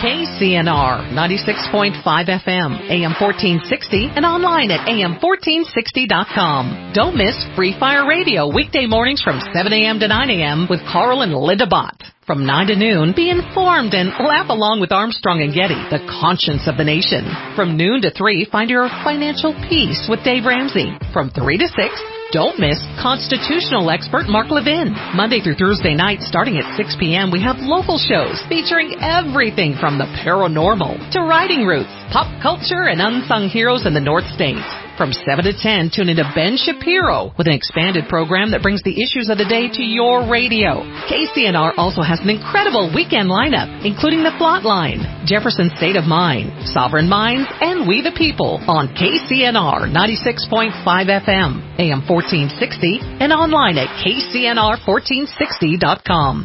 KCNR 96.5 FM, AM 1460, and online at am1460.com. Don't miss Free Fire Radio weekday mornings from 7 a.m. to 9 a.m. with Carl and Linda Bott. From 9 to noon, be informed and laugh along with Armstrong and Getty, the conscience of the nation. From noon to 3, find your financial peace with Dave Ramsey. From 3 to 6, don't miss constitutional expert Mark Levin. Monday through Thursday night, starting at 6 p.m., we have local shows featuring everything from the paranormal to riding routes, pop culture, and unsung heroes in the North States. From 7 to 10, tune into Ben Shapiro with an expanded program that brings the issues of the day to your radio. KCNR also has an incredible weekend lineup, including The Plot Line, Jefferson State of Mind, Sovereign Minds, and We the People on KCNR 96.5 FM, AM 1460, and online at kcnr1460.com.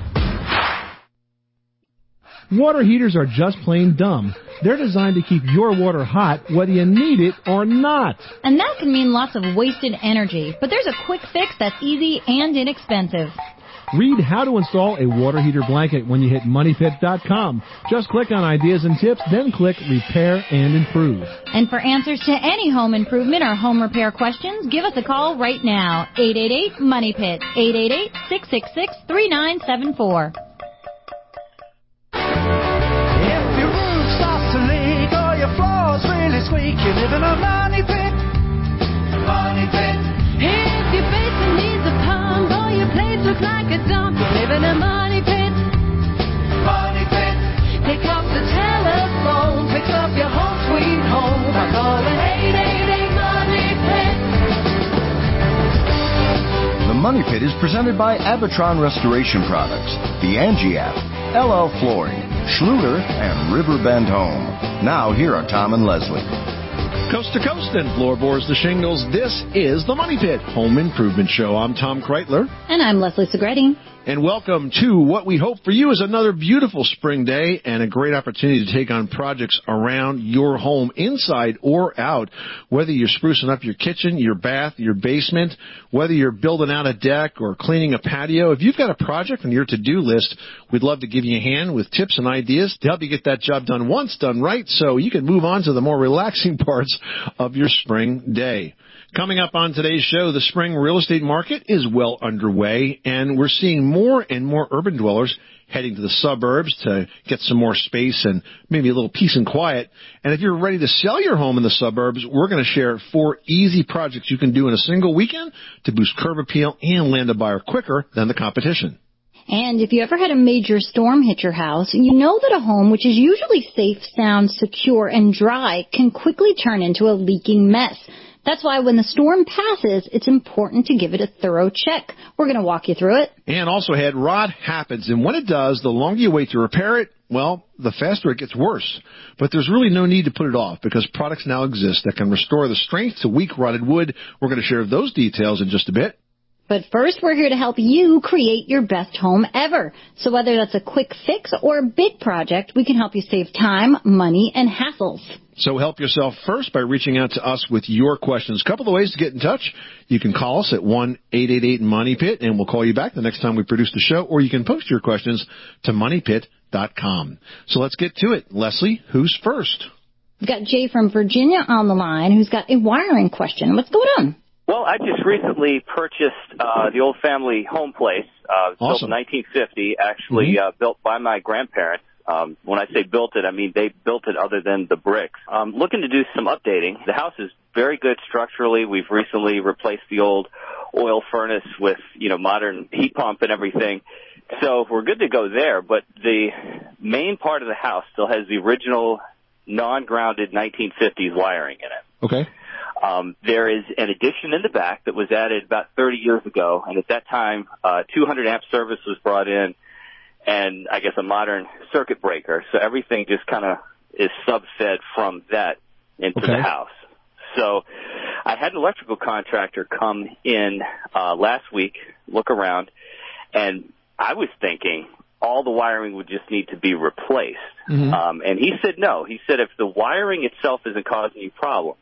Water heaters are just plain dumb. They're designed to keep your water hot whether you need it or not. And that can mean lots of wasted energy, but there's a quick fix that's easy and inexpensive. Read how to install a water heater blanket when you hit moneypit.com. Just click on ideas and tips, then click repair and improve. And for answers to any home improvement or home repair questions, give us a call right now. 888-MONEYPIT, 888-666-3974. Really squeak, you live in a money pit. Money pit. If your basement needs a pump or your place looks like a dump, you live in a money pit. Money pit. Pick up the telephone, fix up your home sweet home by calling 888-MONEY PIT. The Money Pit is presented by Abatron Restoration Products, the Angie app, LL Flooring, Schluter, and Riverbend Home. Now, here are Tom and Leslie. Coast to coast and floorboards to shingles, this is the Money Pit Home Improvement Show. I'm Tom Kreitler. And I'm Leslie Segretti. And welcome to what we hope for you is another beautiful spring day and a great opportunity to take on projects around your home, inside or out. Whether you're sprucing up your kitchen, your bath, your basement, whether you're building out a deck or cleaning a patio, if you've got a project on your to-do list, we'd love to give you a hand with tips and ideas to help you get that job done once, done right, so you can move on to the more relaxing parts of your spring day. Coming up on today's show, the spring real estate market is well underway, and we're seeing more and more urban dwellers heading to the suburbs to get some more space and maybe a little peace and quiet. And if you're ready to sell your home in the suburbs, we're going to share 4 easy projects you can do in a single weekend to boost curb appeal and land a buyer quicker than the competition. And if you ever had a major storm hit your house, you know that a home which is usually safe, sound, secure, and dry can quickly turn into a leaking mess. That's why when the storm passes, it's important to give it a thorough check. We're going to walk you through it. And also had rot happens, and when it does, the longer you wait to repair it, well, the faster it gets worse. But there's really no need to put it off because products now exist that can restore the strength to weak rotted wood. We're going to share those details in just a bit. But first, we're here to help you create your best home ever. So whether that's a quick fix or a big project, we can help you save time, money, and hassles. So help yourself first by reaching out to us with your questions. A couple of ways to get in touch. You can call us at 1-888-MONEYPIT, and we'll call you back the next time we produce the show, or you can post your questions to moneypit.com. So let's get to it. Leslie, who's first? We've got Jay from Virginia on the line who's got a wiring question. What's going on? Well, I just recently purchased the old family home place. Built in 1950, actually built by my grandparents. When I say built it, I mean they built it other than the bricks. Looking to do some updating. The house is very good structurally. We've recently replaced the old oil furnace with, modern heat pump and everything. So we're good to go there, but the main part of the house still has the original non-grounded 1950s wiring in it. Okay. There is an addition in the back that was added about 30 years ago, and at that time, 200 amp service was brought in, and I guess a modern circuit breaker. So everything just kind of is sub-fed from that into the house. So I had an electrical contractor come in last week, look around, and I was thinking all the wiring would just need to be replaced. And he said no. He said if the wiring itself isn't causing you problems,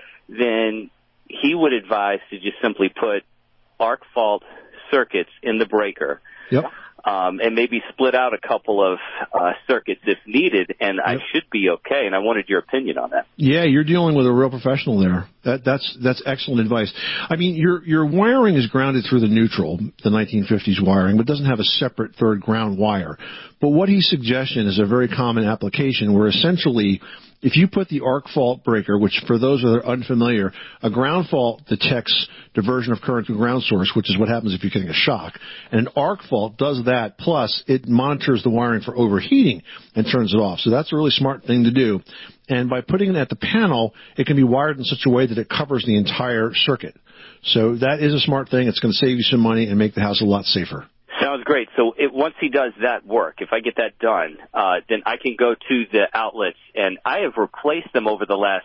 then he would advise to just simply put arc fault circuits in the breaker. Yep. and maybe split out a couple of circuits if needed, and I should be okay. And I wanted your opinion on that. Yeah, you're dealing with a real professional there. That's excellent advice. I mean, your wiring is grounded through the neutral, the 1950s wiring, but doesn't have a separate third ground wire. But what he's suggesting is a very common application where essentially, if you put the arc fault breaker, which for those that are unfamiliar, a ground fault detects diversion of current to ground source, which is what happens if you're getting a shock. And an arc fault does that, plus it monitors the wiring for overheating and turns it off. So that's a really smart thing to do. And by putting it at the panel, it can be wired in such a way that it covers the entire circuit. So that is a smart thing. It's going to save you some money and make the house a lot safer. Sounds great. So once he does that work, if I get that done, then I can go to the outlets, and I have replaced them over the last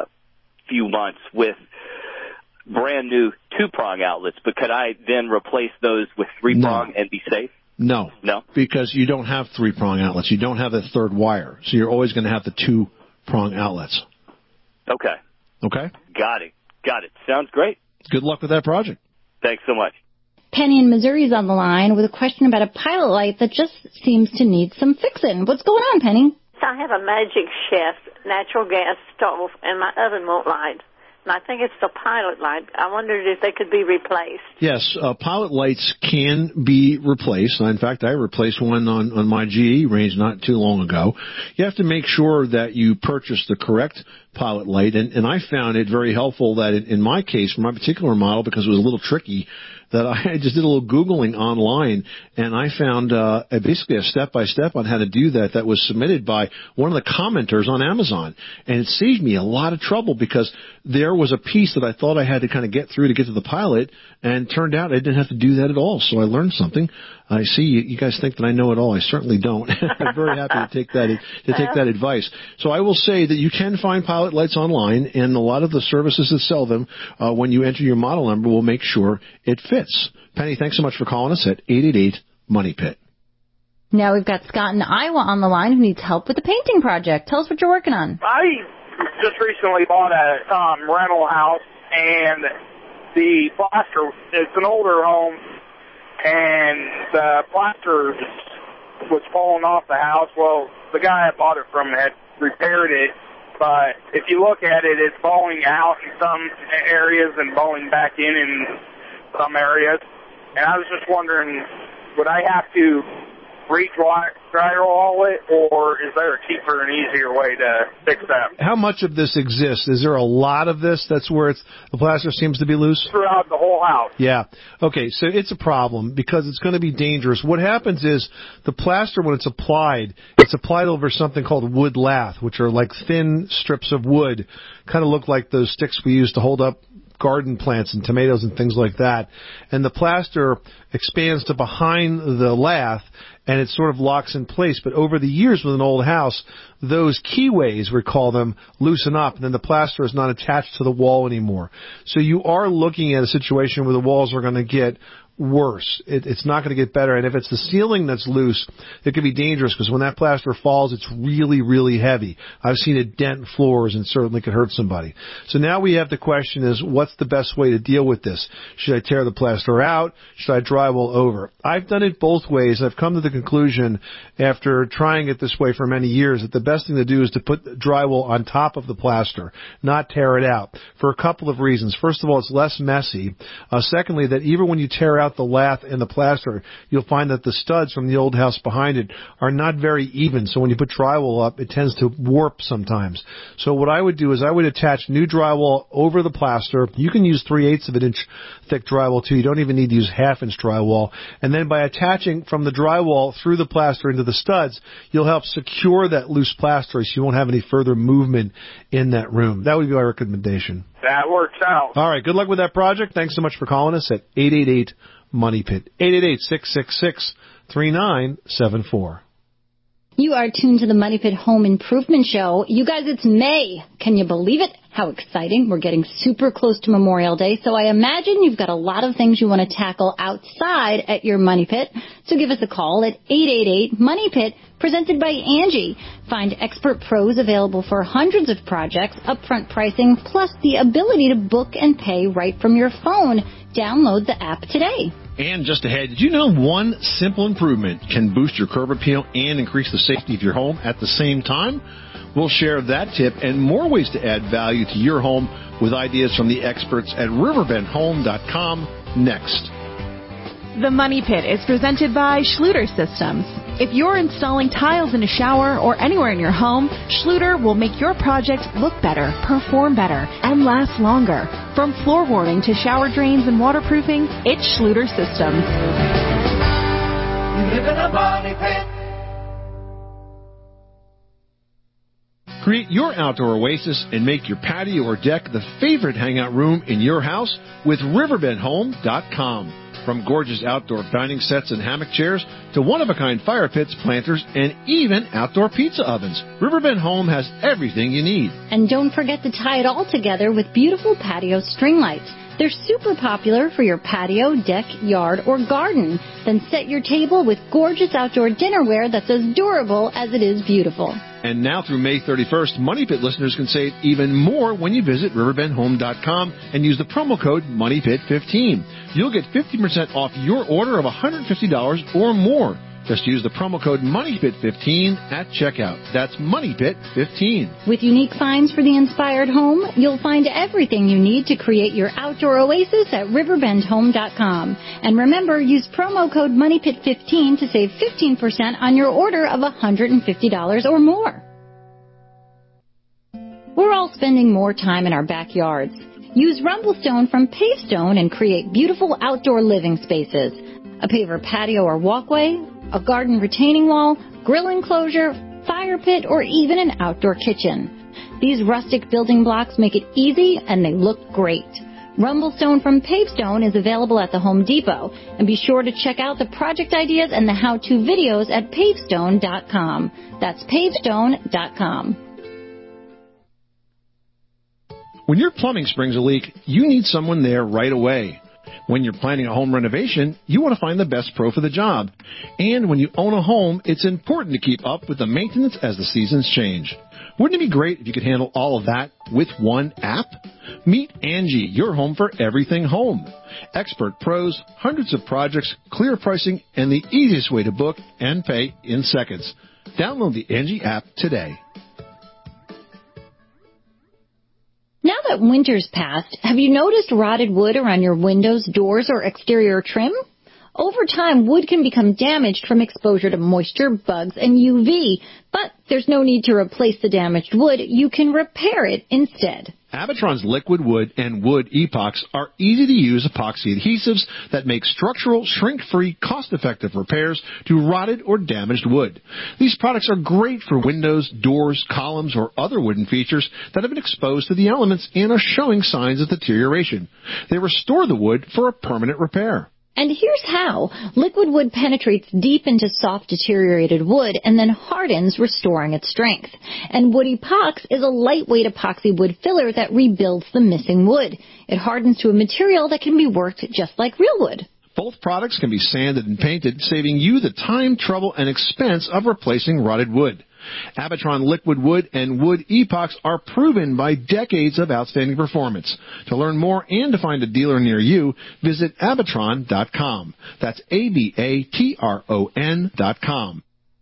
few months with brand new 2-prong outlets. But could I then replace those with 3-prong and be safe? No. No? Because you don't have 3-prong outlets. You don't have that third wire. So you're always going to have the 2-prong outlets. Okay. Okay? Got it. Sounds great. Good luck with that project. Thanks so much. Penny in Missouri is on the line with a question about a pilot light that just seems to need some fixing. What's going on, Penny? I have a Magic Chef natural gas stove, and my oven won't light. And I think it's the pilot light. I wondered if they could be replaced. Yes, pilot lights can be replaced. In fact, I replaced one on my GE range not too long ago. You have to make sure that you purchase the correct pilot light, and I found it very helpful that in my case, for my particular model, because it was a little tricky, that I just did a little Googling online, and I found basically a step-by-step on how to do that was submitted by one of the commenters on Amazon. And it saved me a lot of trouble because there was a piece that I thought I had to kind of get through to get to the pilot, and turned out I didn't have to do that at all. So I learned something. I see you guys think that I know it all. I certainly don't. I'm very happy to take that advice. So I will say that you can find pilot lights online, and a lot of the services that sell them, when you enter your model number, will make sure it fits. Penny, thanks so much for calling us at 888-MONEY-PIT. Now we've got Scott in Iowa on the line who needs help with the painting project. Tell us what you're working on. I just recently bought a rental house, and the plaster, it's an older home, and the plaster was falling off the house. Well, the guy I bought it from had repaired it, but if you look at it, it's falling out in some areas and falling back in some areas. And I was just wondering, would I have to drywall it, or is there a cheaper and easier way to fix that? How much of this exists? Is there a lot of this? That's where the plaster seems to be loose? Throughout the whole house. Yeah. Okay, so it's a problem because it's going to be dangerous. What happens is the plaster, when it's applied over something called wood lath, which are like thin strips of wood, kind of look like those sticks we use to hold up garden plants and tomatoes and things like that. And the plaster expands to behind the lath, and it sort of locks in place. But over the years with an old house, those keyways, we call them, loosen up, and then the plaster is not attached to the wall anymore. So you are looking at a situation where the walls are going to get worse. It's not going to get better. And if it's the ceiling that's loose, it can be dangerous because when that plaster falls, it's really, really heavy. I've seen it dent floors and certainly could hurt somebody. So now we have the question is, what's the best way to deal with this? Should I tear the plaster out? Should I drywall over? I've done it both ways. I've come to the conclusion after trying it this way for many years that the best thing to do is to put drywall on top of the plaster, not tear it out, for a couple of reasons. First of all, it's less messy. Secondly, that even when you tear out the lath and the plaster, you'll find that the studs from the old house behind it are not very even. So when you put drywall up, it tends to warp sometimes. So what I would do is I would attach new drywall over the plaster. You can use 3/8 of an inch thick drywall too. You don't even need to use 1/2 inch drywall. And then by attaching from the drywall through the plaster into the studs, you'll help secure that loose plaster so you won't have any further movement in that room. That would be my recommendation. That works out. All right. Good luck with that project. Thanks so much for calling us at 888-MONEY-PIT. 888-666-3974. You are tuned to the Money Pit Home Improvement Show. You guys, it's May. Can you believe it? How exciting. We're getting super close to Memorial Day, so I imagine you've got a lot of things you want to tackle outside at your Money Pit. So give us a call at 888-MONEY-PIT, presented by Angie. Find expert pros available for hundreds of projects, upfront pricing, plus the ability to book and pay right from your phone. Download the app today. And just ahead, did you know one simple improvement can boost your curb appeal and increase the safety of your home at the same time? We'll share that tip and more ways to add value to your home with ideas from the experts at riverbendhome.com next. The Money Pit is presented by Schluter Systems. If you're installing tiles in a shower or anywhere in your home, Schluter will make your project look better, perform better, and last longer. From floor warming to shower drains and waterproofing, it's Schluter Systems. You live in a money pit. Create your outdoor oasis and make your patio or deck the favorite hangout room in your house with riverbendhome.com. From gorgeous outdoor dining sets and hammock chairs to one-of-a-kind fire pits, planters, and even outdoor pizza ovens, Riverbend Home has everything you need. And don't forget to tie it all together with beautiful patio string lights. They're super popular for your patio, deck, yard, or garden. Then set your table with gorgeous outdoor dinnerware that's as durable as it is beautiful. And now through May 31st, Money Pit listeners can save even more when you visit riverbendhome.com and use the promo code MONEYPIT15. You'll get 50% off your order of $150 or more. Just use the promo code MONEYPIT15 at checkout. That's MONEYPIT15. With unique finds for the inspired home, you'll find everything you need to create your outdoor oasis at riverbendhome.com. And remember, use promo code MONEYPIT15 to save 15% on your order of $150 or more. We're all spending more time in our backyards. Use Rumblestone from Pavestone and create beautiful outdoor living spaces. A paver patio or walkway, a garden retaining wall, grill enclosure, fire pit, or even an outdoor kitchen. These rustic building blocks make it easy and they look great. Rumblestone from Pavestone is available at the Home Depot. And be sure to check out the project ideas and the how-to videos at pavestone.com. That's pavestone.com. When your plumbing springs a leak, you need someone there right away. When you're planning a home renovation, you want to find the best pro for the job. And when you own a home, it's important to keep up with the maintenance as the seasons change. Wouldn't it be great if you could handle all of that with one app? Meet Angie, your home for everything home. Expert pros, hundreds of projects, clear pricing, and the easiest way to book and pay in seconds. Download the Angie app today. Now that winter's passed, have you noticed rotted wood around your windows, doors, or exterior trim? Over time, wood can become damaged from exposure to moisture, bugs, and UV. But there's no need to replace the damaged wood. You can repair it instead. Abitron's liquid wood and wood epoxy are easy-to-use epoxy adhesives that make structural, shrink-free, cost-effective repairs to rotted or damaged wood. These products are great for windows, doors, columns, or other wooden features that have been exposed to the elements and are showing signs of deterioration. They restore the wood for a permanent repair. And here's how. Liquid wood penetrates deep into soft, deteriorated wood and then hardens, restoring its strength. And Wood Epox is a lightweight epoxy wood filler that rebuilds the missing wood. It hardens to a material that can be worked just like real wood. Both products can be sanded and painted, saving you the time, trouble, and expense of replacing rotted wood. Abitron Liquid Wood and Wood Epox are proven by decades of outstanding performance. To learn more and to find a dealer near you, visit Abitron.com. That's Abatron.com.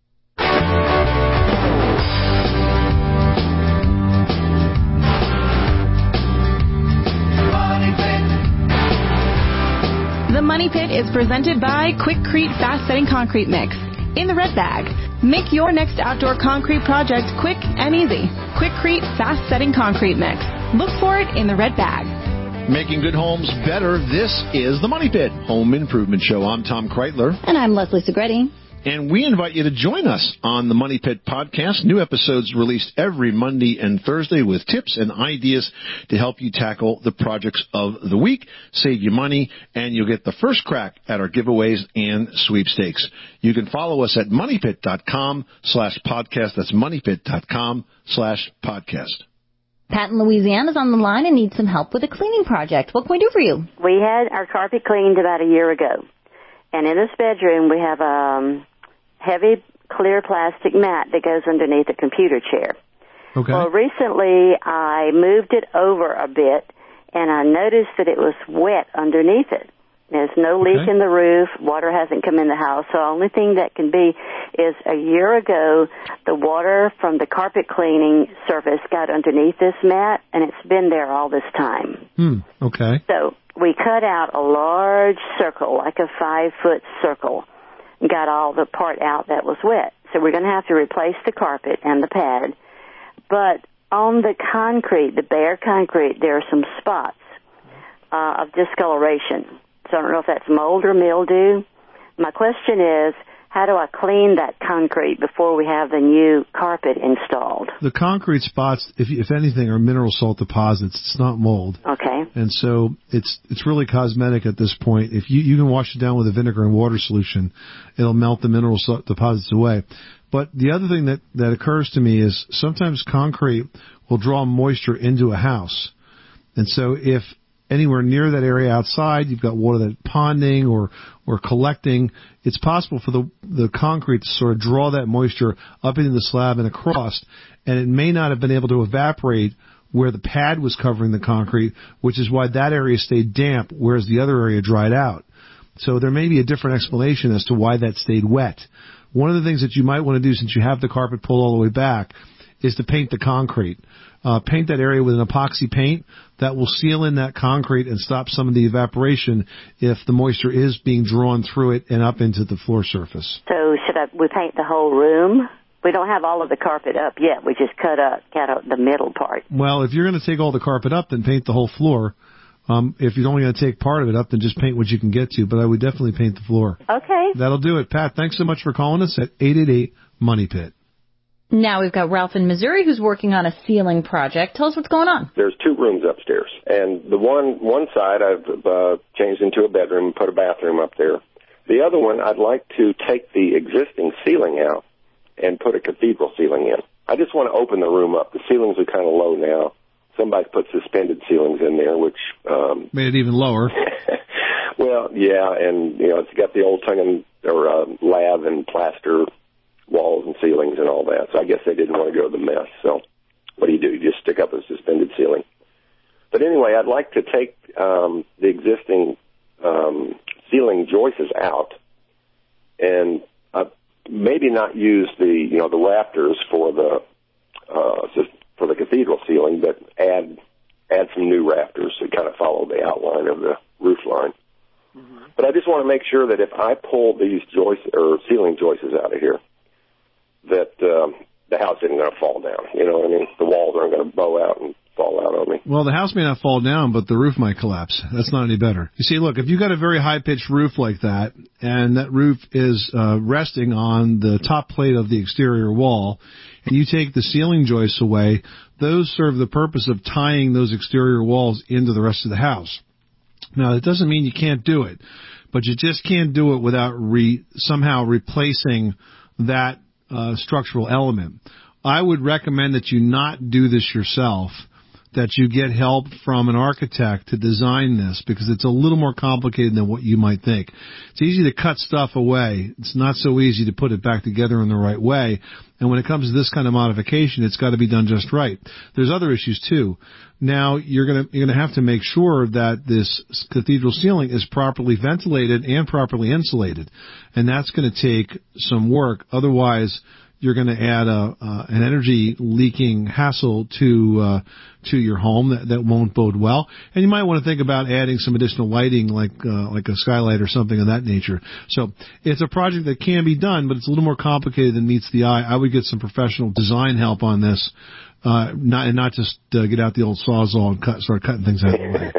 The Money Pit is presented by Quikrete Fast Setting Concrete Mix. In the red bag, make your next outdoor concrete project quick and easy. Quikrete Fast Setting Concrete Mix. Look for it in the red bag. Making good homes better, this is the Money Pit Home Improvement Show. I'm Tom Kreitler. And I'm Leslie Segretti. And we invite you to join us on the Money Pit podcast. New episodes released every Monday and Thursday with tips and ideas to help you tackle the projects of the week, save you money, and you'll get the first crack at our giveaways and sweepstakes. You can follow us at moneypit.com/podcast. That's moneypit.com/podcast. Pat in Louisiana is on the line and needs some help with a cleaning project. What can we do for you? We had our carpet cleaned about a year ago. And in this bedroom, we have a heavy clear plastic mat that goes underneath the computer chair. Okay. Well, recently I moved it over a bit, and I noticed that it was wet underneath it. There's no leak in the roof. Water hasn't come in the house. So the only thing that can be is a year ago, the water from the carpet cleaning service got underneath this mat, and it's been there all this time. Okay. So we cut out a large circle, like a 5-foot circle, and got all the part out that was wet. So we're going to have to replace the carpet and the pad. But on the concrete, the bare concrete, there are some spots of discoloration. So I don't know if that's mold or mildew. My question is, how do I clean that concrete before we have the new carpet installed? The concrete spots, if anything, are mineral salt deposits. It's not mold. Okay. And so it's really cosmetic at this point. If you can wash it down with a vinegar and water solution, it'll melt the mineral salt deposits away. But the other thing that occurs to me is sometimes concrete will draw moisture into a house. And so if anywhere near that area outside, you've got water that's ponding or collecting, it's possible for the concrete to sort of draw that moisture up into the slab and across, and it may not have been able to evaporate where the pad was covering the concrete, which is why that area stayed damp, whereas the other area dried out. So there may be a different explanation as to why that stayed wet. One of the things that you might want to do, since you have the carpet pulled all the way back, is to paint the concrete. Paint that area with an epoxy paint that will seal in that concrete and stop some of the evaporation if the moisture is being drawn through it and up into the floor surface. So should we paint the whole room? We don't have all of the carpet up yet. We just cut out the middle part. Well, if you're going to take all the carpet up, then paint the whole floor. If you're only going to take part of it up, then just paint what you can get to. But I would definitely paint the floor. Okay. That'll do it. Pat, thanks so much for calling us at 888-MONEY-PIT. Now we've got Ralph in Missouri who's working on a ceiling project. Tell us what's going on. There's 2 rooms upstairs, and the one side I've changed into a bedroom, put a bathroom up there. The other one, I'd like to take the existing ceiling out and put a cathedral ceiling in. I just want to open the room up. The ceilings are kind of low now. Somebody put suspended ceilings in there, which made it even lower. Well, yeah, and it's got the old tongue or lath and plaster walls and ceilings and all that. So I guess they didn't want to go to the mess. So what do? You just stick up a suspended ceiling. But anyway, I'd like to take the existing ceiling joists out and maybe not use the rafters for the cathedral ceiling, but add some new rafters to kind of follow the outline of the roof line. Mm-hmm. But I just want to make sure that if I pull these joists or ceiling joists out of here, that the house isn't going to fall down. You know what I mean? The walls aren't going to bow out and fall out on me. Well, the house may not fall down, but the roof might collapse. That's not any better. You see, look, if you've got a very high-pitched roof like that, and that roof is resting on the top plate of the exterior wall, and you take the ceiling joists away, those serve the purpose of tying those exterior walls into the rest of the house. Now, that doesn't mean you can't do it, but you just can't do it without somehow replacing that structural element. I would recommend that you not do this yourself, that you get help from an architect to design this, because it's a little more complicated than what you might think. It's easy to cut stuff away. It's not so easy to put it back together in the right way. And when it comes to this kind of modification, it's got to be done just right. There's other issues too. Now, you're going to have to make sure that this cathedral ceiling is properly ventilated and properly insulated. And that's going to take some work. Otherwise, you're going to add an energy leaking hassle to your home that won't bode well. And you might want to think about adding some additional lighting, like a skylight or something of that nature. So it's a project that can be done, but it's a little more complicated than meets the eye. I would get some professional design help on this, not just get out the old Sawzall and start cutting things out of the way.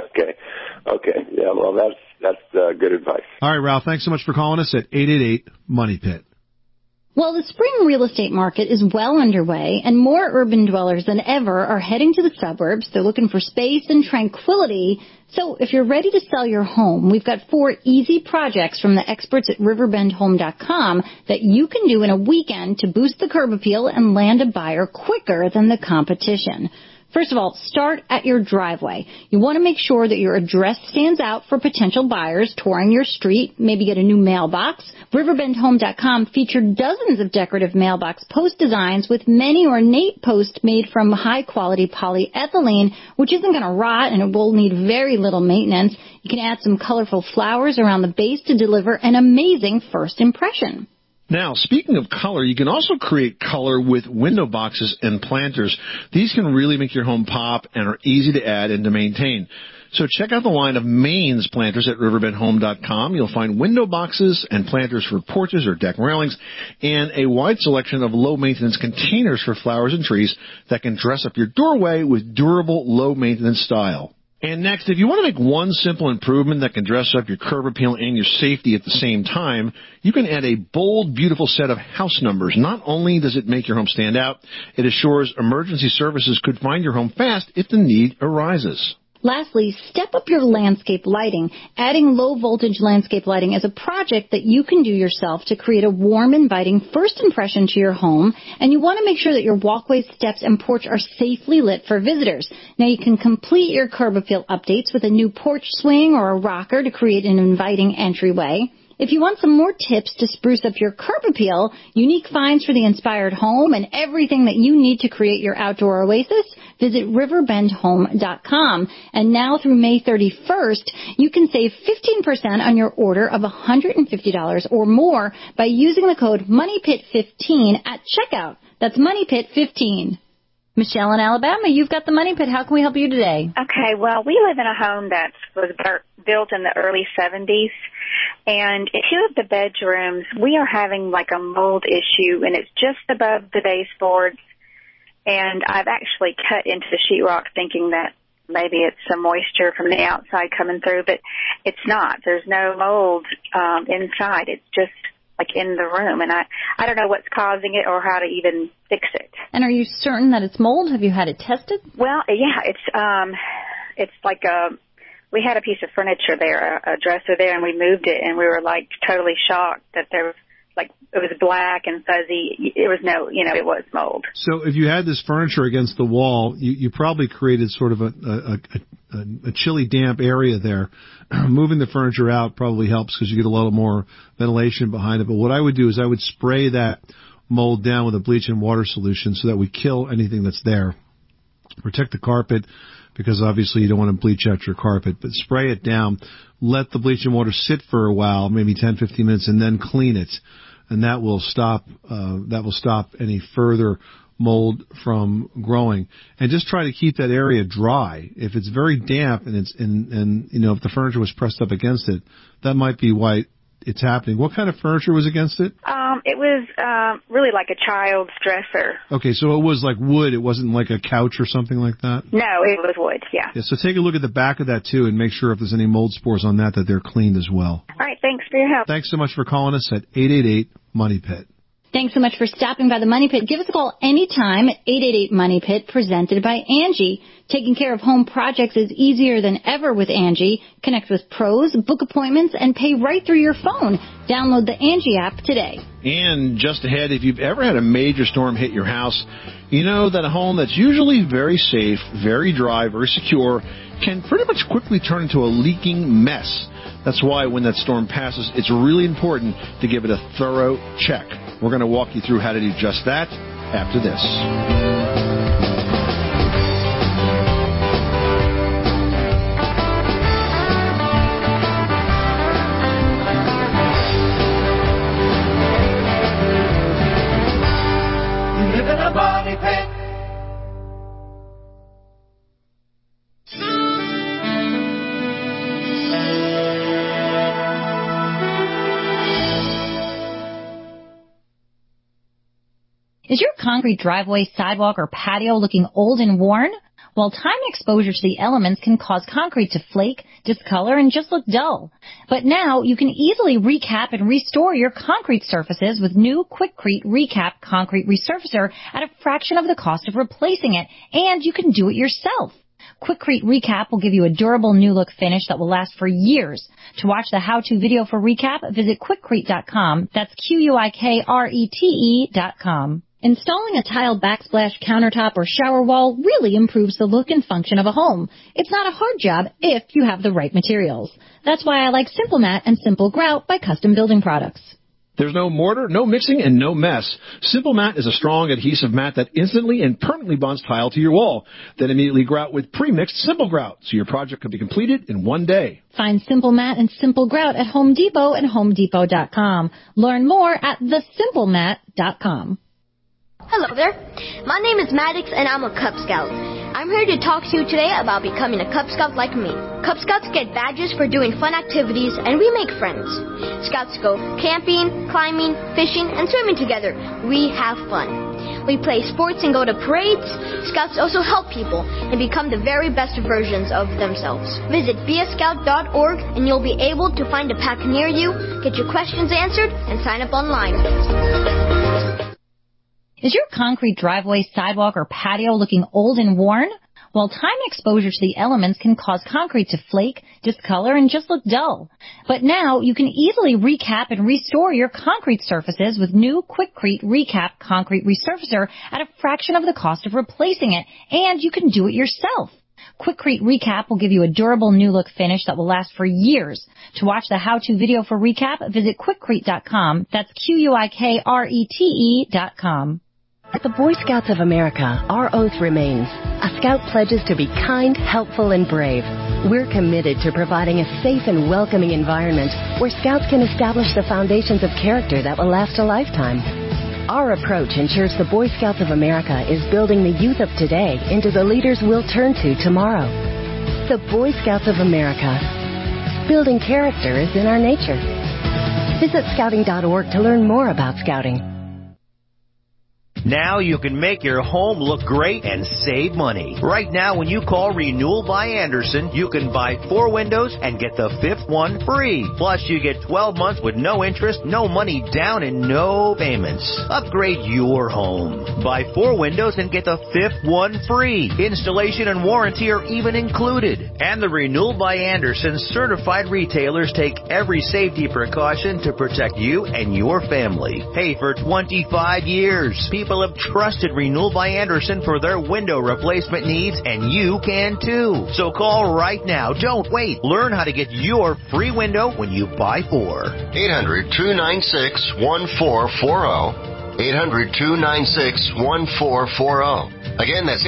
Okay. Yeah. Well, that's good advice. All right, Ralph. Thanks so much for calling us at 888-MONEY-PIT. Well, the spring real estate market is well underway, and more urban dwellers than ever are heading to the suburbs. They're looking for space and tranquility. So if you're ready to sell your home, we've got 4 easy projects from the experts at riverbendhome.com that you can do in a weekend to boost the curb appeal and land a buyer quicker than the competition. First of all, start at your driveway. You want to make sure that your address stands out for potential buyers touring your street. Maybe get a new mailbox. RiverbendHome.com featured dozens of decorative mailbox post designs with many ornate posts made from high-quality polyethylene, which isn't going to rot and it will need very little maintenance. You can add some colorful flowers around the base to deliver an amazing first impression. Now, speaking of color, you can also create color with window boxes and planters. These can really make your home pop and are easy to add and to maintain. So check out the line of Maine's planters at riverbendhome.com. You'll find window boxes and planters for porches or deck railings and a wide selection of low-maintenance containers for flowers and trees that can dress up your doorway with durable, low-maintenance style. And next, if you want to make one simple improvement that can dress up your curb appeal and your safety at the same time, you can add a bold, beautiful set of house numbers. Not only does it make your home stand out, it assures emergency services could find your home fast if the need arises. Lastly, step up your landscape lighting. Adding low-voltage landscape lighting is a project that you can do yourself to create a warm, inviting first impression to your home, and you want to make sure that your walkways, steps, and porch are safely lit for visitors. Now, you can complete your curb appeal updates with a new porch swing or a rocker to create an inviting entryway. If you want some more tips to spruce up your curb appeal, unique finds for the inspired home, and everything that you need to create your outdoor oasis, visit riverbendhome.com. And now through May 31st, you can save 15% on your order of $150 or more by using the code MONEYPIT15 at checkout. That's MONEYPIT15. Michelle in Alabama, you've got the Money Pit. How can we help you today? Okay, well, we live in a home that was built in the early 70s, and in two of the bedrooms, we are having like a mold issue, and it's just above the baseboards, and I've actually cut into the sheetrock thinking that maybe it's some moisture from the outside coming through, but it's not. There's no mold inside. It's just like in the room, and I don't know what's causing it or how to even fix it. And are you certain that it's mold? Have you had it tested? Well, yeah, it's like we had a piece of furniture there, a dresser there, and we moved it, and we were like totally shocked that there was like it was black and fuzzy. It was it was mold. So if you had this furniture against the wall, you probably created sort of a chilly, damp area there. Moving the furniture out probably helps because you get a little more ventilation behind it. But what I would do is I would spray that mold down with a bleach and water solution so that we kill anything that's there. Protect the carpet because obviously you don't want to bleach out your carpet, but spray it down. Let the bleach and water sit for a while, maybe 10, 15 minutes, and then clean it. And that will stop any further mold from growing. And just try to keep that area dry. If it's very damp and if the furniture was pressed up against it, that might be why it's happening. What kind of furniture was against it? It was really like a child's dresser. Okay, so it was like wood. It wasn't like a couch or something like that? No, it was wood, yeah. So take a look at the back of that, too, and make sure if there's any mold spores on that they're cleaned as well. All right, thanks for your help. Thanks so much for calling us at 888-MONEY-PIT. Thanks so much for stopping by the Money Pit. Give us a call anytime at 888-MONEY-PIT, presented by Angie. Taking care of home projects is easier than ever with Angie. Connect with pros, book appointments, and pay right through your phone. Download the Angie app today. And just ahead, if you've ever had a major storm hit your house, you know that a home that's usually very safe, very dry, very secure, can pretty much quickly turn into a leaking mess. That's why when that storm passes, it's really important to give it a thorough check. We're going to walk you through how to do just that after this. You live in a money pit. Is your concrete driveway, sidewalk, or patio looking old and worn? Well, time exposure to the elements can cause concrete to flake, discolor, and just look dull. But now you can easily recap and restore your concrete surfaces with new Quikrete Recap Concrete Resurfacer at a fraction of the cost of replacing it, and you can do it yourself. Quikrete Recap will give you a durable new look finish that will last for years. To watch the how-to video for Recap, visit Quikrete.com. That's Quikrete.com. Installing a tiled backsplash countertop or shower wall really improves the look and function of a home. It's not a hard job if you have the right materials. That's why I like Simple Mat and Simple Grout by Custom Building Products. There's no mortar, no mixing, and no mess. Simple Mat is a strong adhesive mat that instantly and permanently bonds tile to your wall. Then immediately grout with pre-mixed Simple Grout, so your project can be completed in one day. Find Simple Mat and Simple Grout at Home Depot and HomeDepot.com. Learn more at thesimplemat.com. Hello there. My name is Maddox, and I'm a Cub Scout. I'm here to talk to you today about becoming a Cub Scout like me. Cub Scouts get badges for doing fun activities, and we make friends. Scouts go camping, climbing, fishing, and swimming together. We have fun. We play sports and go to parades. Scouts also help people and become the very best versions of themselves. Visit beascout.org, and you'll be able to find a pack near you, get your questions answered, and sign up online. Is your concrete driveway, sidewalk, or patio looking old and worn? Well, time exposure to the elements can cause concrete to flake, discolor, and just look dull. But now you can easily recap and restore your concrete surfaces with new Quikrete Recap Concrete Resurfacer at a fraction of the cost of replacing it, and you can do it yourself. Quikrete Recap will give you a durable new look finish that will last for years. To watch the how-to video for Recap, visit Quikrete.com. That's QUIKRETE.com. At the Boy Scouts of America, our oath remains. A Scout pledges to be kind, helpful, and brave. We're committed to providing a safe and welcoming environment where Scouts can establish the foundations of character that will last a lifetime. Our approach ensures the Boy Scouts of America is building the youth of today into the leaders we'll turn to tomorrow. The Boy Scouts of America. Building character is in our nature. Visit scouting.org to learn more about scouting. Now you can make your home look great and save money. Right now, when you call Renewal by Andersen, you can buy 4 windows and get the 5th one free. Plus, you get 12 months with no interest, no money down, and no payments. Upgrade your home. Buy 4 windows and get the 5th one free. Installation and warranty are even included. And the Renewal by Andersen certified retailers take every safety precaution to protect you and your family. Hey, for 25 years, people have trusted Renewal by Andersen for their window replacement needs, and you can too. So call right now. Don't wait. Learn how to get your free window when you buy 4. 800-296-1440. 800-296-1440. Again, that's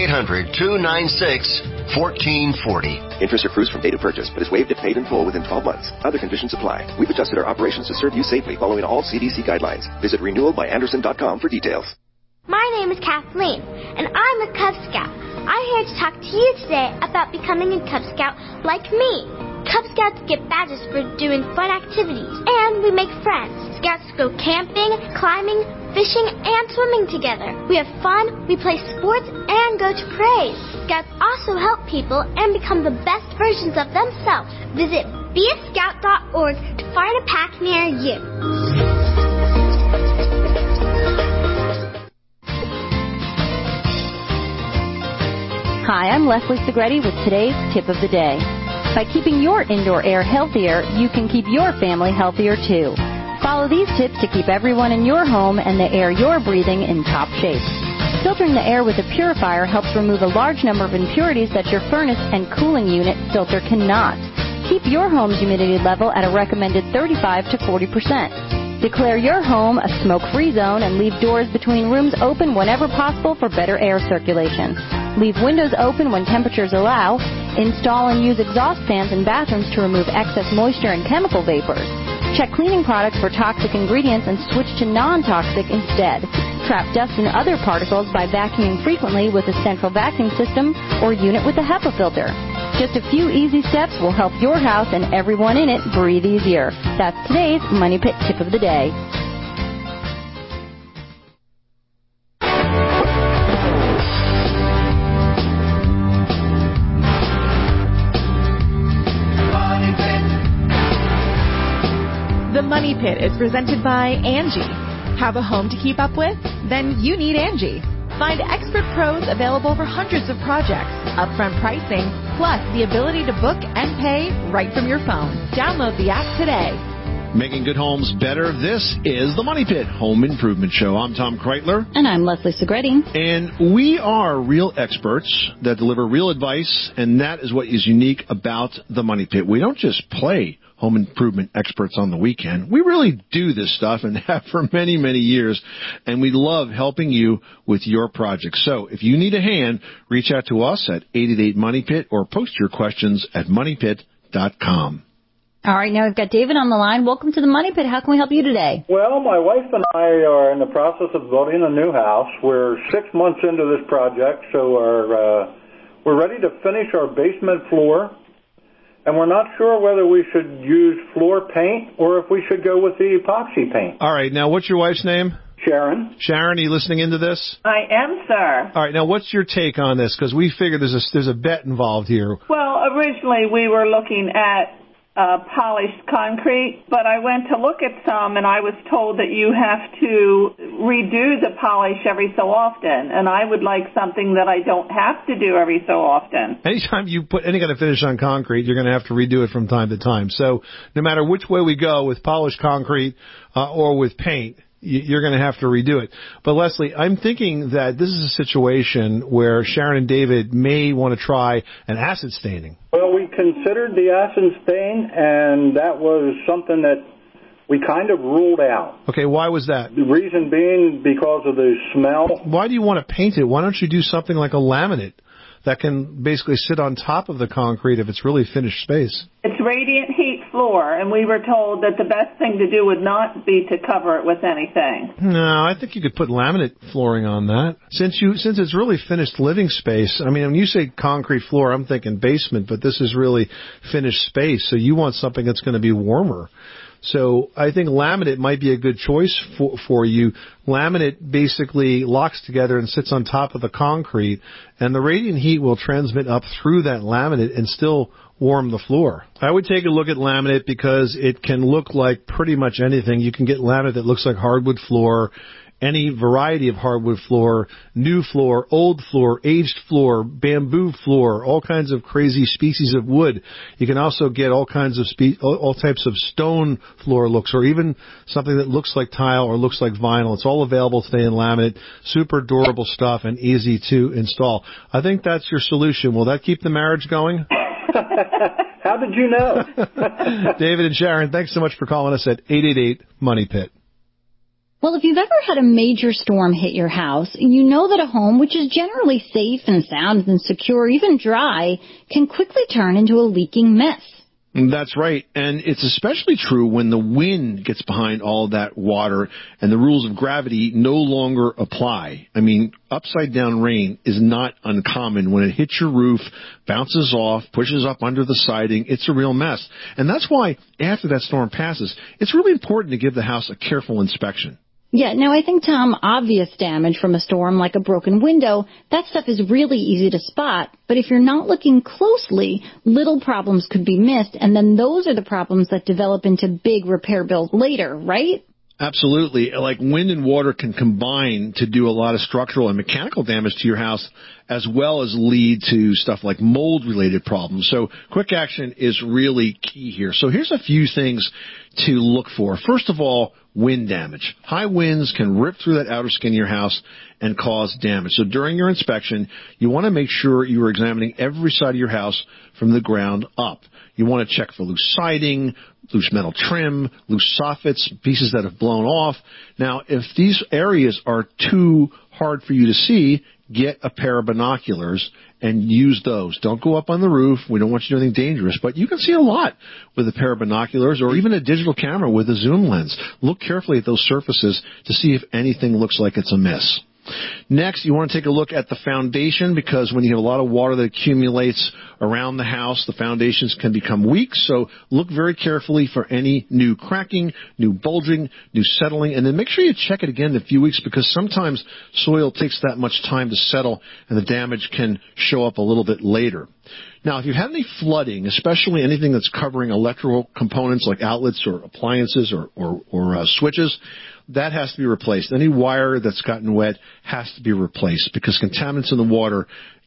800-296-1440. Interest accrues from date of purchase, but is waived if paid in full within 12 months. Other conditions apply. We've adjusted our operations to serve you safely following all CDC guidelines. Visit renewalbyandersen.com for details. My name is Kathleen, and I'm a Cub Scout. I'm here to talk to you today about becoming a Cub Scout like me. Cub Scouts get badges for doing fun activities, and we make friends. Scouts go camping, climbing, fishing, and swimming together. We have fun, we play sports, and go to parades. Scouts also help people and become the best versions of themselves. Visit beascout.org to find a pack near you. Hi, I'm Leslie Segretti with today's tip of the day. By keeping your indoor air healthier, you can keep your family healthier too. Follow these tips to keep everyone in your home and the air you're breathing in top shape. Filtering the air with a purifier helps remove a large number of impurities that your furnace and cooling unit filter cannot. Keep your home's humidity level at a recommended 35 to 40%. Declare your home a smoke-free zone and leave doors between rooms open whenever possible for better air circulation. Leave windows open when temperatures allow. Install and use exhaust fans in bathrooms to remove excess moisture and chemical vapors. Check cleaning products for toxic ingredients and switch to non-toxic instead. Trap dust and other particles by vacuuming frequently with a central vacuum system or unit with a HEPA filter. Just a few easy steps will help your house and everyone in it breathe easier. That's today's Money Pit Tip of the Day. The Money Pit is presented by Angie. Have a home to keep up with? Then you need Angie. Find expert pros available for hundreds of projects, upfront pricing, plus the ability to book and pay right from your phone. Download the app today. Making good homes better. This is the Money Pit Home Improvement Show. I'm Tom Kreitler. And I'm Leslie Segretti. And we are real experts that deliver real advice, and that is what is unique about the Money Pit. We don't just play home improvement experts on the weekend. We really do this stuff and have for many, many years, and we love helping you with your projects. So if you need a hand, reach out to us at 888-MONEY-PIT or post your questions at moneypit.com. All right, now we've got David on the line. Welcome to the Money Pit. How can we help you today? Well, my wife and I are in the process of building a new house. We're 6 months into this project, so we're ready to finish our basement floor, and we're not sure whether we should use floor paint or if we should go with the epoxy paint. All right, now what's your wife's name? Sharon. Sharon, are you listening into this? I am, sir. All right, now what's your take on this? Because we figured there's a bet involved here. Well, originally we were looking at polished concrete, but I went to look at some and I was told that you have to redo the polish every so often, and I would like something that I don't have to do every so often. Anytime you put any kind of finish on concrete, you're going to have to redo it from time to time. So no matter which way we go with polished concrete or with paint, you're going to have to redo it. But Leslie, I'm thinking that this is a situation where Sharon and David may want to try an acid staining. Well, we considered the acid stain, and that was something that we kind of ruled out. Okay, why was that? The reason being because of the smell. Why do you want to paint it? Why don't you do something like a laminate that can basically sit on top of the concrete if it's really finished space? It's radiant heat floor, and we were told that the best thing to do would not be to cover it with anything. No, I think you could put laminate flooring on that. Since it's really finished living space, I mean, when you say concrete floor, I'm thinking basement, but this is really finished space, so you want something that's going to be warmer. So I think laminate might be a good choice for you. Laminate basically locks together and sits on top of the concrete, and the radiant heat will transmit up through that laminate and still warm the floor. I would take a look at laminate because it can look like pretty much anything. You can get laminate that looks like hardwood floor, any variety of hardwood floor, new floor, old floor, aged floor, bamboo floor, all kinds of crazy species of wood. You can also get all kinds of all types of stone floor looks, or even something that looks like tile or looks like vinyl. It's all available today in laminate. Super durable stuff and easy to install. I think that's your solution. Will that keep the marriage going? How did you know? David and Sharon, thanks so much for calling us at 888-MONEY-PIT. Well, if you've ever had a major storm hit your house, you know that a home, which is generally safe and sound and secure, even dry, can quickly turn into a leaking mess. That's right. And it's especially true when the wind gets behind all that water and the rules of gravity no longer apply. I mean, upside down rain is not uncommon. When it hits your roof, bounces off, pushes up under the siding, it's a real mess. And that's why after that storm passes, it's really important to give the house a careful inspection. Yeah, now I think, Tom, obvious damage from a storm like a broken window, that stuff is really easy to spot. But if you're not looking closely, little problems could be missed, and then those are the problems that develop into big repair bills later, right? Absolutely. Like wind and water can combine to do a lot of structural and mechanical damage to your house, as well as lead to stuff like mold-related problems. So quick action is really key here. So here's a few things to look for. First of all, wind damage. High winds can rip through that outer skin of your house and cause damage. So during your inspection, you want to make sure you are examining every side of your house from the ground up. You want to check for loose siding, loose metal trim, loose soffits, pieces that have blown off. Now, if these areas are too hard for you to see, get a pair of binoculars and use those. Don't go up on the roof. We don't want you to do anything dangerous, but you can see a lot with a pair of binoculars or even a digital camera with a zoom lens. Look carefully at those surfaces to see if anything looks like it's amiss. Next, you want to take a look at the foundation, because when you have a lot of water that accumulates around the house, the foundations can become weak. So look very carefully for any new cracking, new bulging, new settling, and then make sure you check it again in a few weeks, because sometimes soil takes that much time to settle and the damage can show up a little bit later. Now, if you've had any flooding, especially anything that's covering electrical components like outlets or appliances or switches, that has to be replaced. Any wire that's gotten wet has to be replaced, because contaminants in the water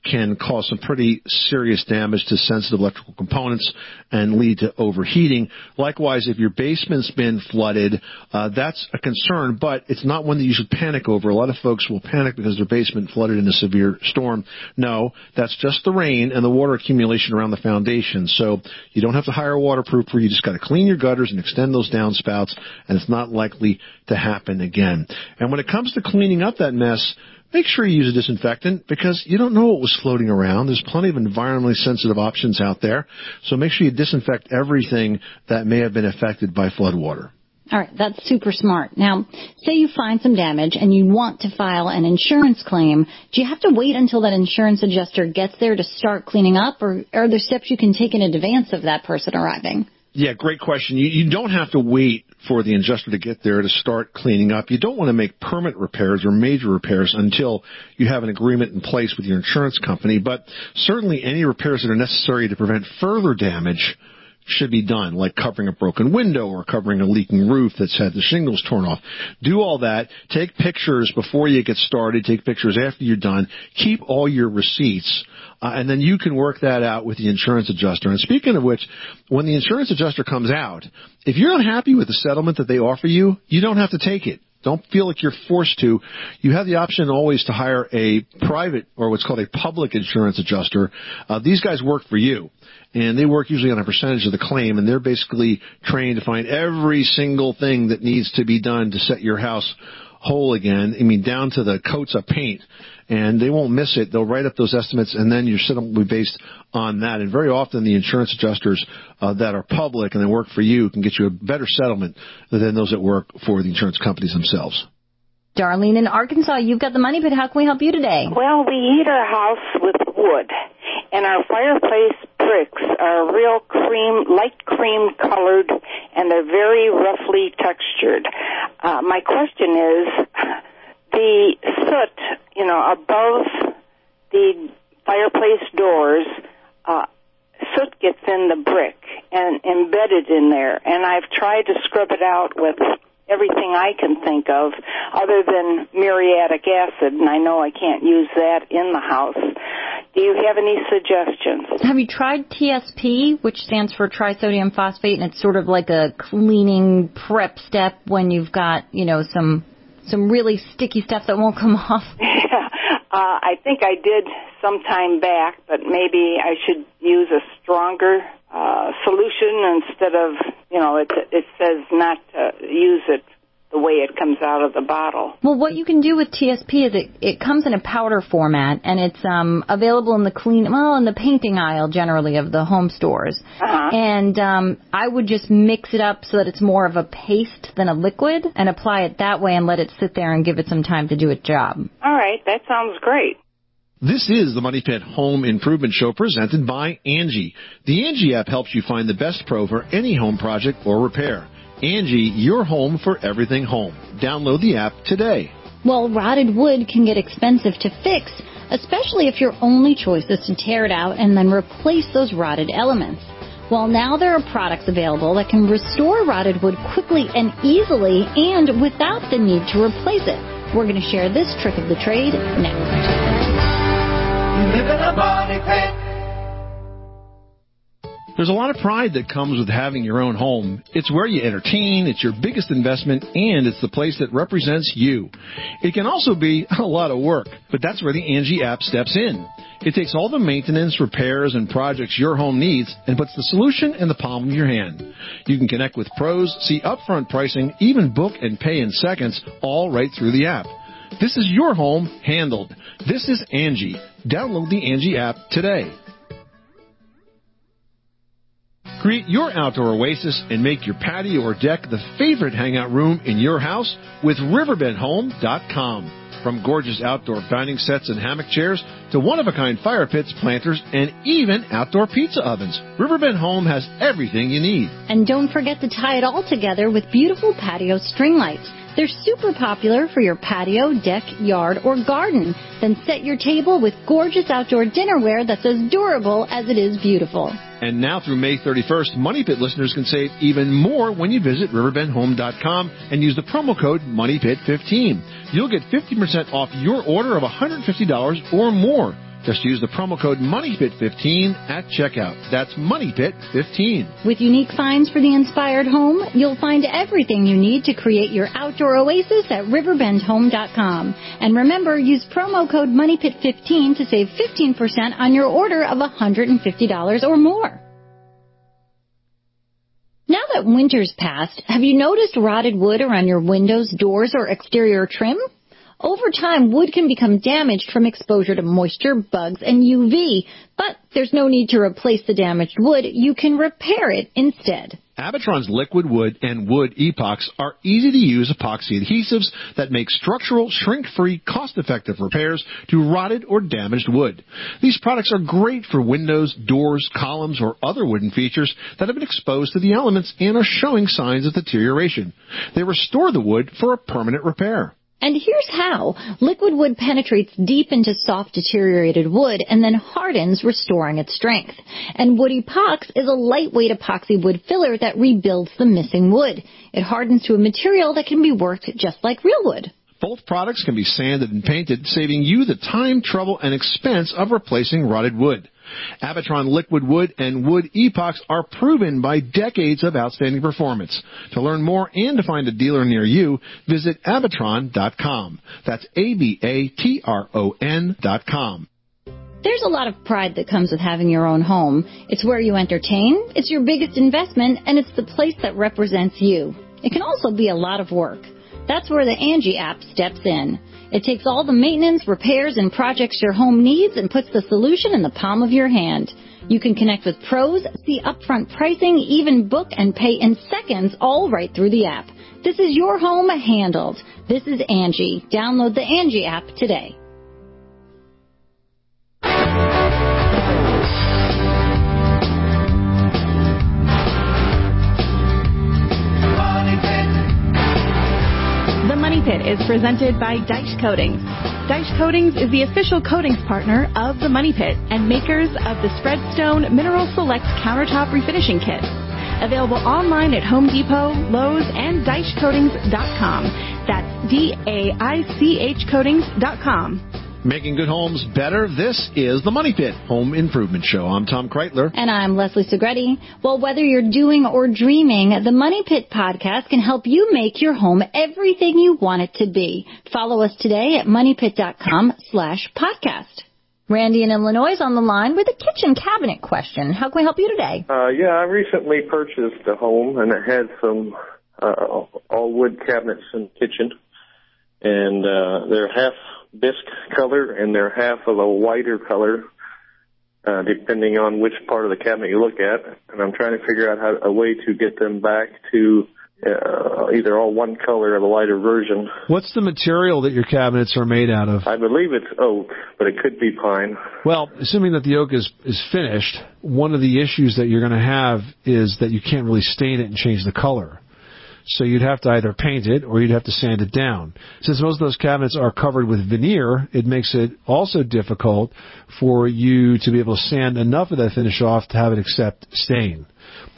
can cause some pretty serious damage to sensitive electrical components and lead to overheating. Likewise, if your basement's been flooded, that's a concern, but it's not one that you should panic over. A lot of folks will panic because their basement flooded in a severe storm. No, that's just the rain and the water accumulation around the foundation. So you don't have to hire a waterproofer. You just got to clean your gutters and extend those downspouts, and it's not likely to happen again. And when it comes to cleaning up that mess, make sure you use a disinfectant because you don't know what was floating around. There's plenty of environmentally sensitive options out there. So make sure you disinfect everything that may have been affected by floodwater. All right, that's super smart. Now, say you find some damage and you want to file an insurance claim. Do you have to wait until that insurance adjuster gets there to start cleaning up, or are there steps you can take in advance of that person arriving? Yeah, great question. You don't have to wait for the adjuster to get there to start cleaning up. You don't want to make permanent repairs or major repairs until you have an agreement in place with your insurance company, but certainly any repairs that are necessary to prevent further damage should be done, like covering a broken window or covering a leaking roof that's had the shingles torn off. Do all that. Take pictures before you get started. Take pictures after you're done. Keep all your receipts, and then you can work that out with the insurance adjuster. And speaking of which, when the insurance adjuster comes out, if you're not happy with the settlement that they offer you, you don't have to take it. Don't feel like you're forced to. You have the option always to hire a private or what's called a public insurance adjuster. These guys work for you, and they work usually on a percentage of the claim, and they're basically trained to find every single thing that needs to be done to set your house whole again. I mean, down to the coats of paint. And they won't miss it. They'll write up those estimates, and then your settlement will be based on that. And very often the insurance adjusters that are public and they work for you can get you a better settlement than those that work for the insurance companies themselves. Darlene in Arkansas, you've got the Money Pit. How can we help you today? Well, we heat our house with wood, and our fireplace bricks are real light cream colored, and they're very roughly textured. My question is, the soot, above the fireplace doors, soot gets in the brick and embedded in there, and I've tried to scrub it out with everything I can think of other than muriatic acid, and I know I can't use that in the house. Do you have any suggestions? Have you tried TSP, which stands for trisodium phosphate, and it's sort of like a cleaning prep step when you've got, some really sticky stuff that won't come off? Yeah, I think I did some time back, but maybe I should use a stronger solution instead of, it says not to use it the way it comes out of the bottle. Well, what you can do with TSP is it comes in a powder format, and it's available in the painting aisle generally of the home stores. Uh-huh. And I would just mix it up so that it's more of a paste than a liquid and apply it that way and let it sit there and give it some time to do its job. All right, that sounds great. This is the Money Pit Home Improvement Show presented by Angie. The Angie app helps you find the best pro for any home project or repair. Angie, your home for everything home. Download the app today. Well, rotted wood can get expensive to fix, especially if your only choice is to tear it out and then replace those rotted elements. Well, now there are products available that can restore rotted wood quickly and easily and without the need to replace it. We're going to share this trick of the trade next. You live in a money pit. There's a lot of pride that comes with having your own home. It's where you entertain, it's your biggest investment, and it's the place that represents you. It can also be a lot of work, but that's where the Angie app steps in. It takes all the maintenance, repairs, and projects your home needs and puts the solution in the palm of your hand. You can connect with pros, see upfront pricing, even book and pay in seconds, all right through the app. This is your home handled. This is Angie. Download the Angie app today. Create your outdoor oasis and make your patio or deck the favorite hangout room in your house with RiverbendHome.com. From gorgeous outdoor dining sets and hammock chairs to one-of-a-kind fire pits, planters, and even outdoor pizza ovens, Riverbend Home has everything you need. And don't forget to tie it all together with beautiful patio string lights. They're super popular for your patio, deck, yard, or garden. Then set your table with gorgeous outdoor dinnerware that's as durable as it is beautiful. And now through May 31st, Money Pit listeners can save even more when you visit RiverbendHome.com and use the promo code MoneyPit15. You'll get 50% off your order of $150 or more. Just use the promo code MONEYPIT15 at checkout. That's MONEYPIT15. With unique finds for the inspired home, you'll find everything you need to create your outdoor oasis at riverbendhome.com. And remember, use promo code MONEYPIT15 to save 15% on your order of $150 or more. Now that winter's passed, have you noticed rotted wood around your windows, doors, or exterior trim? Over time, wood can become damaged from exposure to moisture, bugs, and UV. But there's no need to replace the damaged wood. You can repair it instead. Abitron's liquid wood and wood epoxy are easy-to-use epoxy adhesives that make structural, shrink-free, cost-effective repairs to rotted or damaged wood. These products are great for windows, doors, columns, or other wooden features that have been exposed to the elements and are showing signs of deterioration. They restore the wood for a permanent repair. And here's how. Liquid wood penetrates deep into soft, deteriorated wood and then hardens, restoring its strength. And Wood Epox is a lightweight epoxy wood filler that rebuilds the missing wood. It hardens to a material that can be worked just like real wood. Both products can be sanded and painted, saving you the time, trouble, and expense of replacing rotted wood. Abitron Liquid Wood and Wood Epox are proven by decades of outstanding performance. To learn more and to find a dealer near you, visit Abitron.com. That's Abatron.com. There's a lot of pride that comes with having your own home. It's where you entertain, it's your biggest investment, and it's the place that represents you. It can also be a lot of work. That's where the Angie app steps in. It takes all the maintenance, repairs, and projects your home needs and puts the solution in the palm of your hand. You can connect with pros, see upfront pricing, even book and pay in seconds, all right through the app. This is your home handled. This is Angie. Download the Angie app today. The Money Pit is presented by Dyche Coatings. Dyche Coatings is the official coatings partner of The Money Pit and makers of the Spreadstone Mineral Select Countertop Refinishing Kit. Available online at Home Depot, Lowe's, and DycheCoatings.com. That's DAICH Coatings.com. Making good homes better. This is the Money Pit Home Improvement Show. I'm Tom Kreitler. And I'm Leslie Segretti. Well, whether you're doing or dreaming, the Money Pit podcast can help you make your home everything you want it to be. Follow us today at moneypit.com/podcast. Randy in Illinois is on the line with a kitchen cabinet question. How can we help you today? Yeah, I recently purchased a home, and it had some all wood cabinets in the kitchen, and they're half bisque color and they're half of a whiter color, depending on which part of the cabinet you look at. And I'm trying to figure out a way to get them back to either all one color or the lighter version. What's the material that your cabinets are made out of? I believe it's oak, but it could be pine. Well, assuming that the oak is finished, one of the issues that you're going to have is that you can't really stain it and change the color. So you'd have to either paint it or you'd have to sand it down. Since most of those cabinets are covered with veneer, it makes it also difficult for you to be able to sand enough of that finish off to have it accept stain.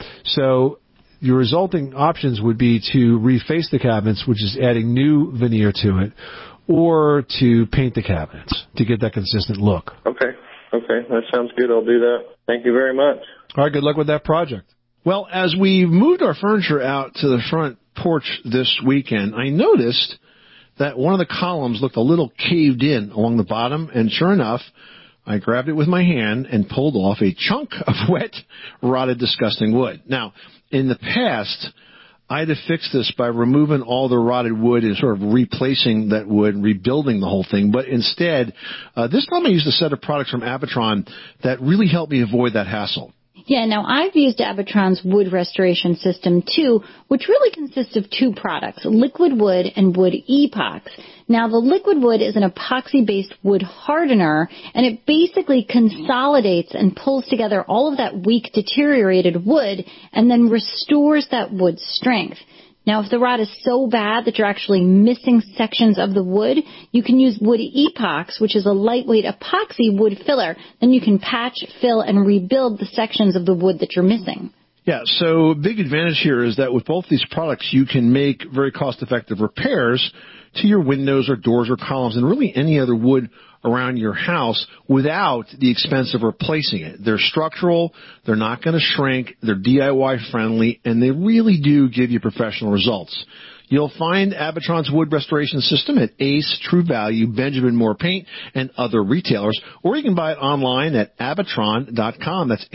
So your resulting options would be to reface the cabinets, which is adding new veneer to it, or to paint the cabinets to get that consistent look. Okay, that sounds good. I'll do that. Thank you very much. All right, good luck with that project. Well, as we moved our furniture out to the front porch this weekend, I noticed that one of the columns looked a little caved in along the bottom, and sure enough, I grabbed it with my hand and pulled off a chunk of wet, rotted, disgusting wood. Now, in the past, I'd have fixed this by removing all the rotted wood and sort of replacing that wood and rebuilding the whole thing. But instead, this time I used a set of products from Abitron that really helped me avoid that hassle. Yeah, now I've used Abitron's wood restoration system too, which really consists of two products, liquid wood and wood epox. Now the liquid wood is an epoxy-based wood hardener, and it basically consolidates and pulls together all of that weak, deteriorated wood and then restores that wood's strength. Now, if the rot is so bad that you're actually missing sections of the wood, you can use Wood Epox, which is a lightweight epoxy wood filler. Then you can patch, fill, and rebuild the sections of the wood that you're missing. Yeah, so big advantage here is that with both these products, you can make very cost-effective repairs to your windows or doors or columns and really any other wood around your house without the expense of replacing it. They're structural, they're not going to shrink, they're DIY friendly, and they really do give you professional results. You'll find Abitron's wood restoration system at Ace, True Value, Benjamin Moore Paint, and other retailers, or you can buy it online at Abitron.com. That's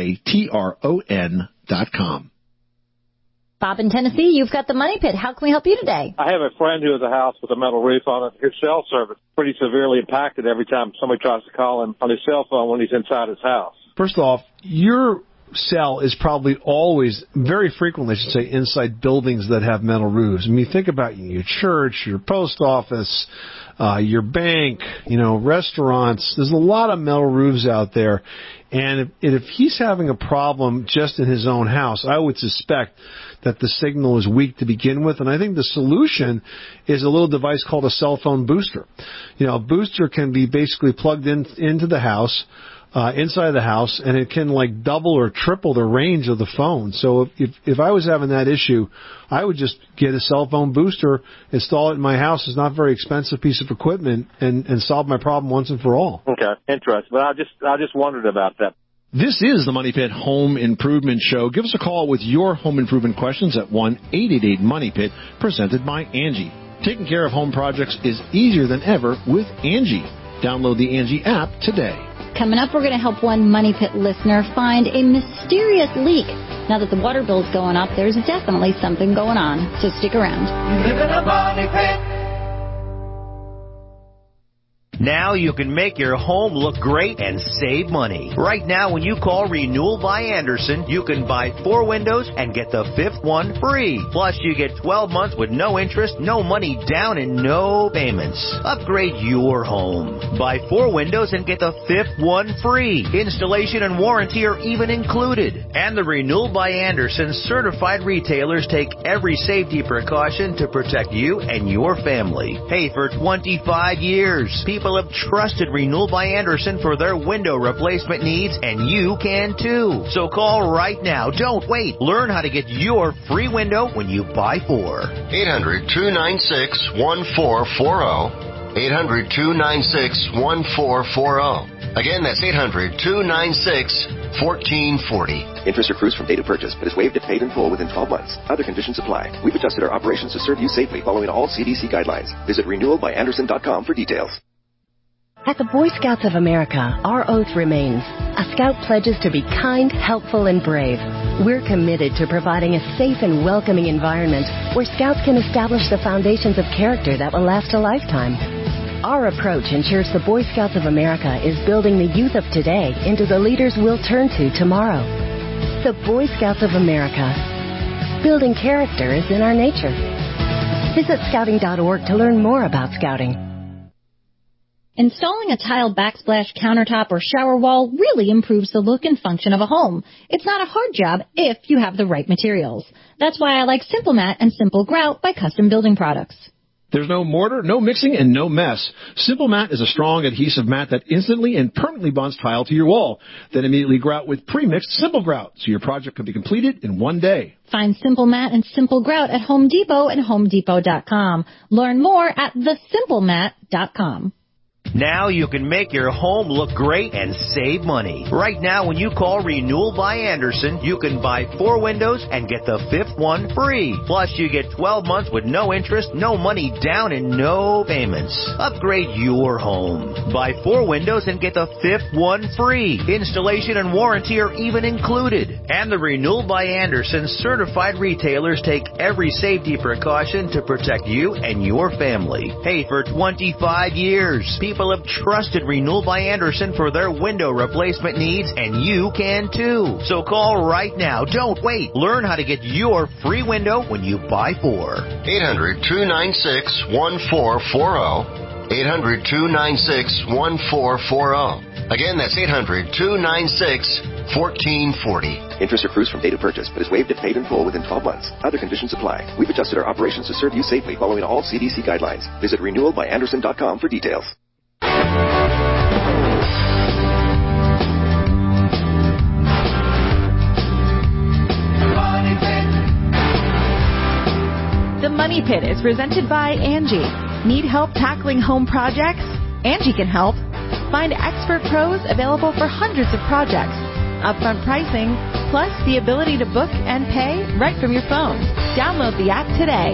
ABATRON.com. Bob in Tennessee, you've got the Money Pit. How can we help you today? I have a friend who has a house with a metal roof on it. His cell service is pretty severely impacted every time somebody tries to call him on his cell phone when he's inside his house. First off, your cell is probably always, very frequently, I should say, inside buildings that have metal roofs. I mean, think about your church, your post office, your bank, restaurants. There's a lot of metal roofs out there. And if he's having a problem just in his own house, I would suspect that the signal is weak to begin with. And I think the solution is a little device called a cell phone booster. A booster can be basically plugged into the house, inside the house, and it can like double or triple the range of the phone. So if I was having that issue, I would just get a cell phone booster, install it in my house. It's not a very expensive piece of equipment, and solve my problem once and for all. Okay, interesting. But I just wondered about that. This is the Money Pit Home Improvement Show. Give us a call with your home improvement questions at 1-888-MONEY-PIT, presented by Angie. Taking care of home projects is easier than ever with Angie. Download the Angie app today. Coming up, we're going to help one Money Pit listener find a mysterious leak. Now that the water bill's going up, there's definitely something going on. So stick around. You live in a Money Pit. Now you can make your home look great and save money. Right now, when you call Renewal by Andersen, you can buy 4 windows and get the 5th one free. Plus, you get 12 months with no interest, no money down, and no payments. Upgrade your home. Buy 4 windows and get the 5th one free. Installation and warranty are even included. And the Renewal by Andersen certified retailers take every safety precaution to protect you and your family. Hey, for 25 years, people have trusted Renewal by Andersen for their window replacement needs, and you can too. So call right now. Don't wait. Learn how to get your free window when you buy 4. 800-296-1440. 800-296-1440. Again, that's 800-296-1440. Interest accrues from date of purchase, but is waived if paid in full within 12 months. Other conditions apply. We've adjusted our operations to serve you safely following all CDC guidelines. Visit renewalbyandersen.com for details. At the Boy Scouts of America, our oath remains. A Scout pledges to be kind, helpful, and brave. We're committed to providing a safe and welcoming environment where Scouts can establish the foundations of character that will last a lifetime. Our approach ensures the Boy Scouts of America is building the youth of today into the leaders we'll turn to tomorrow. The Boy Scouts of America. Building character is in our nature. Visit scouting.org to learn more about Scouting. Installing a tile backsplash countertop or shower wall really improves the look and function of a home. It's not a hard job if you have the right materials. That's why I like Simple Mat and Simple Grout by Custom Building Products. There's no mortar, no mixing, and no mess. Simple Mat is a strong adhesive mat that instantly and permanently bonds tile to your wall. Then immediately grout with pre-mixed Simple Grout, so your project can be completed in one day. Find Simple Mat and Simple Grout at Home Depot and HomeDepot.com. Learn more at thesimplemat.com. Now you can make your home look great and save money. Right now, when you call Renewal by Andersen, you can buy 4 windows and get the 5th one free. Plus, you get 12 months with no interest, no money down, and no payments. Upgrade your home. Buy 4 windows and get the 5th one free. Installation and warranty are even included. And the Renewal by Andersen certified retailers take every safety precaution to protect you and your family. Hey, for 25 years, people have trusted Renewal by Andersen for their window replacement needs, and you can too. So call right now. Don't wait. Learn how to get your free window when you buy 4. 800-296-1440. 800-296-1440. Again, that's 800-296-1440. Interest accrues from date of purchase, but is waived if paid in full within 12 months. Other conditions apply. We've adjusted our operations to serve you safely following all CDC guidelines. Visit renewalbyandersen.com for details. Money Pit is presented by Angie. Need help tackling home projects? Angie can help. Find expert pros available for hundreds of projects. Upfront pricing, plus the ability to book and pay right from your phone. Download the app today.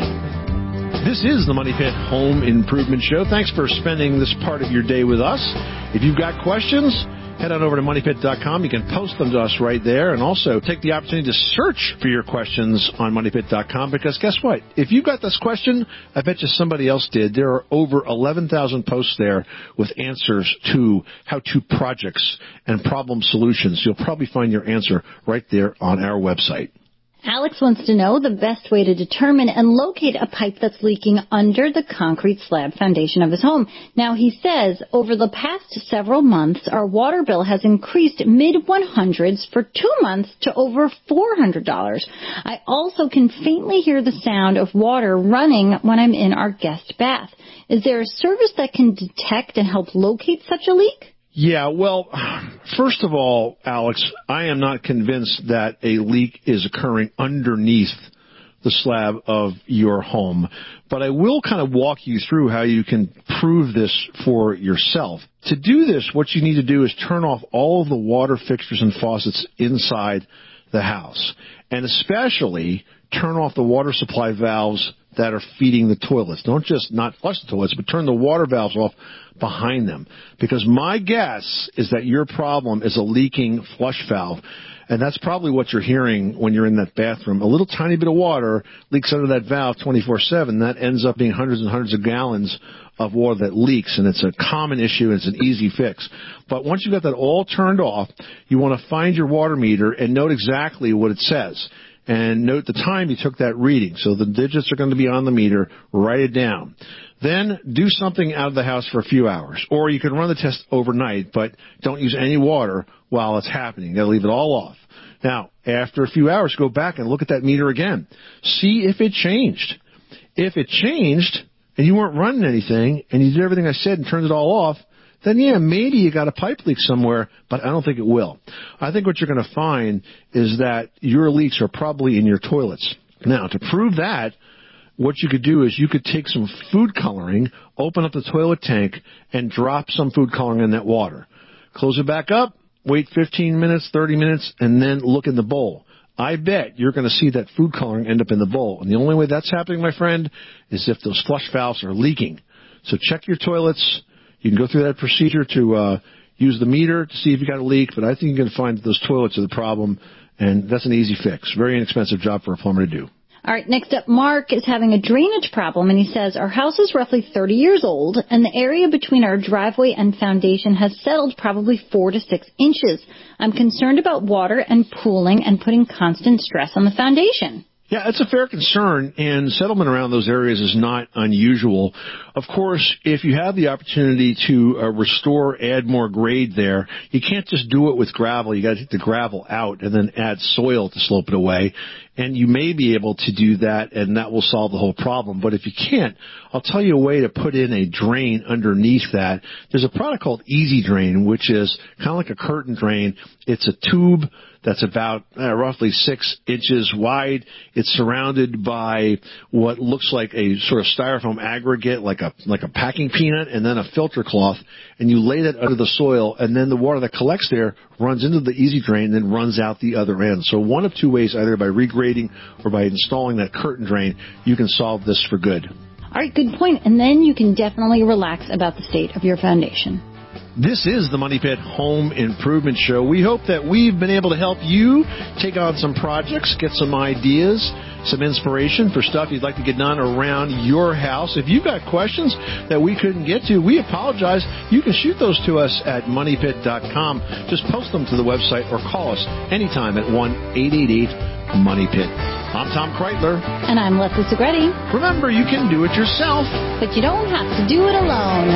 This is the Money Pit Home Improvement Show. Thanks for spending this part of your day with us. If you've got questions, head on over to moneypit.com. You can post them to us right there, and also take the opportunity to search for your questions on moneypit.com, because guess what? If you've got this question, I bet you somebody else did. There are over 11,000 posts there with answers to how-to projects and problem solutions. You'll probably find your answer right there on our website. Alex wants to know the best way to determine and locate a pipe that's leaking under the concrete slab foundation of his home. Now, he says, over the past several months, our water bill has increased mid-100s for 2 months to over $400. I also can faintly hear the sound of water running when I'm in our guest bath. Is there a service that can detect and help locate such a leak? Yeah, well, first of all, Alex, I am not convinced that a leak is occurring underneath the slab of your home. But I will kind of walk you through how you can prove this for yourself. To do this, what you need to do is turn off all of the water fixtures and faucets inside the house. And especially turn off the water supply valves that are feeding the toilets. Don't just not flush the toilets, but turn the water valves off behind them. Because my guess is that your problem is a leaking flush valve. And that's probably what you're hearing when you're in that bathroom. A little tiny bit of water leaks under that valve 24/7. That ends up being hundreds and hundreds of gallons of water that leaks, and it's a common issue, and it's an easy fix. But once you've got that all turned off, you want to find your water meter and note exactly what it says. And note the time you took that reading. So the digits are going to be on the meter. Write it down. Then do something out of the house for a few hours. Or you can run the test overnight, but don't use any water while it's happening. You've got to leave it all off. Now, after a few hours, go back and look at that meter again. See if it changed. If it changed and you weren't running anything and you did everything I said and turned it all off, then yeah, maybe you got a pipe leak somewhere, but I don't think it will. I think what you're going to find is that your leaks are probably in your toilets. Now, to prove that, what you could do is you could take some food coloring, open up the toilet tank, and drop some food coloring in that water. Close it back up, wait 15 minutes, 30 minutes, and then look in the bowl. I bet you're going to see that food coloring end up in the bowl. And the only way that's happening, my friend, is if those flush valves are leaking. So check your toilets. You can go through that procedure to use the meter to see if you got a leak, but I think you're going to find that those toilets are the problem, and that's an easy fix. Very inexpensive job for a plumber to do. All right, next up, Mark is having a drainage problem, and he says, our house is roughly 30 years old, and the area between our driveway and foundation has settled probably 4 to 6 inches. I'm concerned about water and pooling and putting constant stress on the foundation. Yeah, it's a fair concern, and settlement around those areas is not unusual. Of course, if you have the opportunity to restore, add more grade there, you can't just do it with gravel. You got to take the gravel out and then add soil to slope it away. And you may be able to do that, and that will solve the whole problem. But if you can't, I'll tell you a way to put in a drain underneath that. There's a product called Easy Drain, which is kind of like a curtain drain. It's a tube that's about roughly 6 inches wide. It's surrounded by what looks like a sort of styrofoam aggregate, like a packing peanut, and then a filter cloth. And you lay that under the soil, and then the water that collects there runs into the Easy Drain and then runs out the other end. So one of two ways, either by regrading or by installing that curtain drain, you can solve this for good. All right, good point. And then you can definitely relax about the state of your foundation. This is the Money Pit Home Improvement Show. We hope that we've been able to help you take on some projects, get some ideas, some inspiration for stuff you'd like to get done around your house. If you've got questions that we couldn't get to, we apologize. You can shoot those to us at moneypit.com. Just post them to the website or call us anytime at 1-888-MONEYPIT. I'm Tom Kreitler. And I'm Leslie Segretti. Remember, you can do it yourself, but you don't have to do it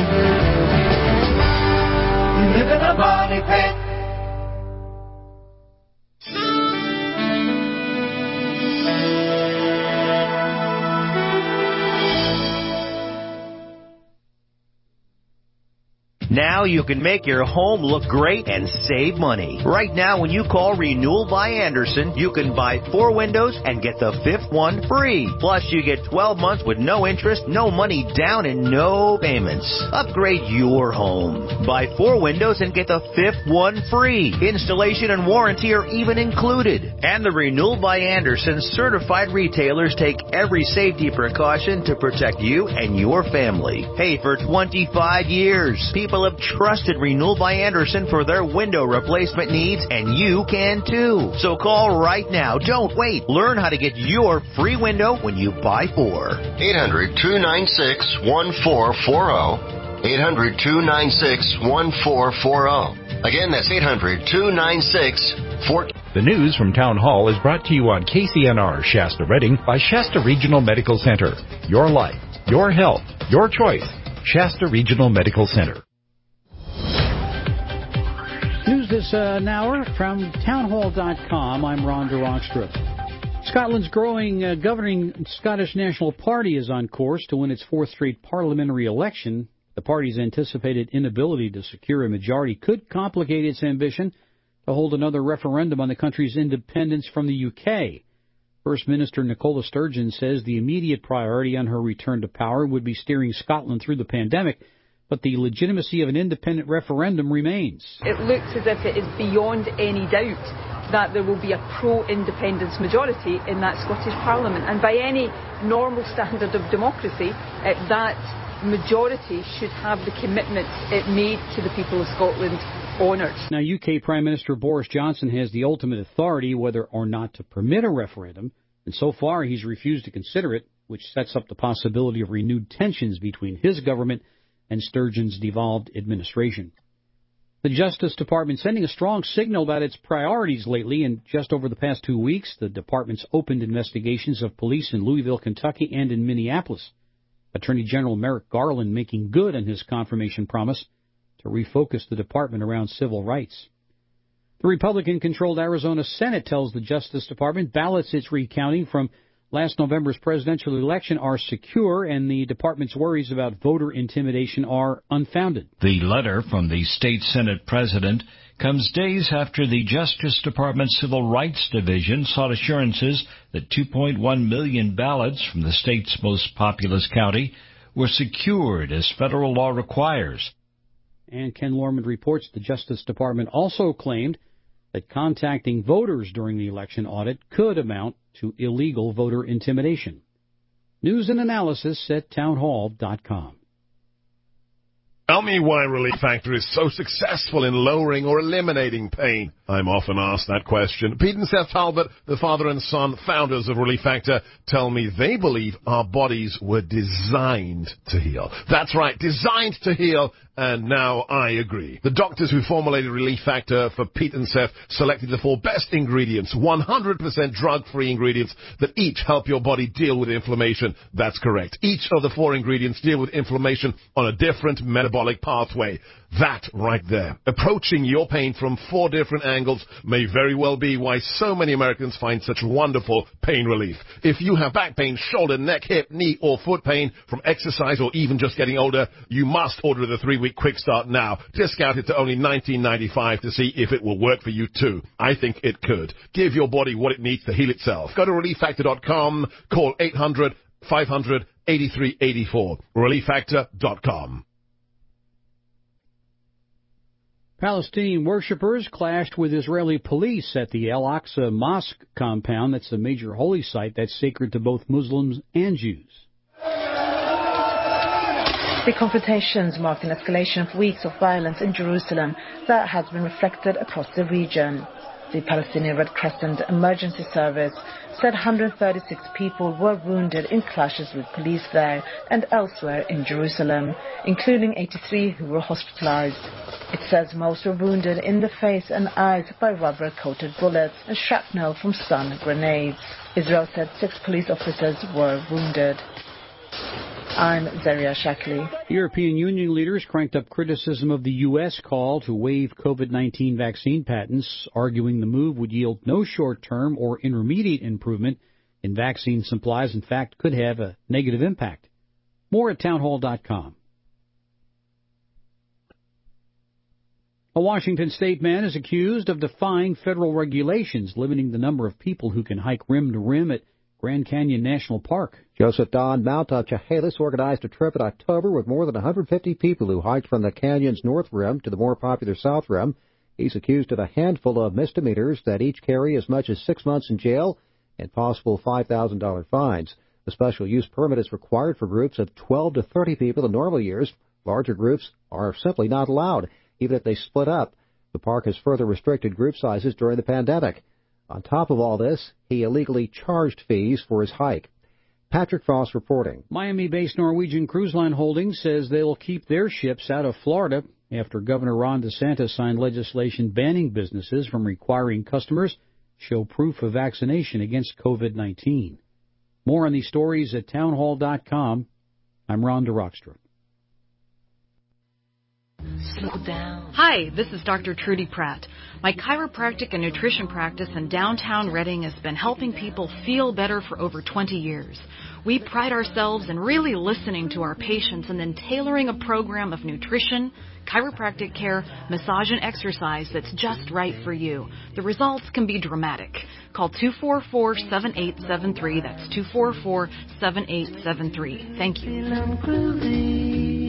alone. You live in a money pit. Now you can make your home look great and save money. Right now, when you call Renewal by Andersen, you can buy 4 windows and get the 5th fifth one free. Plus, you get 12 months with no interest, no money down, and no payments. Upgrade your home. Buy 4 windows and get the fifth one free. Installation and warranty are even included. And the Renewal by Andersen certified retailers take every safety precaution to protect you and your family. Hey, for 25 years, people have trusted Renewal by Andersen for their window replacement needs, and you can too. So call right now. Don't wait. Learn how to get your free window when you buy 4. 800-296-1440. 800-296-1440. Again, that's 800-296-1440. The news from Town Hall is brought to you on KCNR Shasta Redding by Shasta Regional Medical Center. Your life, your health, your choice. Shasta Regional Medical Center. News this hour from townhall.com. I'm Ron DeRockstra. Scotland's growing governing Scottish National Party is on course to win its 4th straight parliamentary election. The party's anticipated inability to secure a majority could complicate its ambition to hold another referendum on the country's independence from the UK. First Minister Nicola Sturgeon says the immediate priority on her return to power would be steering Scotland through the pandemic, but the legitimacy of an independent referendum remains. It looks as if it is beyond any doubt that there will be a pro-independence majority in that Scottish Parliament. And by any normal standard of democracy, that majority should have the commitments it made to the people of Scotland honoured. Now, UK Prime Minister Boris Johnson has the ultimate authority whether or not to permit a referendum, and so far he's refused to consider it, which sets up the possibility of renewed tensions between his government and Sturgeon's devolved administration. The Justice Department sending a strong signal about its priorities lately. In just over the past 2 weeks, the department's opened investigations of police in Louisville, Kentucky, and in Minneapolis. Attorney General Merrick Garland making good on his confirmation promise to refocus the department around civil rights. The Republican-controlled Arizona Senate tells the Justice Department ballots it's recounting from last November's presidential election are secure, and the department's worries about voter intimidation are unfounded. The letter from the state Senate president comes days after the Justice Department's Civil Rights Division sought assurances that 2.1 million ballots from the state's most populous county were secured as federal law requires. And Ken Lorman reports the Justice Department also claimed that contacting voters during the election audit could amount to illegal voter intimidation. News and analysis at townhall.com. Tell me why Relief Factor is so successful in lowering or eliminating pain. I'm often asked that question. Pete and Seth Talbot, the father and son founders of Relief Factor, tell me they believe our bodies were designed to heal. That's right, designed to heal, and now I agree. The doctors who formulated Relief Factor for Pete and Seth selected the 4 best ingredients, 100% drug-free ingredients that each help your body deal with inflammation. That's correct. Each of the 4 ingredients deal with inflammation on a different metabolic pathway. That right there, approaching your pain from 4 different angles, may very well be why so many Americans find such wonderful pain relief. If you have back pain, shoulder, neck, hip, knee, or foot pain from exercise or even just getting older, you must order the 3-week Quick Start now. Discounted to only $19.95 to see if it will work for you too. I think it could. Give your body what it needs to heal itself. Go to ReliefFactor.com, call 800-500-8384. ReliefFactor.com. Palestinian worshippers clashed with Israeli police at the Al-Aqsa Mosque compound. That's a major holy site that's sacred to both Muslims and Jews. The confrontations marked an escalation of weeks of violence in Jerusalem that has been reflected across the region. The Palestinian Red Crescent Emergency Service said 136 people were wounded in clashes with police there and elsewhere in Jerusalem, including 83 who were hospitalized. It says most were wounded in the face and eyes by rubber-coated bullets and shrapnel from stun grenades. Israel said 6 police officers were wounded. I'm Zaria Shakli. European Union leaders cranked up criticism of the U.S. call to waive COVID-19 vaccine patents, arguing the move would yield no short-term or intermediate improvement in vaccine supplies. In fact, could have a negative impact. More at townhall.com. A Washington state man is accused of defying federal regulations limiting the number of people who can hike rim to rim at Grand Canyon National Park. Joseph Don Mount of Chehalis organized a trip in October with more than 150 people who hiked from the canyon's north rim to the more popular south rim. He's accused of a handful of misdemeanors that each carry as much as 6 months in jail and possible $5,000 fines. The special use permit is required for groups of 12 to 30 people in normal years. Larger groups are simply not allowed, even if they split up. The park has further restricted group sizes during the pandemic. On top of all this, he illegally charged fees for his hike. Patrick Frost reporting. Miami-based Norwegian Cruise Line Holdings says they will keep their ships out of Florida after Governor Ron DeSantis signed legislation banning businesses from requiring customers show proof of vaccination against COVID-19. More on these stories at townhall.com. I'm Rhonda Rockstrup. Slow down. Hi, this is Dr. Trudy Pratt. My chiropractic and nutrition practice in downtown Redding has been helping people feel better for over 20 years. We pride ourselves in really listening to our patients and then tailoring a program of nutrition, chiropractic care, massage, and exercise that's just right for you. The results can be dramatic. Call 244-7873. That's 244-7873. Thank you.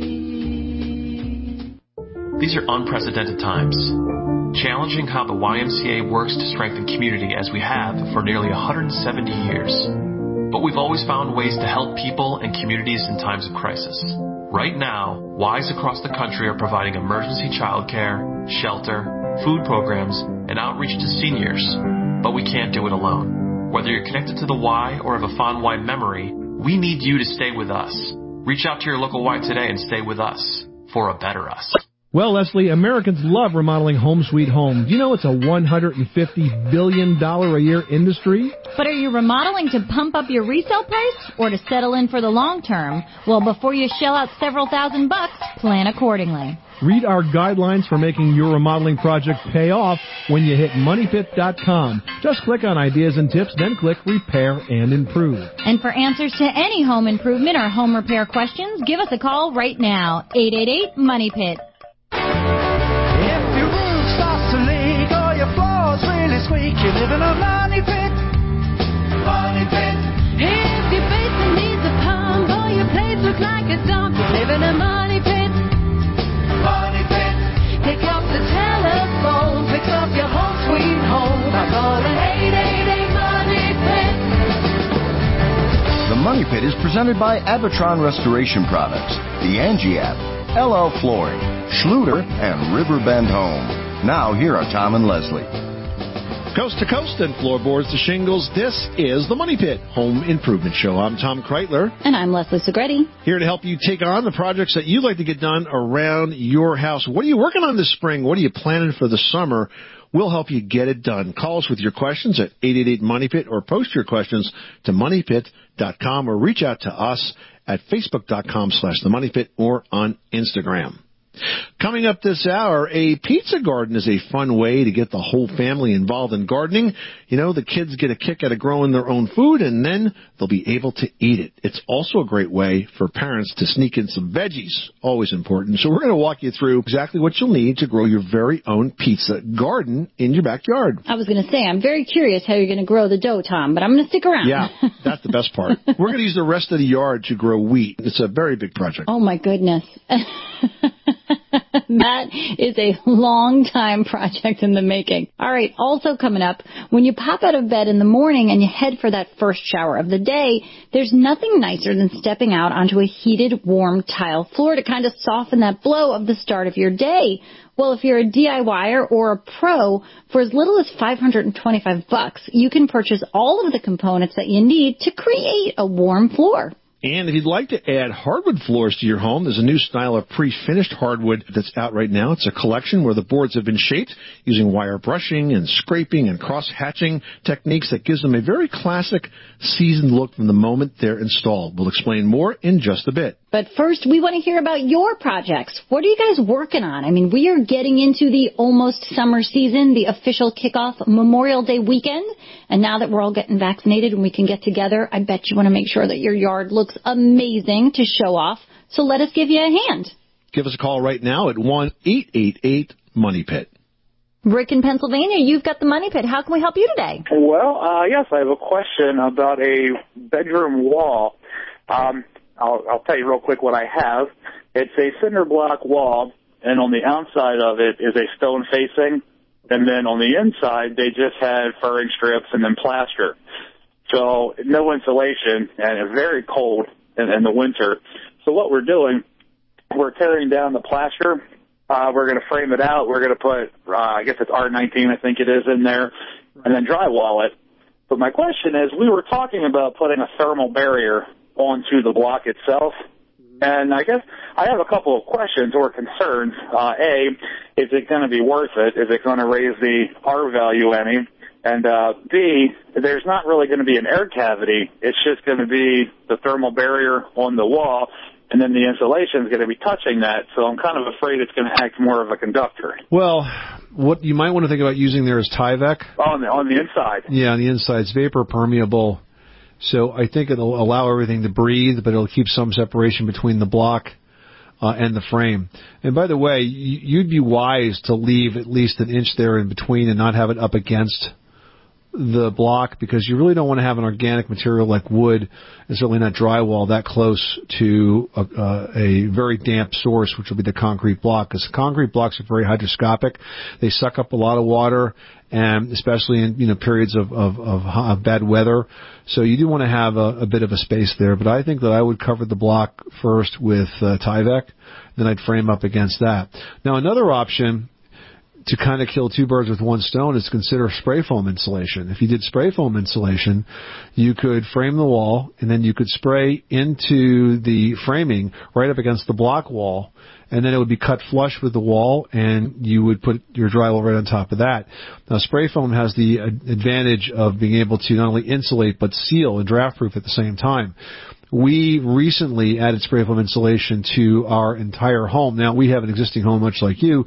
These are unprecedented times, challenging how the YMCA works to strengthen community as we have for nearly 170 years. But we've always found ways to help people and communities in times of crisis. Right now, Ys across the country are providing emergency childcare, shelter, food programs, and outreach to seniors. But we can't do it alone. Whether you're connected to the Y or have a fond Y memory, we need you to stay with us. Reach out to your local Y today and stay with us for a better us. Well, Leslie, Americans love remodeling Home Sweet Home. Do you know it's a $150 billion a year industry? But are you remodeling to pump up your resale price or to settle in for the long term? Well, before you shell out several $1,000, plan accordingly. Read our guidelines for making your remodeling project pay off when you hit MoneyPit.com. Just click on Ideas and Tips, then click Repair and Improve. And for answers to any home improvement or home repair questions, give us a call right now, 888-MONEYPIT. If your roof starts to leak or your floor's really squeak, you live in a money pit. Money pit. If your basement needs a pump or your place looks like a dump, you live in a money pit. Money pit. Pick up the telephone, fix up your home sweet home by calling 888-MONEY-PIT. The Money Pit is presented by Abitron Restoration Products, the Angie app, LL Flooring, Schluter, and Riverbend Home. Now, here are Tom and Leslie. Coast to coast and floorboards to shingles, this is the Money Pit Home Improvement Show. I'm Tom Kreitler. And I'm Leslie Segretti. Here to help you take on the projects that you'd like to get done around your house. What are you working on this spring? What are you planning for the summer? We'll help you get it done. Call us with your questions at 888-MONEYPIT or post your questions to MoneyPit.com or reach out to us at Facebook.com/TheMoneyPit or on Instagram. Coming up this hour, a pizza garden is a fun way to get the whole family involved in gardening. You know, the kids get a kick out of growing their own food, and then they'll be able to eat it. It's also a great way for parents to sneak in some veggies, always important. So we're going to walk you through exactly what you'll need to grow your very own pizza garden in your backyard. I was going to say, I'm very curious how you're going to grow the dough, Tom, but I'm going to stick around. Yeah, that's the best part. We're going to use the rest of the yard to grow wheat. It's a very big project. Oh, my goodness. That is a long-time project in the making. All right, also coming up, when you pop out of bed in the morning and you head for that first shower of the day, there's nothing nicer than stepping out onto a heated, warm tile floor to kind of soften that blow of the start of your day. Well, if you're a DIYer or a pro, for as little as $525, you can purchase all of the components that you need to create a warm floor. And if you'd like to add hardwood floors to your home, there's a new style of pre-finished hardwood that's out right now. It's a collection where the boards have been shaped using wire brushing and scraping and cross-hatching techniques that gives them a very classic, seasoned look from the moment they're installed. We'll explain more in just a bit. But first, we want to hear about your projects. What are you guys working on? I mean, we are getting into the almost summer season, the official kickoff Memorial Day weekend. And now that we're all getting vaccinated and we can get together, I bet you want to make sure that your yard looks amazing to show off. So let us give you a hand. Give us a call right now at 1-888-MONEYPIT. Rick in Pennsylvania, you've got the Money Pit. How can we help you today? Well, yes, I have a question about a bedroom wall. I'll tell you real quick what I have. It's a cinder block wall, and on the outside of it is a stone facing, and then on the inside they just had furring strips and then plaster. So no insulation, and it's very cold in the winter. So what we're doing, we're tearing down the plaster. We're going to frame it out. We're going to put, I guess it's R19, I think it is, in there, and then drywall it. But my question is, we were talking about putting a thermal barrier onto the block itself. And I guess I have a couple of questions or concerns. A, is it going to be worth it? Is it going to raise the R value any? And B, there's not really going to be an air cavity. It's just going to be the thermal barrier on the wall, and then the insulation is going to be touching that. So I'm kind of afraid it's going to act more of a conductor. Well, what you might want to think about using there is Tyvek. On the inside. Yeah, on the inside. It's vapor permeable. So I think it'll allow everything to breathe, but it'll keep some separation between the block and the frame. And by the way, you'd be wise to leave at least an inch there in between and not have it up against the block, because you really don't want to have an organic material like wood, and certainly not drywall, that close to a very damp source, which will be the concrete block, because concrete blocks are very hydroscopic. They suck up a lot of water, and especially in periods of bad weather. So you do want to have a bit of a space there. But I think that I would cover the block first with Tyvek, then I'd frame up against that. Now another option to kind of kill two birds with one stone is to consider spray foam insulation. If you did spray foam insulation, you could frame the wall, and then you could spray into the framing right up against the block wall, and then it would be cut flush with the wall, and you would put your drywall right on top of that. Now, spray foam has the advantage of being able to not only insulate but seal and draft-proof at the same time. We recently added spray foam insulation to our entire home. Now, we have an existing home much like you,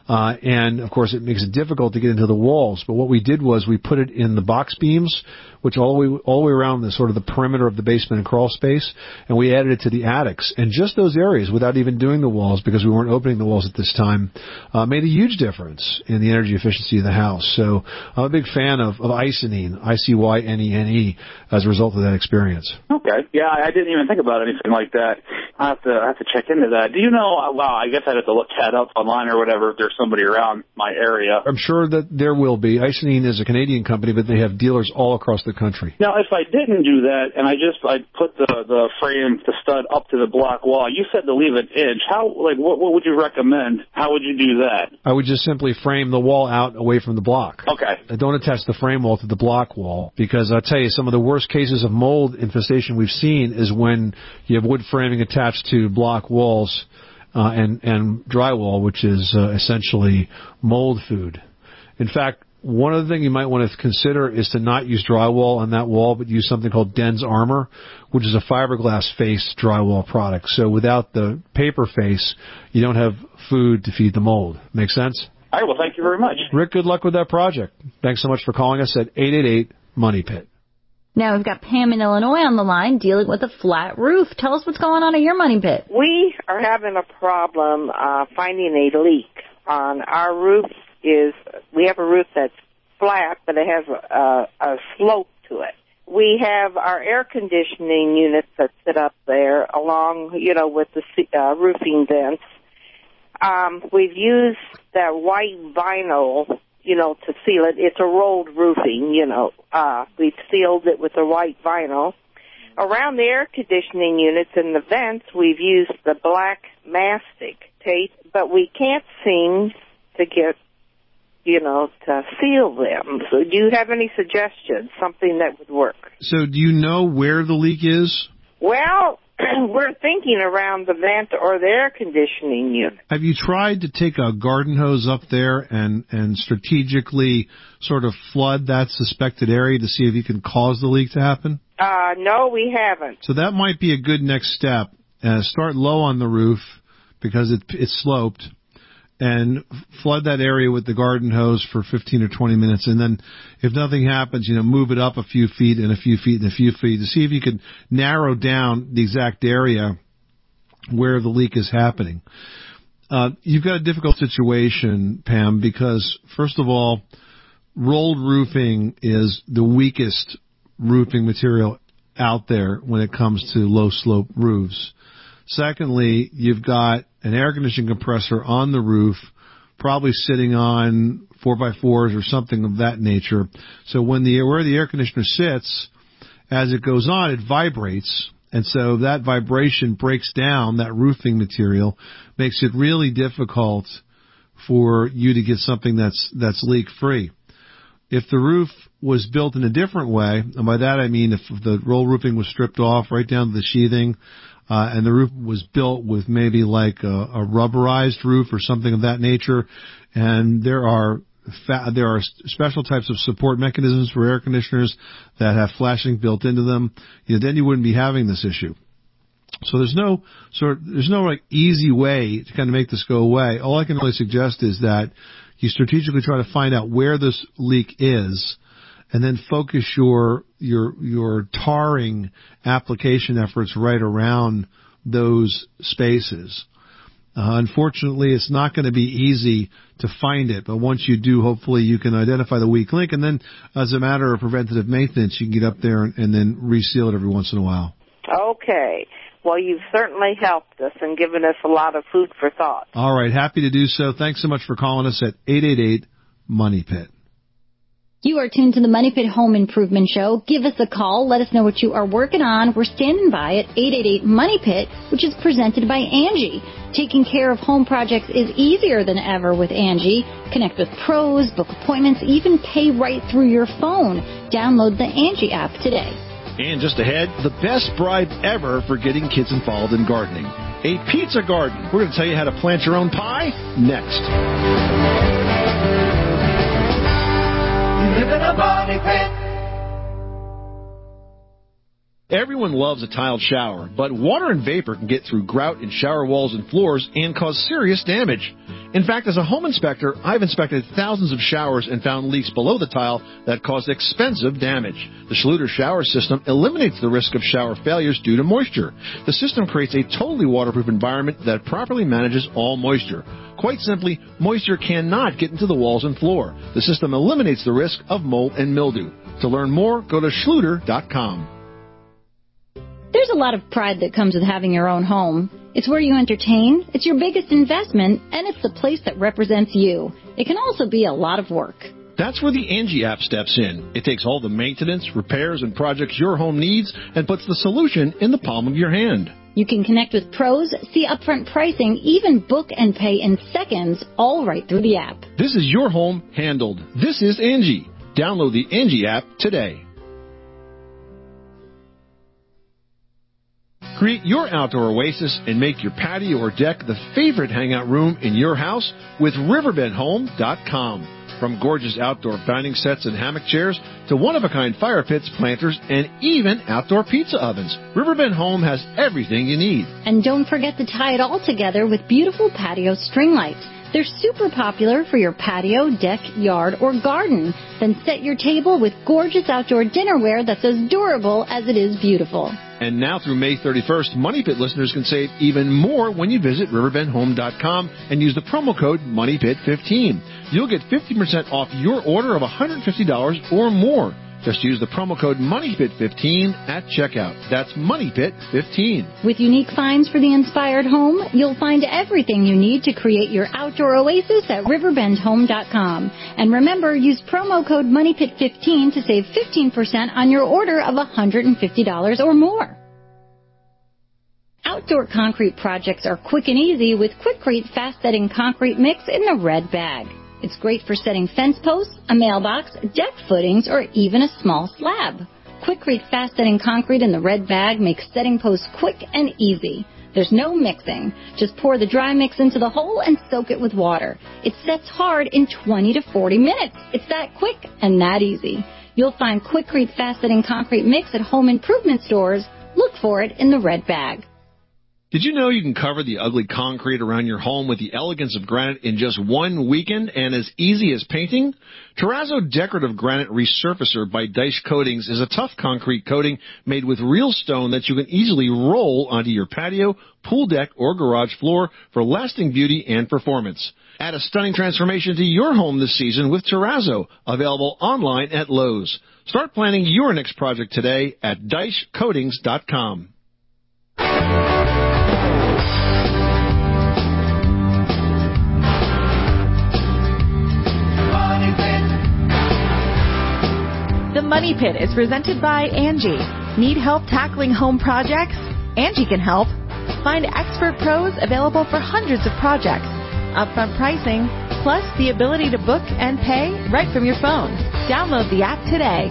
and, of course, it makes it difficult to get into the walls. But what we did was we put it in the box beams, which all the way around the sort of the perimeter of the basement and crawl space, and we added it to the attics. And just those areas, without even doing the walls, because we weren't opening the walls at this time, made a huge difference in the energy efficiency of the house. So I'm a big fan of Icynene, Icynene, as a result of that experience. Okay. Yeah, I didn't even think about anything like that. I have to check into that. Do you know, well, I guess I'd have to look that up online or whatever if there's somebody around my area. I'm sure that there will be. Icynene is a Canadian company, but they have dealers all across the country. Now, if I didn't do that and I put the frame, the stud up to the block wall, you said to leave an inch. What would you recommend? How would you do that? I would just simply frame the wall out away from the block. Okay. Don't attach the frame wall to the block wall, because I'll tell you, some of the worst cases of mold infestation we've seen is when you have wood framing attached to block walls and drywall, which is essentially mold food. In fact, one other thing you might want to consider is to not use drywall on that wall, but use something called Den's Armor, which is a fiberglass face drywall product. So without the paper face, you don't have food to feed the mold. Make sense? All right, well, thank you very much. Rick, good luck with that project. Thanks so much for calling us at 888-MONEY-PIT. Now we've got Pam in Illinois on the line dealing with a flat roof. Tell us what's going on at your Money Pit. We are having a problem finding a leak on our roof. We have a roof that's flat, but it has a slope to it. We have our air conditioning units that sit up there along, with the roofing vents. We've used that white vinyl, to seal it. It's a rolled roofing, We've sealed it with the white vinyl. Around the air conditioning units and the vents, we've used the black mastic tape, but we can't seem to get to seal them. So do you have any suggestions, something that would work? So do you know where the leak is? Well, we're thinking around the vent or the air conditioning unit. Have you tried to take a garden hose up there and strategically sort of flood that suspected area to see if you can cause the leak to happen? No, we haven't. So that might be a good next step. Start low on the roof because it's sloped, and flood that area with the garden hose for 15 or 20 minutes. And then if nothing happens, move it up a few feet and a few feet and a few feet to see if you can narrow down the exact area where the leak is happening. You've got a difficult situation, Pam, because, first of all, rolled roofing is the weakest roofing material out there when it comes to low-slope roofs. Secondly, you've got an air conditioning compressor on the roof, probably sitting on 4x4s or something of that nature. So where the air conditioner sits, as it goes on, it vibrates. And so that vibration breaks down that roofing material, makes it really difficult for you to get something that's leak-free. If the roof was built in a different way, and by that I mean if the roll roofing was stripped off right down to the sheathing, and the roof was built with maybe like a rubberized roof or something of that nature, and there are special types of support mechanisms for air conditioners that have flashing built into them, then you wouldn't be having this issue. So there's no like easy way to kind of make this go away. All I can really suggest is that you strategically try to find out where this leak is, and then focus your tarring application efforts right around those spaces. Unfortunately, it's not going to be easy to find it, but once you do, hopefully you can identify the weak link, and then as a matter of preventative maintenance, you can get up there and then reseal it every once in a while. Okay. Well, you've certainly helped us and given us a lot of food for thought. All right. Happy to do so. Thanks so much for calling us at 888-MONEY-PIT. You are tuned to the Money Pit Home Improvement Show. Give us a call. Let us know what you are working on. We're standing by at 888-MONEY-PIT, which is presented by Angie. Taking care of home projects is easier than ever with Angie. Connect with pros, book appointments, even pay right through your phone. Download the Angie app today. And just ahead, the best bribe ever for getting kids involved in gardening. A pizza garden. We're going to tell you how to plant your own pie next. Live in a money pit. Everyone loves a tiled shower, but water and vapor can get through grout in shower walls and floors and cause serious damage. In fact, as a home inspector, I've inspected thousands of showers and found leaks below the tile that cause expensive damage. The Schluter shower system eliminates the risk of shower failures due to moisture. The system creates a totally waterproof environment that properly manages all moisture. Quite simply, moisture cannot get into the walls and floor. The system eliminates the risk of mold and mildew. To learn more, go to Schluter.com. There's a lot of pride that comes with having your own home. It's where you entertain, it's your biggest investment, and it's the place that represents you. It can also be a lot of work. That's where the Angie app steps in. It takes all the maintenance, repairs, and projects your home needs and puts the solution in the palm of your hand. You can connect with pros, see upfront pricing, even book and pay in seconds, all right through the app. This is your home handled. This is Angie. Download the Angie app today. Create your outdoor oasis and make your patio or deck the favorite hangout room in your house with RiverbendHome.com. From gorgeous outdoor dining sets and hammock chairs to one-of-a-kind fire pits, planters, and even outdoor pizza ovens, Riverbend Home has everything you need. And don't forget to tie it all together with beautiful patio string lights. They're super popular for your patio, deck, yard, or garden. Then set your table with gorgeous outdoor dinnerware that's as durable as it is beautiful. And now through May 31st, Money Pit listeners can save even more when you visit RiverbendHome.com and use the promo code MoneyPit15. You'll get 50% off your order of $150 or more. Just use the promo code MoneyPit15 at checkout. That's MoneyPit15. With unique finds for the inspired home, you'll find everything you need to create your outdoor oasis at RiverbendHome.com. And remember, use promo code MoneyPit15 to save 15% on your order of $150 or more. Outdoor concrete projects are quick and easy with Quikrete fast-setting concrete mix in the red bag. It's great for setting fence posts, a mailbox, deck footings, or even a small slab. Quikrete fast-setting concrete in the red bag makes setting posts quick and easy. There's no mixing. Just pour the dry mix into the hole and soak it with water. It sets hard in 20 to 40 minutes. It's that quick and that easy. You'll find Quikrete fast-setting concrete mix at home improvement stores. Look for it in the red bag. Did you know you can cover the ugly concrete around your home with the elegance of granite in just one weekend and as easy as painting? Terrazzo Decorative Granite Resurfacer by Dice Coatings is a tough concrete coating made with real stone that you can easily roll onto your patio, pool deck, or garage floor for lasting beauty and performance. Add a stunning transformation to your home this season with Terrazzo, available online at Lowe's. Start planning your next project today at DiceCoatings.com. The Money Pit is presented by Angie. Need help tackling home projects? Angie can help. Find expert pros available for hundreds of projects. Upfront pricing, plus the ability to book and pay right from your phone. Download the app today.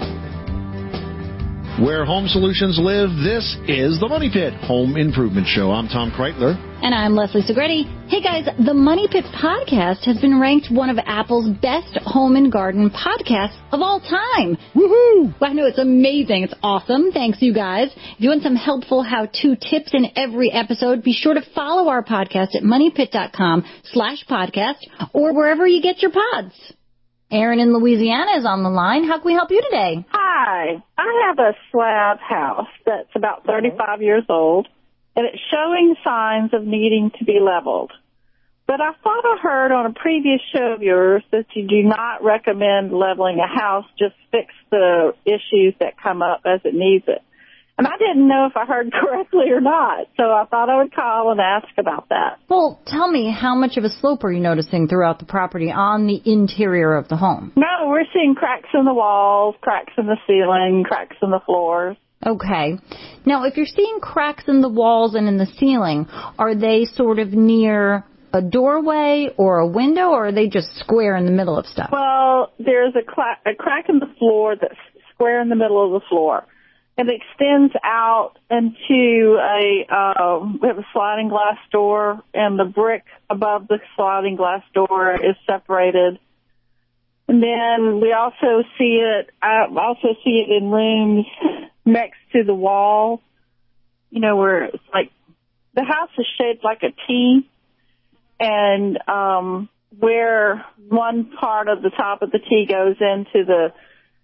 Where home solutions live, this is the Money Pit Home Improvement Show. I'm Tom Kreitler. And I'm Leslie Segretti. Hey guys, the Money Pit podcast has been ranked one of Apple's best home and garden podcasts of all time. Woohoo! Well, I know, it's amazing. It's awesome. Thanks, you guys. If you want some helpful how-to tips in every episode, be sure to follow our podcast at moneypit.com/podcast or wherever you get your pods. Erin in Louisiana is on the line. How can we help you today? Hi. I have a slab house that's about 35 years old, and it's showing signs of needing to be leveled. But I thought I heard on a previous show of yours that you do not recommend leveling a house, just fix the issues that come up as it needs it. And I didn't know if I heard correctly or not, so I thought I would call and ask about that. Well, tell me, how much of a slope are you noticing throughout the property on the interior of the home? No, we're seeing cracks in the walls, cracks in the ceiling, cracks in the floors. Okay. Now, if you're seeing cracks in the walls and in the ceiling, are they sort of near a doorway or a window, or are they just square in the middle of stuff? Well, there's a crack in the floor that's square in the middle of the floor. It extends out into we have a sliding glass door, and the brick above the sliding glass door is separated. And then we also see I also see it in rooms next to the wall, where it's like the house is shaped like a T, and where one part of the top of the T goes into the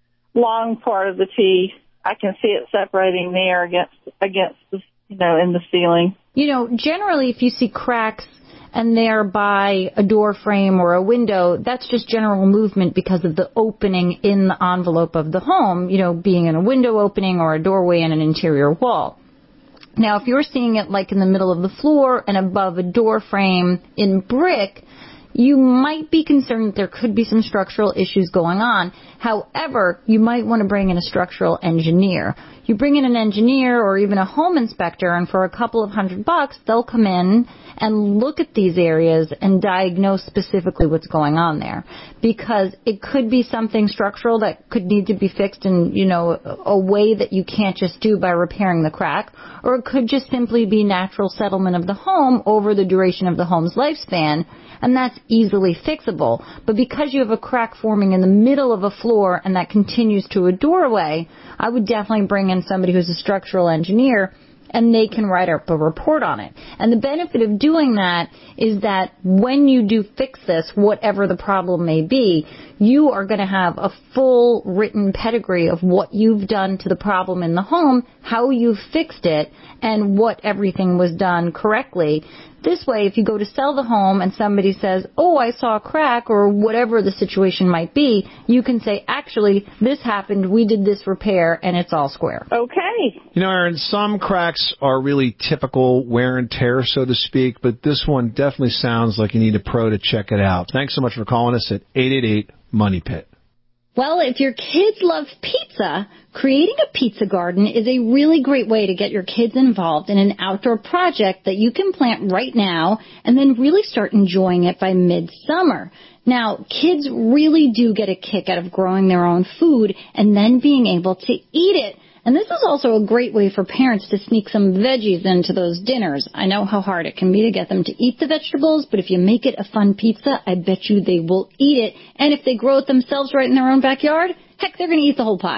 long part of the T, I can see it separating there against the, in the ceiling. Generally, if you see cracks and they're by a door frame or a window, that's just general movement because of the opening in the envelope of the home, being in a window opening or a doorway in an interior wall. Now, if you're seeing it like in the middle of the floor and above a door frame in brick, you might be concerned that there could be some structural issues going on. However, you might want to bring in a structural engineer. You bring in an engineer or even a home inspector, and for a couple of $100, they'll come in and look at these areas and diagnose specifically what's going on there. Because it could be something structural that could need to be fixed in, a way that you can't just do by repairing the crack, or it could just simply be natural settlement of the home over the duration of the home's lifespan, and that's easily fixable. But because you have a crack forming in the middle of a floor and that continues to a doorway, I would definitely bring in somebody who's a structural engineer, and they can write up a report on it. And the benefit of doing that is that when you do fix this, whatever the problem may be, you are going to have a full written pedigree of what you've done to the problem in the home, how you've fixed it, and what everything was done correctly. This way, if you go to sell the home and somebody says, oh, I saw a crack, or whatever the situation might be, you can say, actually, this happened, we did this repair, and it's all square. Okay. Erin, some cracks are really typical wear and tear, so to speak, but this one definitely sounds like you need a pro to check it out. Thanks so much for calling us at 888-MONEY-PIT. Well, if your kids love pizza, creating a pizza garden is a really great way to get your kids involved in an outdoor project that you can plant right now and then really start enjoying it by midsummer. Now, kids really do get a kick out of growing their own food and then being able to eat it. And this is also a great way for parents to sneak some veggies into those dinners. I know how hard it can be to get them to eat the vegetables, but if you make it a fun pizza, I bet you they will eat it. And if they grow it themselves right in their own backyard, heck, they're going to eat the whole pie.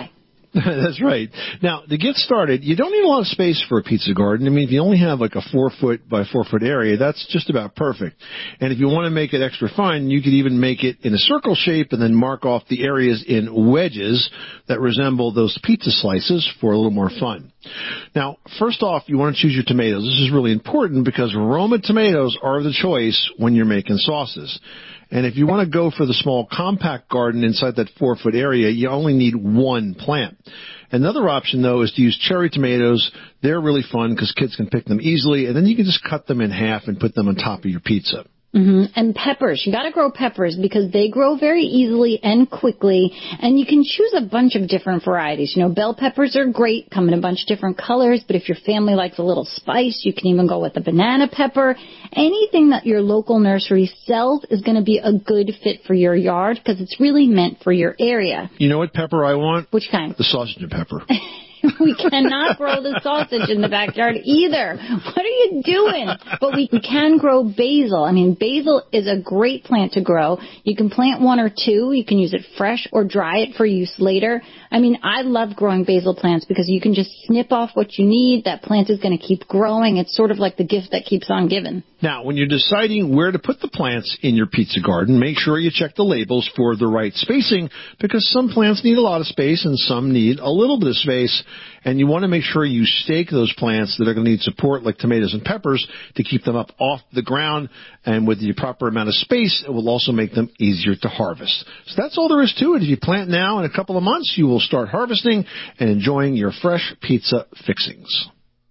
That's right. Now, to get started, you don't need a lot of space for a pizza garden. I mean, if you only have like a 4-foot by 4-foot area, that's just about perfect. And if you want to make it extra fun, you could even make it in a circle shape and then mark off the areas in wedges that resemble those pizza slices for a little more fun. Now, first off, you want to choose your tomatoes. This is really important because Roma tomatoes are the choice when you're making sauces. And if you want to go for the small compact garden inside that 4-foot area, you only need one plant. Another option, though, is to use cherry tomatoes. They're really fun because kids can pick them easily, and then you can just cut them in half and put them on top of your pizza. Mm-hmm. And peppers. You got to grow peppers because they grow very easily and quickly, and you can choose a bunch of different varieties. You know, bell peppers are great, come in a bunch of different colors, but if your family likes a little spice, you can even go with a banana pepper. Anything that your local nursery sells is going to be a good fit for your yard because it's really meant for your area. You know what pepper I want? Which kind? The sausage and pepper. We cannot grow the sausage in the backyard either. What are you doing? But we can grow basil. I mean, basil is a great plant to grow. You can plant 1 or 2. You can use it fresh or dry it for use later. I mean, I love growing basil plants because you can just snip off what you need. That plant is going to keep growing. It's sort of like the gift that keeps on giving. Now, when you're deciding where to put the plants in your pizza garden, make sure you check the labels for the right spacing because some plants need a lot of space and some need a little bit of space. And you want to make sure you stake those plants that are going to need support like tomatoes and peppers to keep them up off the ground. And with the proper amount of space, it will also make them easier to harvest. So that's all there is to it. If you plant now, in a couple of months, you will start harvesting and enjoying your fresh pizza fixings.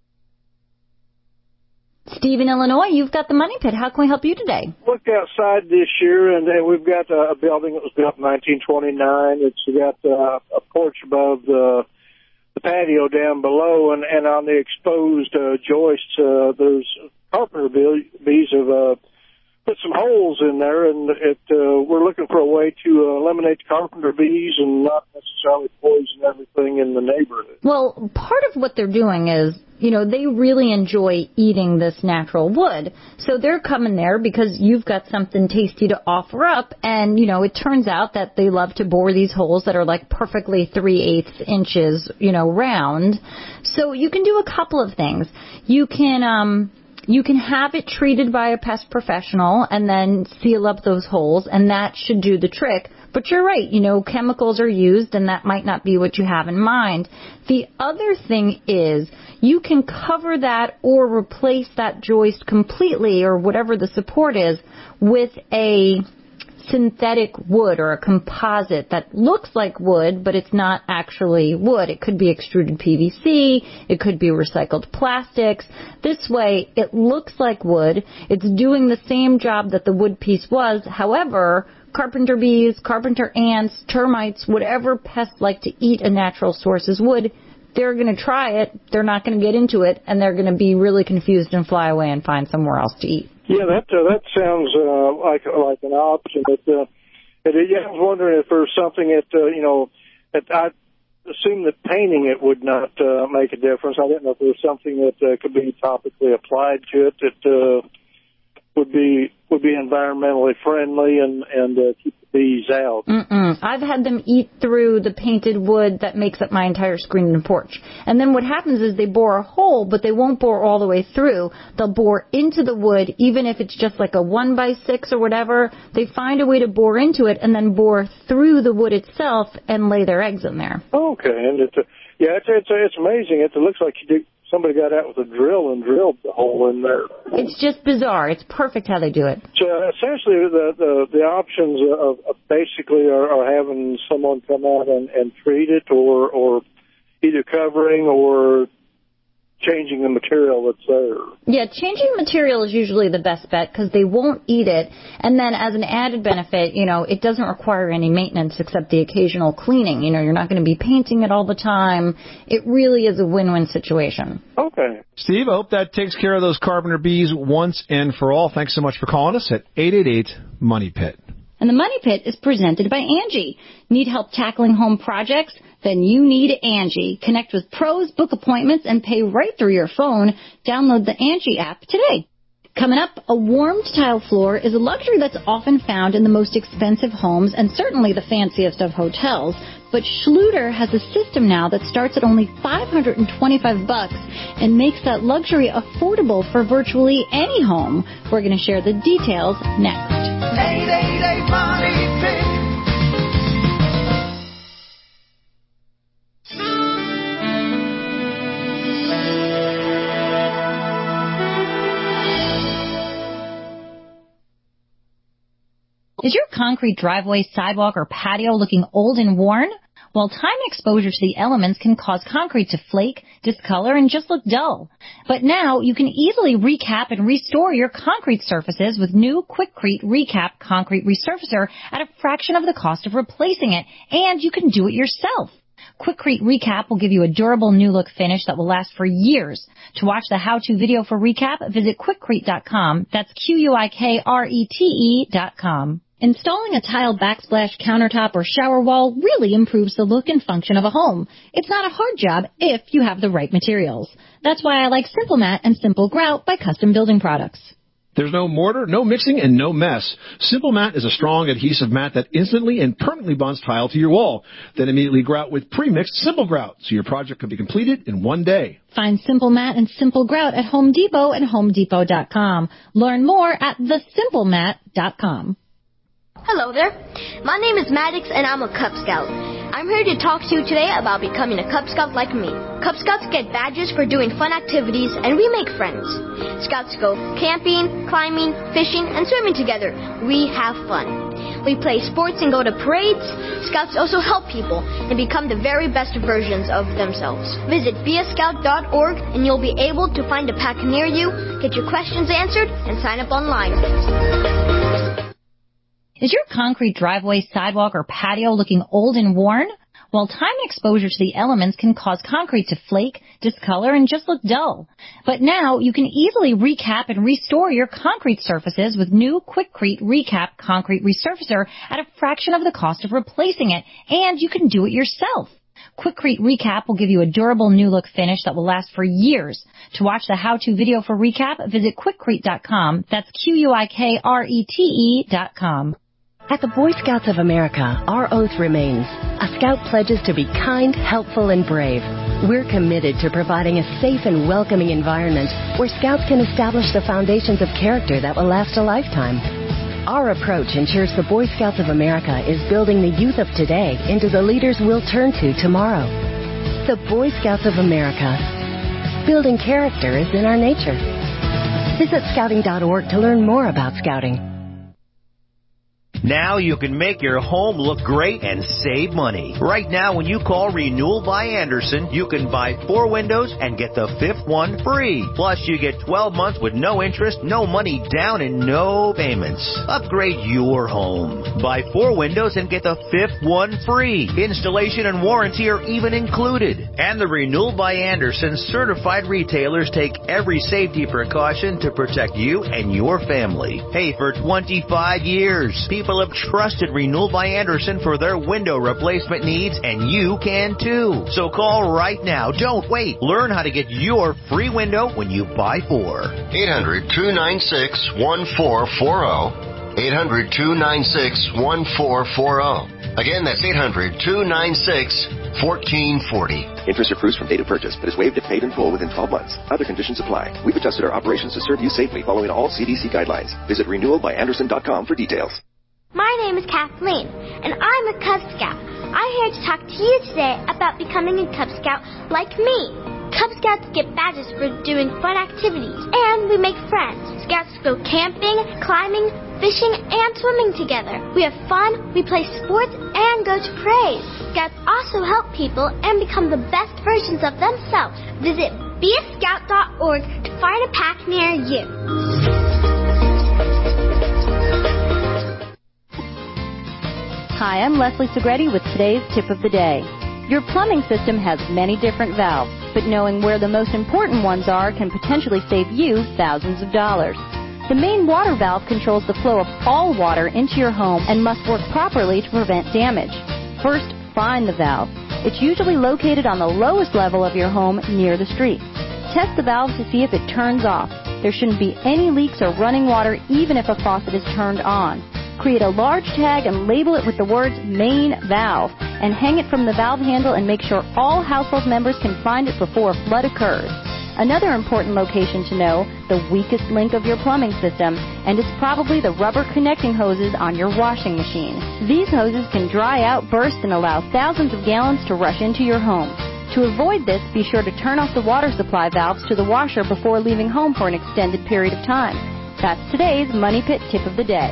Steve in Illinois, you've got the Money Pit. How can we help you today? Looked outside this year, and we've got a building that was built in 1929. It's got a porch above the patio down below, and on the exposed joists, there's carpenter bees have put some holes in there, and we're looking for a way to eliminate the carpenter bees and not necessarily poison everything in the neighborhood. Well, part of what they're doing is, you know, they really enjoy eating this natural wood. So they're coming there because you've got something tasty to offer up. And, you know, it turns out that they love to bore these holes that are like perfectly 3/8 inches, you know, round. So you can do a couple of things. You can have it treated by a pest professional and then seal up those holes, and that should do the trick. But you're right, you know, chemicals are used, and that might not be what you have in mind. The other thing is you can cover that or replace that joist completely, or whatever the support is, with a synthetic wood or a composite that looks like wood, but it's not actually wood. It could be extruded PVC. It could be recycled plastics. This way, it looks like wood. It's doing the same job that the wood piece was. However, carpenter bees, carpenter ants, termites, whatever pests like to eat a natural source as wood, they're going to try it. They're not going to get into it, and they're going to be really confused and fly away and find somewhere else to eat. Yeah, that sounds like an option. But I was wondering if there's something that I assume that painting it would not make a difference. I didn't know if there was something that could be topically applied to it that would be environmentally friendly and keep the bees out. I've had them eat through the painted wood that makes up my entire screen and porch. And then what happens is they bore a hole, but they won't bore all the way through. They'll bore into the wood, even if it's just like a 1x6 or whatever. They find a way to bore into it and then bore through the wood itself and lay their eggs in there. Okay, and it's amazing. It looks like somebody got out with a drill and drilled the hole in there. It's just bizarre. It's perfect how they do it. So essentially, the options of basically are having someone come out and treat it, or either covering or changing the material that's there. Yeah, changing material is usually the best bet because they won't eat it. And then as an added benefit, you know, it doesn't require any maintenance except the occasional cleaning. You know, you're not going to be painting it all the time. It really is a win-win situation. Okay. Steve, I hope that takes care of those carpenter bees once and for all. Thanks so much for calling us at 888-MONEY-PIT. And the Money Pit is presented by Angie. Need help tackling home projects? Then you need Angie. Connect with pros, book appointments, and pay right through your phone. Download the Angie app today. Coming up, a warmed tile floor is a luxury that's often found in the most expensive homes and certainly the fanciest of hotels. But Schluter has a system now that starts at only $525 and makes that luxury affordable for virtually any home. We're going to share the details next. 888 Money Pit. Is your concrete driveway, sidewalk, or patio looking old and worn? Well, time exposure to the elements can cause concrete to flake, discolor, and just look dull. But now you can easily recap and restore your concrete surfaces with new Quikrete Recap Concrete Resurfacer at a fraction of the cost of replacing it, and you can do it yourself. Quikrete Recap will give you a durable new look finish that will last for years. To watch the how-to video for Recap, visit Quikrete.com. That's Quikrete.com. Installing a tile backsplash countertop or shower wall really improves the look and function of a home. It's not a hard job if you have the right materials. That's why I like Simple Mat and Simple Grout by Custom Building Products. There's no mortar, no mixing, and no mess. Simple Mat is a strong adhesive mat that instantly and permanently bonds tile to your wall. Then immediately grout with pre-mixed Simple Grout, so your project can be completed in one day. Find Simple Mat and Simple Grout at Home Depot and HomeDepot.com. Learn more at thesimplemat.com. Hello there. My name is Maddox and I'm a Cub Scout. I'm here to talk to you today about becoming a Cub Scout like me. Cub Scouts get badges for doing fun activities and we make friends. Scouts go camping, climbing, fishing, and swimming together. We have fun. We play sports and go to parades. Scouts also help people and become the very best versions of themselves. Visit beascout.org and you'll be able to find a pack near you, get your questions answered, and sign up online. Is your concrete driveway, sidewalk, or patio looking old and worn? Well, time exposure to the elements can cause concrete to flake, discolor, and just look dull. But now you can easily recap and restore your concrete surfaces with new Quikrete Recap Concrete Resurfacer at a fraction of the cost of replacing it, and you can do it yourself. Quikrete Recap will give you a durable new look finish that will last for years. To watch the how-to video for Recap, visit Quikrete.com. That's Quikrete.com. At the Boy Scouts of America, our oath remains. A Scout pledges to be kind, helpful, and brave. We're committed to providing a safe and welcoming environment where Scouts can establish the foundations of character that will last a lifetime. Our approach ensures the Boy Scouts of America is building the youth of today into the leaders we'll turn to tomorrow. The Boy Scouts of America. Building character is in our nature. Visit scouting.org to learn more about scouting. Now you can make your home look great and save money. Right now, when you call Renewal by Andersen, you can buy 4 windows and get the 5th one free. Plus, you get 12 months with no interest, no money down, and no payments. Upgrade your home. Buy 4 windows and get the 5th one free. Installation and warranty are even included. And the Renewal by Andersen certified retailers take every safety precaution to protect you and your family. Hey, for 25 years, people have trusted Renewal by Andersen for their window replacement needs, and you can too. So call right now. Don't wait. Learn how to get your free window when you buy 4. 800-296-1440. 800-296-1440. Again, that's 800-296-1440. Interest accrues from date of purchase, but is waived if paid in full within 12 months. Other conditions apply. We've adjusted our operations to serve you safely following all CDC guidelines. Visit renewalbyandersen.com for details. My name is Kathleen, and I'm a Cub Scout. I'm here to talk to you today about becoming a Cub Scout like me. Cub Scouts get badges for doing fun activities, and we make friends. Scouts go camping, climbing, fishing, and swimming together. We have fun, we play sports, and go to parades. Scouts also help people and become the best versions of themselves. Visit beascout.org to find a pack near you. Hi, I'm Leslie Segretti with today's tip of the day. Your plumbing system has many different valves, but knowing where the most important ones are can potentially save you thousands of dollars. The main water valve controls the flow of all water into your home and must work properly to prevent damage. First, find the valve. It's usually located on the lowest level of your home near the street. Test the valve to see if it turns off. There shouldn't be any leaks or running water even if a faucet is turned on. Create a large tag and label it with the words main valve. and hang it from the valve handle and make sure all household members can find it before a flood occurs. Another important location to know, the weakest link of your plumbing system, and it's probably the rubber connecting hoses on your washing machine. These hoses can dry out, burst, and allow thousands of gallons to rush into your home. To avoid this, be sure to turn off the water supply valves to the washer before leaving home for an extended period of time. That's today's Money Pit Tip of the Day.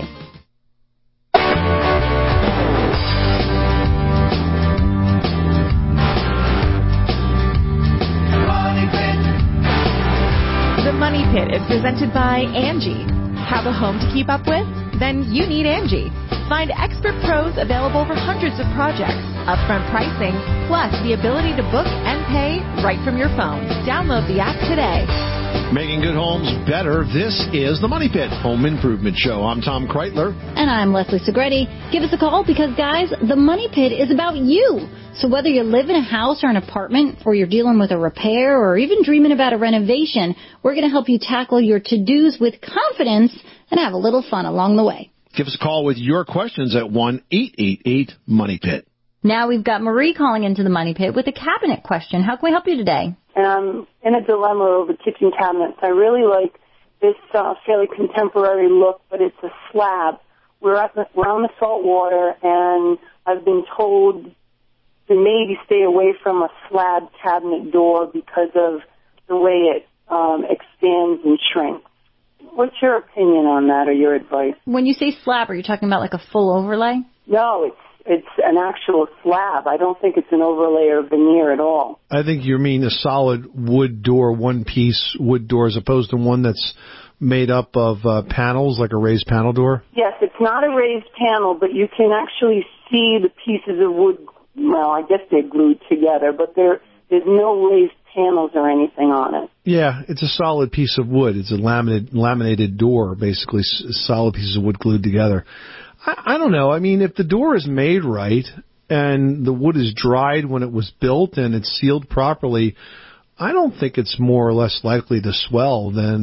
The Money Pit is presented by Angie. Have a home to keep up with? Then you need Angie. Find expert pros available for hundreds of projects, upfront pricing, plus the ability to book and pay right from your phone. Download the app today. Making good homes better. This is the Money Pit Home Improvement Show. I'm Tom Kreitler. And I'm Leslie Segretti. Give us a call because, guys, the Money Pit is about you. So whether you live in a house or an apartment, or you're dealing with a repair, or even dreaming about a renovation, we're going to help you tackle your to-dos with confidence and have a little fun along the way. Give us a call with your questions at 1-888-MONEY-PIT. Now we've got Marie calling into the Money Pit with a cabinet question. How can we help you today? In a dilemma over kitchen cabinets. I really like this fairly contemporary look, but it's a slab. We're on the salt water, and I've been told to maybe stay away from a slab cabinet door because of the way it expands and shrinks. What's your opinion on that, or your advice? When you say slab, are you talking about like a full overlay? No, it's an actual slab. I don't think it's an overlay or veneer at all. I think you mean a solid wood door, one-piece wood door, as opposed to one that's made up of panels, like a raised panel door? Yes, it's not a raised panel, but you can actually see the pieces of wood. Well, I guess they're glued together, but there's no raised panels or anything on it. Yeah, it's a solid piece of wood. It's a laminated door, basically, solid pieces of wood glued together. I don't know. I mean, if the door is made right and the wood is dried when it was built and it's sealed properly, I don't think it's more or less likely to swell than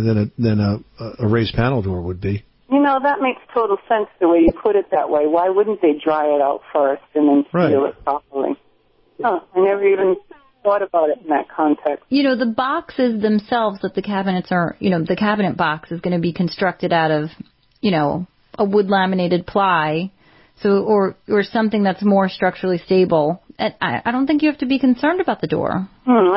a raised panel door would be. You know, that makes total sense the way you put it that way. Why wouldn't they dry it out first and then seal it properly? Huh, I never even thought about it in that context. You know, the boxes themselves that the cabinets are, the cabinet box is going to be constructed out of, a wood laminated ply, or something that's more structurally stable. I don't think you have to be concerned about the door.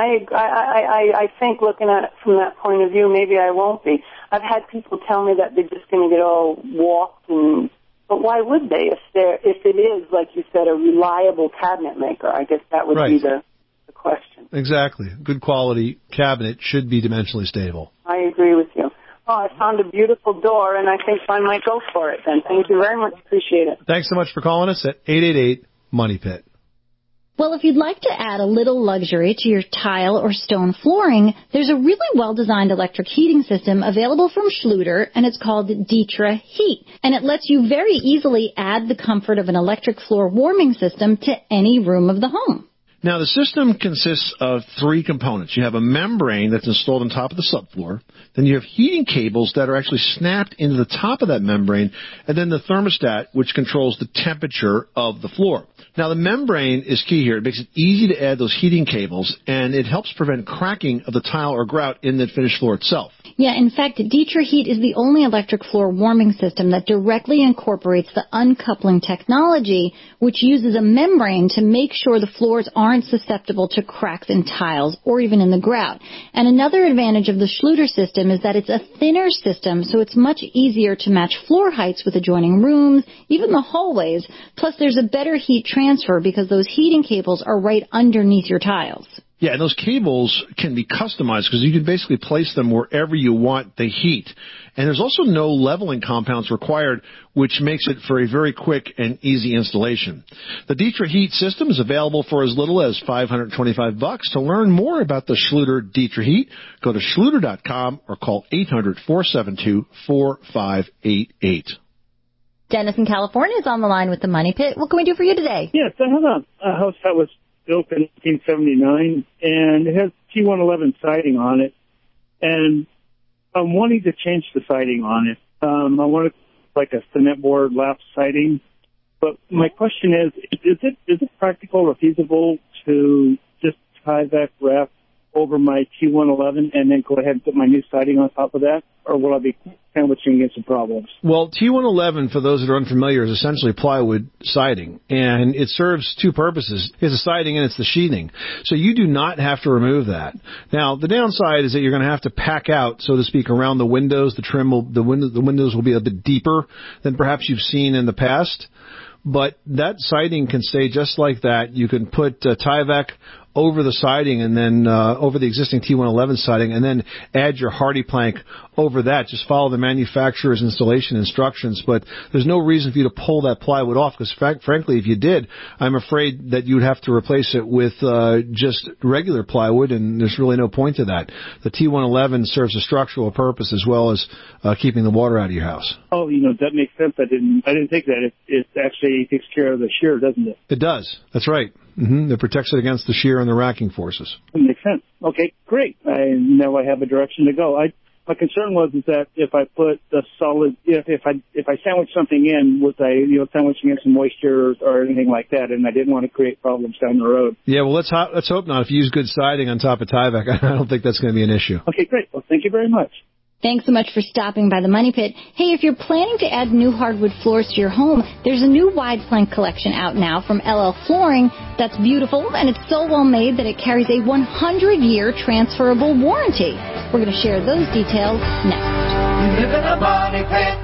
I think looking at it from that point of view, maybe I won't be. I've had people tell me that they're just going to get all warped, but why would they if it is, like you said, a reliable cabinet maker? I guess that would be the question. Exactly. Good quality cabinet should be dimensionally stable. I agree with you. Oh, I found a beautiful door, and I think I might go for it then. Thank you very much. Appreciate it. Thanks so much for calling us at 888-MONEY-PIT. Well, if you'd like to add a little luxury to your tile or stone flooring, there's a really well-designed electric heating system available from Schluter, and it's called Ditra Heat. And it lets you very easily add the comfort of an electric floor warming system to any room of the home. Now, the system consists of three components. You have a membrane that's installed on top of the subfloor. Then you have heating cables that are actually snapped into the top of that membrane. And then the thermostat, which controls the temperature of the floor. Now, the membrane is key here. It makes it easy to add those heating cables, and it helps prevent cracking of the tile or grout in the finished floor itself. Yeah, in fact, Ditra Heat is the only electric floor warming system that directly incorporates the uncoupling technology, which uses a membrane to make sure the floors aren't susceptible to cracks in tiles or even in the grout. And another advantage of the Schluter system is that it's a thinner system, so it's much easier to match floor heights with adjoining rooms, even the hallways. Plus, there's a better heat transfer because those heating cables are right underneath your tiles. Yeah, and those cables can be customized because you can basically place them wherever you want the heat. And there's also no leveling compounds required, which makes it for a very quick and easy installation. The Ditra Heat system is available for as little as $525. To learn more about the Schluter Ditra Heat, go to schluter.com or call 800-472-4588. Dennis in California is on the line with the Money Pit. What can we do for you today? Yes, I have a house that was built in 1979, and it has T111 siding on it, and I'm wanting to change the siding on it. I want it like a cement board lap siding, But my question is it practical or feasible to just Tyvek wrap over my T111 and then go ahead and put my new siding on top of that? Or will I be sandwiching against some problems? Well, T111, for those that are unfamiliar, is essentially plywood siding, and it serves two purposes. It's the siding and it's the sheathing. So you do not have to remove that. Now, the downside is that you're going to have to pack out, so to speak, around the windows. The windows will be a bit deeper than perhaps you've seen in the past. But that siding can stay just like that. You can put Tyvek over the siding and then over the existing T111 siding and then add your hardy plank over that. Just follow the manufacturer's installation instructions. But there's no reason for you to pull that plywood off because, frankly, if you did, I'm afraid that you would have to replace it with just regular plywood, and there's really no point to that. The T111 serves a structural purpose as well as keeping the water out of your house. Oh, that makes sense. I didn't think that. It actually takes care of the shear, doesn't it? It does. That's right. It protects it against the shear and the racking forces. That makes sense. Okay, great. Now I have a direction to go. My concern was that if I put the solid, if I sandwich something in, was I sandwiching in some moisture or anything like that, and I didn't want to create problems down the road. Yeah, well, let's hope not. If you use good siding on top of Tyvek, I don't think that's going to be an issue. Okay, great. Well, thank you very much. Thanks so much for stopping by the Money Pit. Hey, if you're planning to add new hardwood floors to your home, there's a new wide plank collection out now from LL Flooring that's beautiful, and it's so well made that it carries a 100-year transferable warranty. We're going to share those details next. You live in a money pit.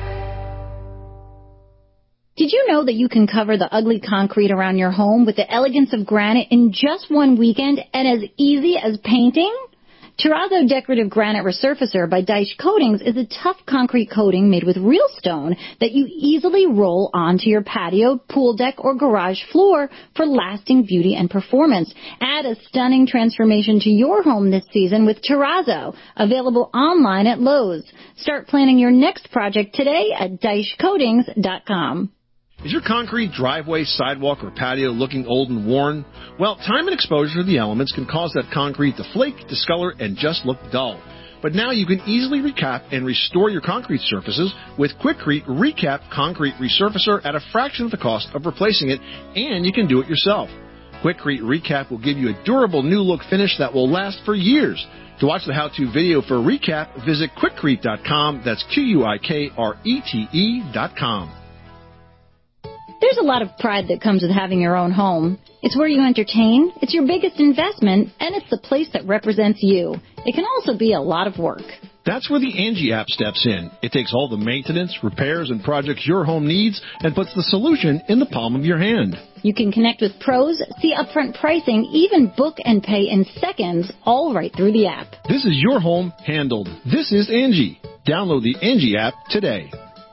Did you know that you can cover the ugly concrete around your home with the elegance of granite in just one weekend and as easy as painting? Terrazzo Decorative Granite Resurfacer by Daesh Coatings is a tough concrete coating made with real stone that you easily roll onto your patio, pool deck, or garage floor for lasting beauty and performance. Add a stunning transformation to your home this season with Terrazzo, available online at Lowe's. Start planning your next project today at DaeshCoatings.com. Is your concrete driveway, sidewalk, or patio looking old and worn? Well, time and exposure to the elements can cause that concrete to flake, discolor, and just look dull. But now you can easily recap and restore your concrete surfaces with Quikrete Recap Concrete Resurfacer at a fraction of the cost of replacing it, and you can do it yourself. Quikrete Recap will give you a durable new look finish that will last for years. To watch the how-to video for Recap, visit Quikrete.com. That's Quikrete.com. There's a lot of pride that comes with having your own home. It's where you entertain, it's your biggest investment, and it's the place that represents you. It can also be a lot of work. That's where the Angie app steps in. It takes all the maintenance, repairs, and projects your home needs and puts the solution in the palm of your hand. You can connect with pros, see upfront pricing, even book and pay in seconds, all right through the app. This is your home handled. This is Angie. Download the Angie app today.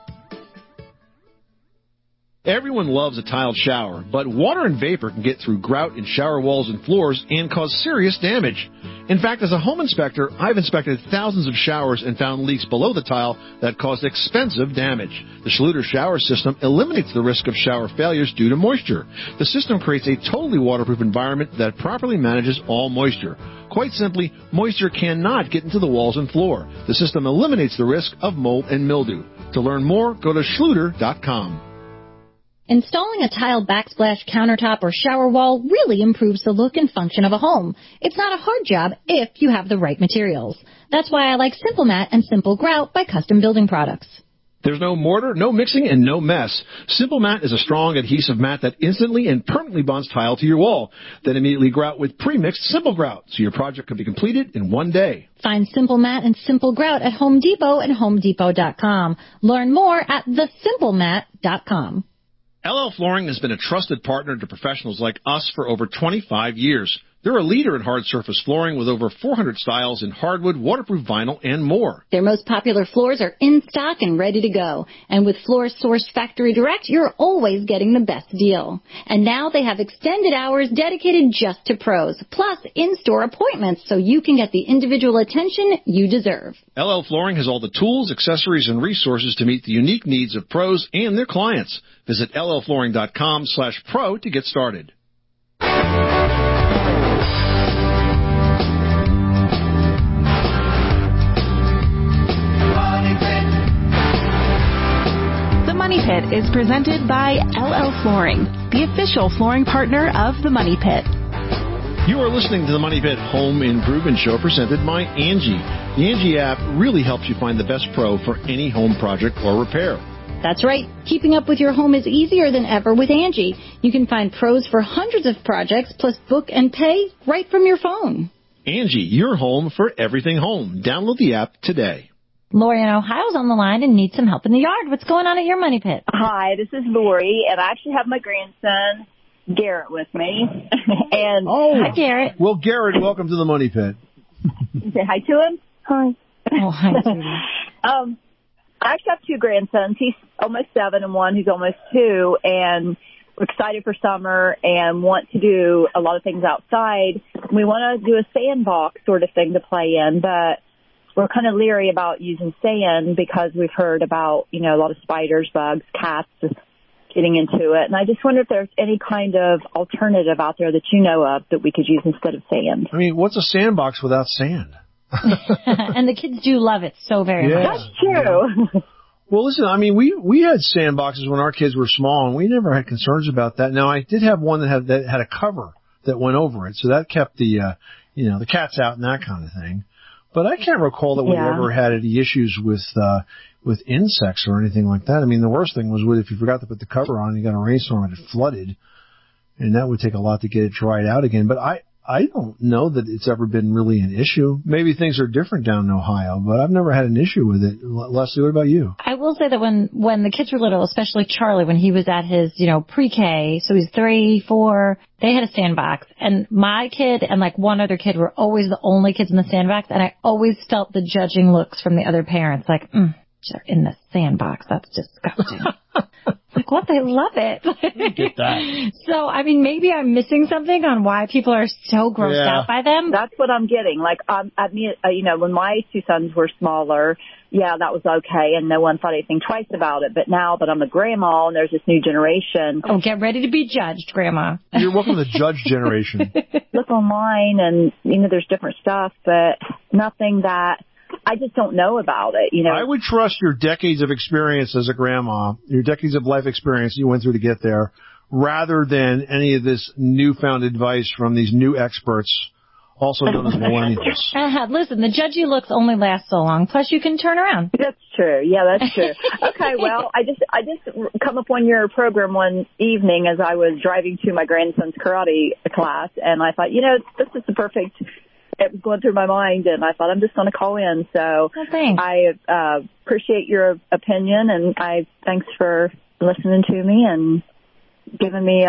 Everyone loves a tiled shower, but water and vapor can get through grout in shower walls and floors and cause serious damage. In fact, as a home inspector, I've inspected thousands of showers and found leaks below the tile that caused expensive damage. The Schluter shower system eliminates the risk of shower failures due to moisture. The system creates a totally waterproof environment that properly manages all moisture. Quite simply, moisture cannot get into the walls and floor. The system eliminates the risk of mold and mildew. To learn more, go to Schluter.com. Installing a tile backsplash countertop or shower wall really improves the look and function of a home. It's not a hard job if you have the right materials. That's why I like Simple Mat and Simple Grout by Custom Building Products. There's no mortar, no mixing, and no mess. Simple Mat is a strong adhesive mat that instantly and permanently bonds tile to your wall. Then immediately grout with pre-mixed Simple Grout, so your project can be completed in one day. Find Simple Mat and Simple Grout at Home Depot and HomeDepot.com. Learn more at thesimplemat.com. LL Flooring has been a trusted partner to professionals like us for over 25 years. They're a leader in hard surface flooring with over 400 styles in hardwood, waterproof vinyl, and more. Their most popular floors are in stock and ready to go. And with floors sourced factory direct, you're always getting the best deal. And now they have extended hours dedicated just to pros, plus in-store appointments so you can get the individual attention you deserve. LL Flooring has all the tools, accessories, and resources to meet the unique needs of pros and their clients. Visit llflooring.com/pro to get started. Money Pit is presented by LL Flooring, the official flooring partner of the Money Pit. You are listening to the Money Pit Home Improvement Show presented by Angie. The Angie app really helps you find the best pro for any home project or repair. That's right. Keeping up with your home is easier than ever with Angie. You can find pros for hundreds of projects, plus book and pay right from your phone. Angie, your home for everything home. Download the app today. Lori in Ohio's on the line and needs some help in the yard. What's going on at your Money Pit? Hi, this is Lori, and I actually have my grandson, Garrett, with me. And hi, Garrett. Well, Garrett, welcome to the Money Pit. You say hi to him? Hi. Oh, hi, sweetie. I actually have two grandsons. He's almost 7 and one who's almost 2, and we're excited for summer and want to do a lot of things outside. We want to do a sandbox sort of thing to play in, but we're kind of leery about using sand because we've heard about, a lot of spiders, bugs, cats getting into it. And I just wonder if there's any kind of alternative out there that you know of that we could use instead of sand. I mean, what's a sandbox without sand? And the kids do love it so very much. That's true. Well, listen, I mean, we had sandboxes when our kids were small, and we never had concerns about that. Now, I did have one that had a cover that went over it, so that kept the cats out and that kind of thing. But I can't recall that we ever had any issues with insects or anything like that. I mean, the worst thing was if you forgot to put the cover on, you got a rainstorm and it flooded, and that would take a lot to get it dried out again. But I don't know that it's ever been really an issue. Maybe things are different down in Ohio, but I've never had an issue with it. Leslie, what about you? I will say that when the kids were little, especially Charlie, when he was at his, pre-K, so he's 3, 4, they had a sandbox. And my kid and one other kid were always the only kids in the sandbox. And I always felt the judging looks from the other parents, they're in the sandbox. That's disgusting. What? They love it. Get that. So, I mean, maybe I'm missing something on why people are so grossed out by them. That's what I'm getting. When my 2 sons were smaller, that was okay, and no one thought anything twice about it. But now that I'm a grandma and there's this new generation. Oh, get ready to be judged, Grandma. You're welcome to the judge generation. Look online, and, there's different stuff, but nothing that I just don't know about it, I would trust your decades of experience as a grandma, your decades of life experience you went through to get there, rather than any of this newfound advice from these new experts, also known as millennials. Listen, the judgy looks only last so long. Plus, you can turn around. That's true. Yeah, that's true. Okay, well, I just come upon your program one evening as I was driving to my grandson's karate class, and I thought, this is the perfect. It was going through my mind, and I thought I'm just going to call in. So I appreciate your opinion, and thanks for listening to me and giving me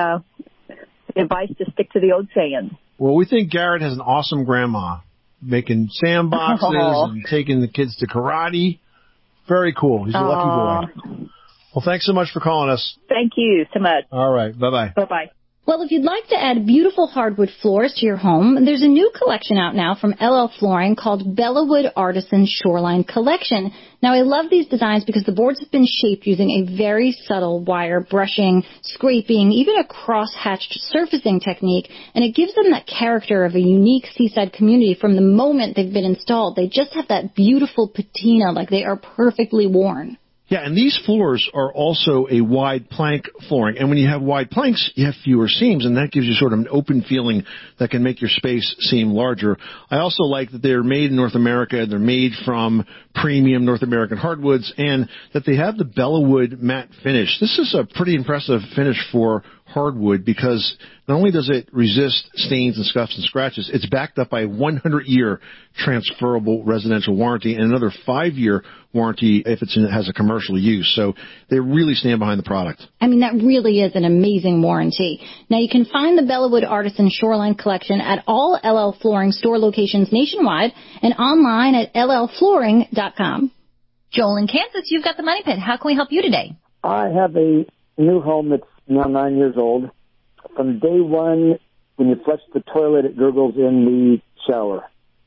advice to stick to the old saying. Well, we think Garrett has an awesome grandma, making sandboxes and taking the kids to karate. Very cool. He's a lucky boy. Well, thanks so much for calling us. Thank you so much. All right. Bye-bye. Bye-bye. Well, if you'd like to add beautiful hardwood floors to your home, there's a new collection out now from LL Flooring called Bellawood Artisan Shoreline Collection. Now, I love these designs because the boards have been shaped using a very subtle wire brushing, scraping, even a cross-hatched surfacing technique, and it gives them that character of a unique seaside community from the moment they've been installed. They just have that beautiful patina, like they are perfectly worn. Yeah, and these floors are also a wide plank flooring. And when you have wide planks, you have fewer seams, and that gives you sort of an open feeling that can make your space seem larger. I also like that they're made in North America. They're made from premium North American hardwoods, and that they have the Bellawood matte finish. This is a pretty impressive finish for hardwood because not only does it resist stains and scuffs and scratches, it's backed up by a 100-year transferable residential warranty and another 5-year warranty if it has a commercial use. So they really stand behind the product. I mean, that really is an amazing warranty. Now, you can find the Bellawood Artisan Shoreline Collection at all LL Flooring store locations nationwide and online at llflooring.com. Joel in Kansas, you've got the Money Pit. How can we help you today? I have a new home that's now 9 years old. From day one, when you flush the toilet, it gurgles in the shower.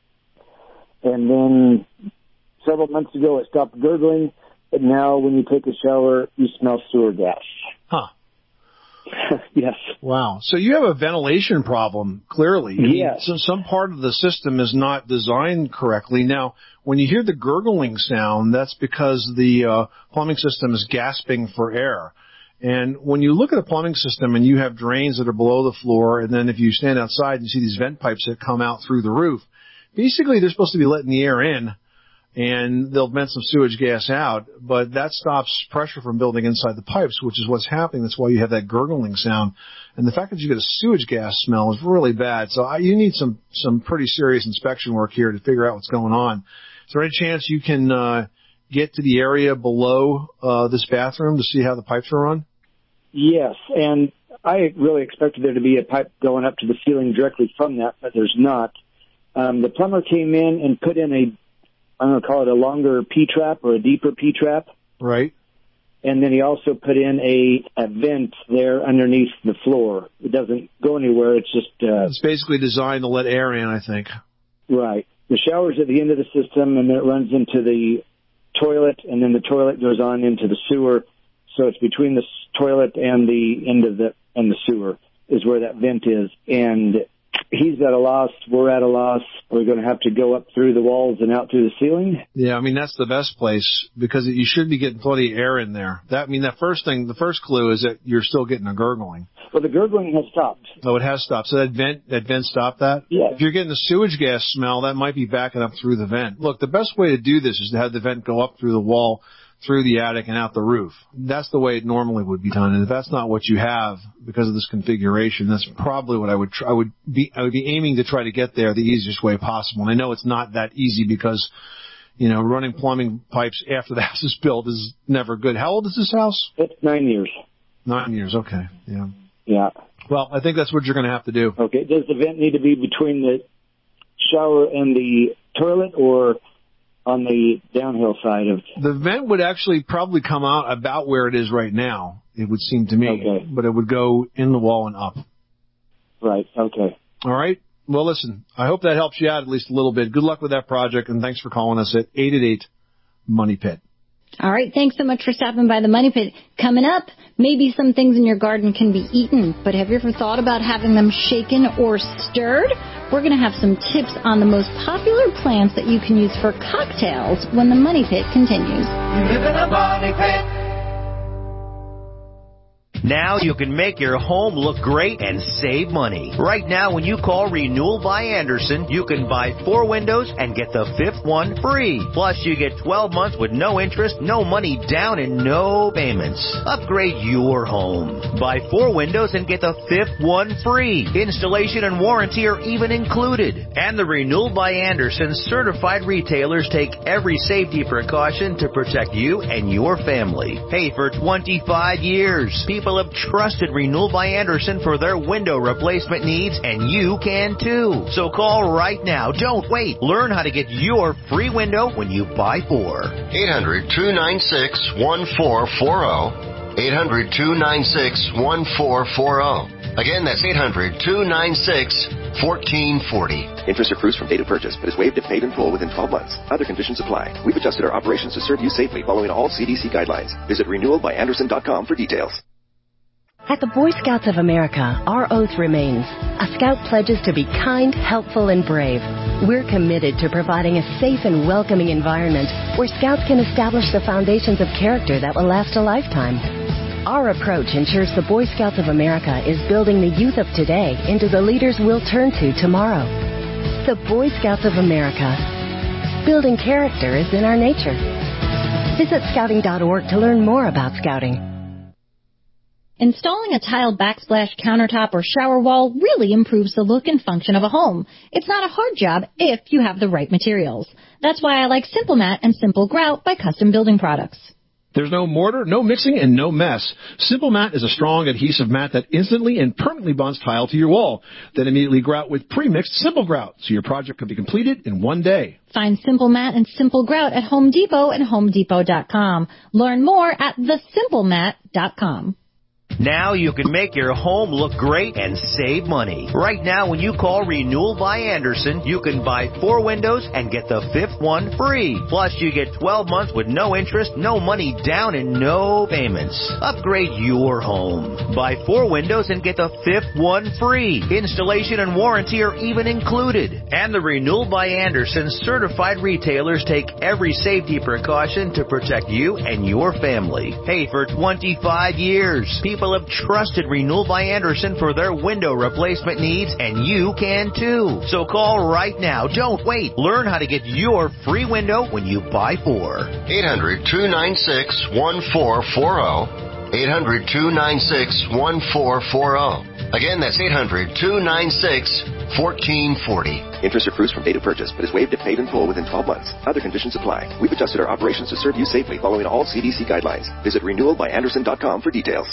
And then several months ago, it stopped gurgling. But now when you take a shower, you smell sewer gas. Huh. Yes. Wow. So you have a ventilation problem, clearly. Yes. So some part of the system is not designed correctly. Now, when you hear the gurgling sound, that's because the plumbing system is gasping for air. And when you look at a plumbing system and you have drains that are below the floor, and then if you stand outside and you see these vent pipes that come out through the roof, basically they're supposed to be letting the air in, and they'll vent some sewage gas out, but that stops pressure from building inside the pipes, which is what's happening. That's why you have that gurgling sound. And the fact that you get a sewage gas smell is really bad. So you need some pretty serious inspection work here to figure out what's going on. Is there any chance you can get to the area below this bathroom to see how the pipes are run? Yes, and I really expected there to be a pipe going up to the ceiling directly from that, but there's not. The plumber came in and put in I'm going to call it a longer P-trap or a deeper P-trap. Right. And then he also put in a vent there underneath the floor. It doesn't go anywhere. It's just... it's basically designed to let air in, I think. Right. The shower's at the end of the system, and then it runs into the toilet, and then the toilet goes on into the sewer. So it's between the toilet and the end of the sewer is where that vent is. And he's at a loss. We're at a loss. We're going to have to go up through the walls and out through the ceiling. Yeah, I mean, that's the best place because you should be getting plenty of air in there. The first clue is that you're still getting a gurgling. Well, the gurgling has stopped. Oh, it has stopped. So that vent stopped that? Yeah. If you're getting the sewage gas smell, that might be backing up through the vent. Look, the best way to do this is to have the vent go up through the wall, through the attic, and out the roof. That's the way it normally would be done. And if that's not what you have because of this configuration, that's probably what I would be aiming to try to get there the easiest way possible. And I know it's not that easy because, running plumbing pipes after the house is built is never good. How old is this house? It's 9 years. 9 years, okay. Yeah. Yeah. Well, I think that's what you're going to have to do. Okay. Does the vent need to be between the shower and the toilet or on the downhill side of... The vent would actually probably come out about where it is right now, it would seem to me. Okay. But it would go in the wall and up. Right, okay. All right. Well, listen, I hope that helps you out at least a little bit. Good luck with that project, and thanks for calling us at 888-MONEY-PIT. All right, thanks so much for stopping by the Money Pit. Coming up, maybe some things in your garden can be eaten, but have you ever thought about having them shaken or stirred? We're going to have some tips on the most popular plants that you can use for cocktails when the Money Pit continues. You live in a money pit. Now you can make your home look great and save money. Right now, when you call Renewal by Andersen, you can buy 4 windows and get the 5th one free. Plus, you get 12 months with no interest, no money down, and no payments. Upgrade your home. Buy 4 windows and get the 5th one free. Installation and warranty are even included. And the Renewal by Andersen certified retailers take every safety precaution to protect you and your family. Hey, for 25 years, people have trusted Renewal by Andersen for their window replacement needs, and you can too. So call right now. Don't wait. Learn how to get your free window when you buy 4. 800-296-1440. 800-296-1440. Again, that's 800-296-1440. Interest accrues from date of purchase, but is waived if paid in full within 12 months. Other conditions apply. We've adjusted our operations to serve you safely following all CDC guidelines. Visit renewalbyandersen.com for details. At the Boy Scouts of America, our oath remains. A Scout pledges to be kind, helpful, and brave. We're committed to providing a safe and welcoming environment where Scouts can establish the foundations of character that will last a lifetime. Our approach ensures the Boy Scouts of America is building the youth of today into the leaders we'll turn to tomorrow. The Boy Scouts of America. Building character is in our nature. Visit scouting.org to learn more about Scouting. Installing a tiled backsplash countertop or shower wall really improves the look and function of a home. It's not a hard job if you have the right materials. That's why I like Simple Mat and Simple Grout by Custom Building Products. There's no mortar, no mixing, and no mess. Simple Mat is a strong adhesive mat that instantly and permanently bonds tile to your wall. Then immediately grout with pre-mixed Simple Grout, so your project can be completed in one day. Find Simple Mat and Simple Grout at Home Depot and HomeDepot.com. Learn more at thesimplemat.com. Now you can make your home look great and save money. Right now, when you call Renewal by Andersen, you can buy 4 windows and get the 5th one free. Plus, you get 12 months with no interest, no money down, and no payments. Upgrade your home. Buy 4 windows and get the 5th one free. Installation and warranty are even included. And the Renewal by Andersen certified retailers take every safety precaution to protect you and your family. Hey, for 25 years, people have trusted Renewal by Andersen for their window replacement needs, and you can too. So call right now. Don't wait. Learn how to get your free window when you buy 4. 800-296-1440. 800-296-1440. Again, that's 800-296-1440. Interest accrues from date of purchase, but is waived if paid in full within 12 months. Other conditions apply. We've adjusted our operations to serve you safely following all CDC guidelines. Visit renewalbyandersen.com for details.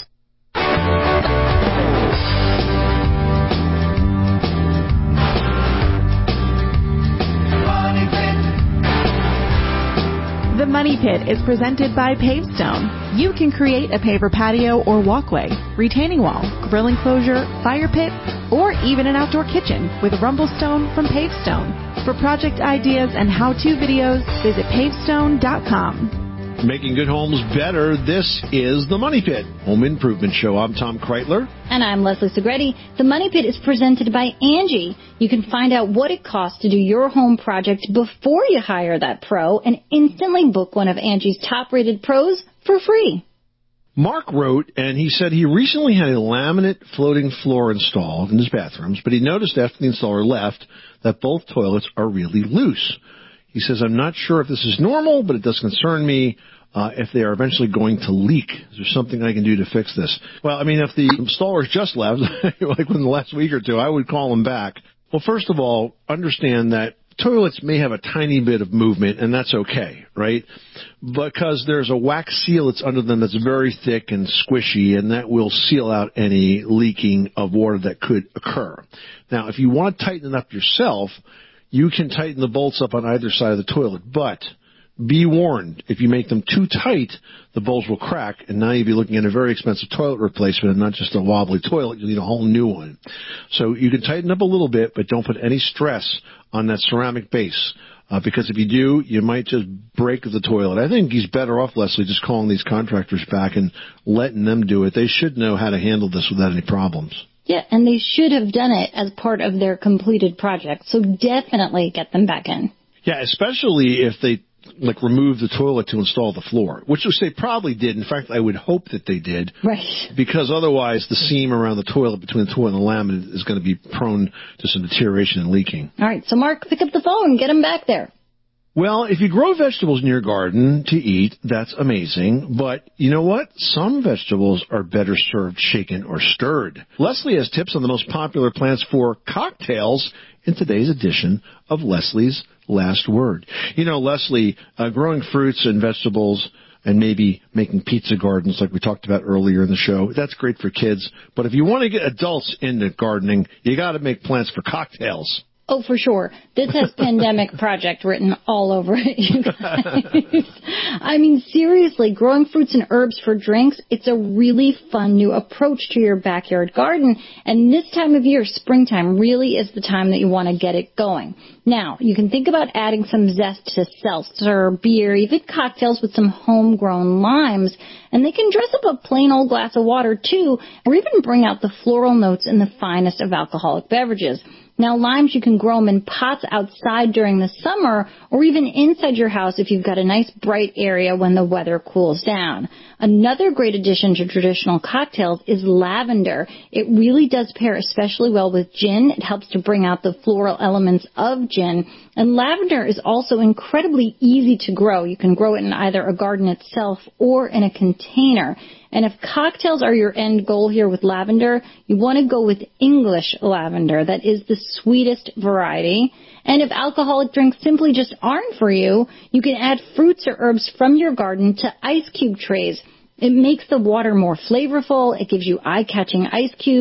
The Money Pit is presented by Pavestone. You can create a paver patio or walkway, retaining wall, grill enclosure, fire pit, or even an outdoor kitchen with Rumblestone from Pavestone. For project ideas and how-to videos, visit pavestone.com. Making good homes better. This is The Money Pit, Home Improvement Show. I'm Tom Kreitler. And I'm Leslie Segretti. The Money Pit is presented by Angie. You can find out what it costs to do your home project before you hire that pro and instantly book one of Angie's top-rated pros for free. Mark wrote, and he said he recently had a laminate floating floor installed in his bathrooms, but he noticed after the installer left that both toilets are really loose. He says, I'm not sure if this is normal, but it does concern me if they are eventually going to leak. Is there something I can do to fix this? Well, I mean, if the installers just left, like within the last week or two, I would call them back. Well, first of all, understand that toilets may have a tiny bit of movement, and that's okay, right? Because there's a wax seal that's under them that's very thick and squishy, and that will seal out any leaking of water that could occur. Now, if you want to tighten it up yourself, you can tighten the bolts up on either side of the toilet, but be warned, if you make them too tight, the bolts will crack, and now you'll be looking at a very expensive toilet replacement and not just a wobbly toilet. You'll need a whole new one. So you can tighten up a little bit, but don't put any stress on that ceramic base, because if you do, you might just break the toilet. I think he's better off, Leslie, just calling these contractors back and letting them do it. They should know how to handle this without any problems. Yeah, and they should have done it as part of their completed project, so definitely get them back in. Yeah, especially if they remove the toilet to install the floor, which they probably did. In fact, I would hope that they did. Right. Because otherwise the seam around the toilet between the toilet and the laminate is going to be prone to some deterioration and leaking. All right, so Mark, pick up the phone and get them back there. Well, if you grow vegetables in your garden to eat, that's amazing. But you know what? Some vegetables are better served shaken or stirred. Leslie has tips on the most popular plants for cocktails in today's edition of Leslie's Last Word. You know, Leslie, growing fruits and vegetables and maybe making pizza gardens like we talked about earlier in the show, that's great for kids. But if you want to get adults into gardening, you got to make plants for cocktails. Oh, for sure. This has Pandemic Project written all over it, you guys. I mean, seriously, growing fruits and herbs for drinks, it's a really fun new approach to your backyard garden. And this time of year, springtime, really is the time that you want to get it going. Now, you can think about adding some zest to seltzer, beer, even cocktails with some homegrown limes. And they can dress up a plain old glass of water, too, or even bring out the floral notes in the finest of alcoholic beverages. Now, limes, you can grow them in pots outside during the summer or even inside your house if you've got a nice bright area when the weather cools down. Another great addition to traditional cocktails is lavender. It really does pair especially well with gin. It helps to bring out the floral elements of gin. And lavender is also incredibly easy to grow. You can grow it in either a garden itself or in a container. And if cocktails are your end goal here with lavender, you want to go with English lavender. That is the sweetest variety. And if alcoholic drinks simply just aren't for you, you can add fruits or herbs from your garden to ice cube trays. It makes the water more flavorful. It gives you eye-catching ice cubes.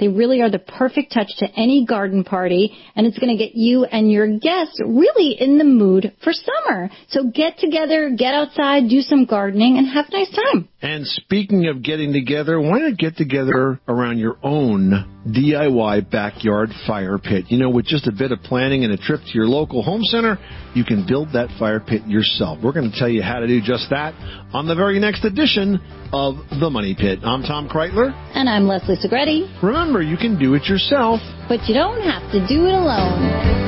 They really are the perfect touch to any garden party, and it's going to get you and your guests really in the mood for summer. So get together, get outside, do some gardening, and have a nice time. And speaking of getting together, why not get together around your own DIY backyard fire pit? You know, with just a bit of planning and a trip to your local home center, you can build that fire pit yourself. We're going to tell you how to do just that on the very next edition of The Money Pit. I'm Tom Kreitler. And I'm Leslie Segretti. Remember, you can do it yourself, but you don't have to do it alone.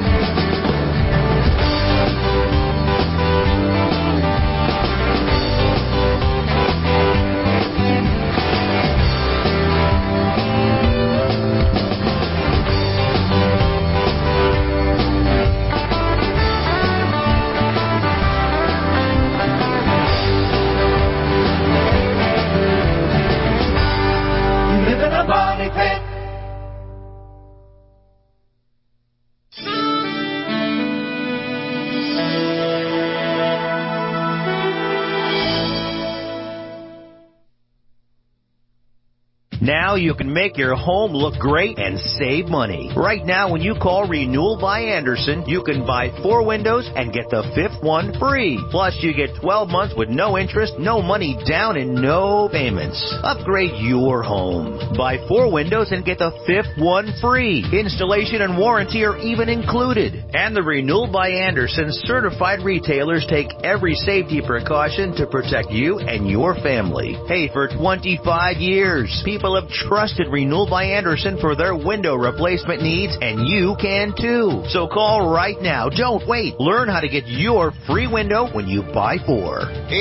Now you can make your home look great and save money. Right now, when you call Renewal by Andersen, you can buy 4 windows and get the 5th one free. Plus, you get 12 months with no interest, no money down, and no payments. Upgrade your home. Buy 4 windows and get the 5th one free. Installation and warranty are even included. And the Renewal by Andersen certified retailers take every safety precaution to protect you and your family. Hey, for 25 years, people have trusted Renewal by Andersen for their window replacement needs, and you can too. So call right now. Don't wait. Learn how to get your free window when you buy 4.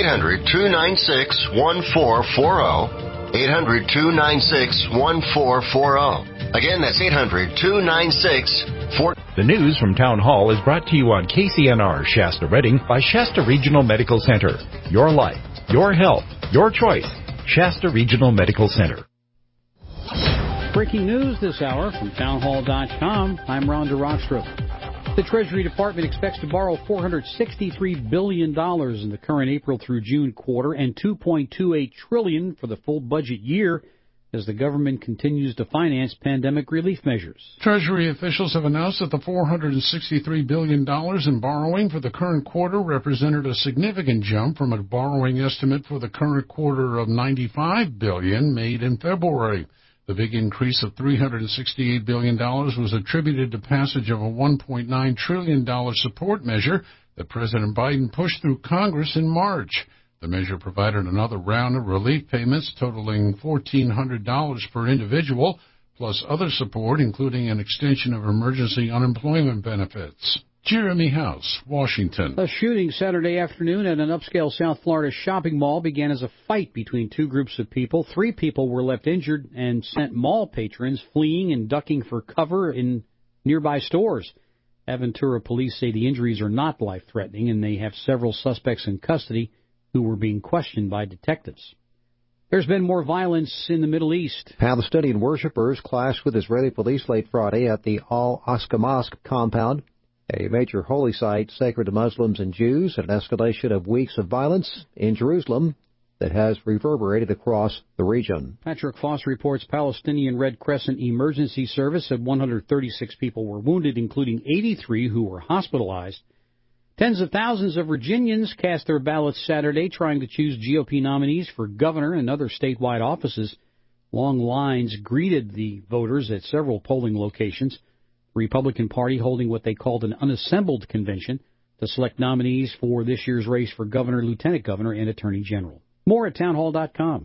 800-296-1440. 800-296-1440. Again, that's 800-296-1440. The news from Town Hall is brought to you on KCNR Shasta Redding by Shasta Regional Medical Center. Your life, your health, your choice. Shasta Regional Medical Center. Breaking news this hour from townhall.com. I'm Rhonda Rockstrop. The Treasury Department expects to borrow $463 billion in the current April through June quarter and $2.28 trillion for the full budget year as the government continues to finance pandemic relief measures. Treasury officials have announced that the $463 billion in borrowing for the current quarter represented a significant jump from a borrowing estimate for the current quarter of $95 billion made in February. The big increase of $368 billion was attributed to passage of a $1.9 trillion support measure that President Biden pushed through Congress in March. The measure provided another round of relief payments totaling $1,400 per individual, plus other support, including an extension of emergency unemployment benefits. Jeremy House, Washington. A shooting Saturday afternoon at an upscale South Florida shopping mall began as a fight between 2 groups of people. 3 people were left injured and sent mall patrons fleeing and ducking for cover in nearby stores. Aventura police say the injuries are not life-threatening, and they have several suspects in custody who were being questioned by detectives. There's been more violence in the Middle East. Palestinian worshippers clashed with Israeli police late Friday at the Al-Aqsa Mosque compound, a major holy site sacred to Muslims and Jews, an escalation of weeks of violence in Jerusalem that has reverberated across the region. Patrick Foss reports Palestinian Red Crescent Emergency Service said 136 people were wounded, including 83 who were hospitalized. Tens of thousands of Virginians cast their ballots Saturday trying to choose GOP nominees for governor and other statewide offices. Long lines greeted the voters at several polling locations. The Republican Party holding what they called an unassembled convention to select nominees for this year's race for governor, lieutenant governor, and attorney general. More at townhall.com.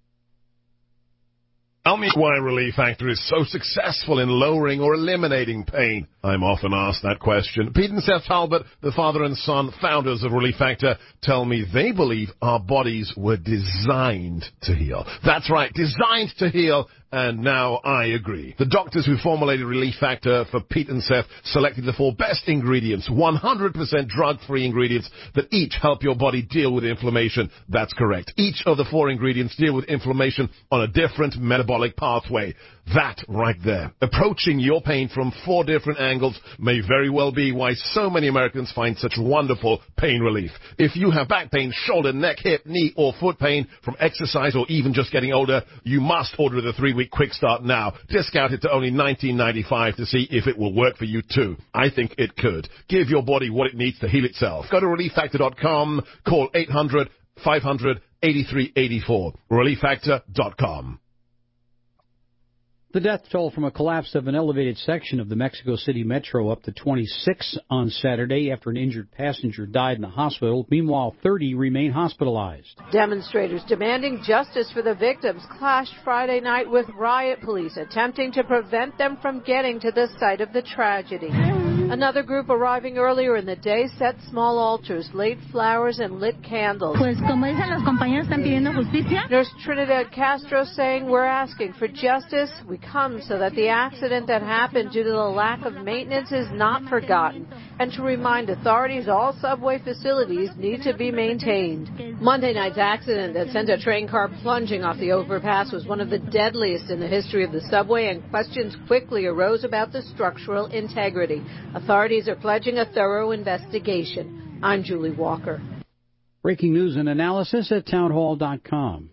Tell me why Relief Factor is so successful in lowering or eliminating pain. I'm often asked that question. Pete and Seth Talbot, the father and son founders of Relief Factor, tell me they believe our bodies were designed to heal. That's right, designed to heal, and now I agree. The doctors who formulated Relief Factor for Pete and Seth selected the 4 best ingredients, 100% drug-free ingredients that each help your body deal with inflammation. That's correct. Each of the 4 ingredients deal with inflammation on a different metabolic metabolic pathway. That right there, approaching your pain from 4 different angles, may very well be why so many Americans find such wonderful pain relief. If you have back pain, shoulder, neck, hip, knee, or foot pain from exercise or even just getting older, you must order the 3-week quick start now. Discounted to only $19.95 to see if it will work for you too. I think it could. Give your body what it needs to heal itself. Go to ReliefFactor.com. Call 800-500-8384. ReliefFactor.com. The death toll from a collapse of an elevated section of the Mexico City Metro up to 26 on Saturday after an injured passenger died in the hospital. Meanwhile, 30 remain hospitalized. Demonstrators demanding justice for the victims clashed Friday night with riot police attempting to prevent them from getting to the site of the tragedy. Another group arriving earlier in the day set small altars, laid flowers, and lit candles. Nurse Trinidad Castro saying, "We're asking for justice. We come so that the accident that happened due to the lack of maintenance is not forgotten, and to remind authorities all subway facilities need to be maintained." Monday night's accident that sent a train car plunging off the overpass was one of the deadliest in the history of the subway, and questions quickly arose about the structural integrity. Authorities are pledging a thorough investigation. I'm Julie Walker. Breaking news and analysis at townhall.com.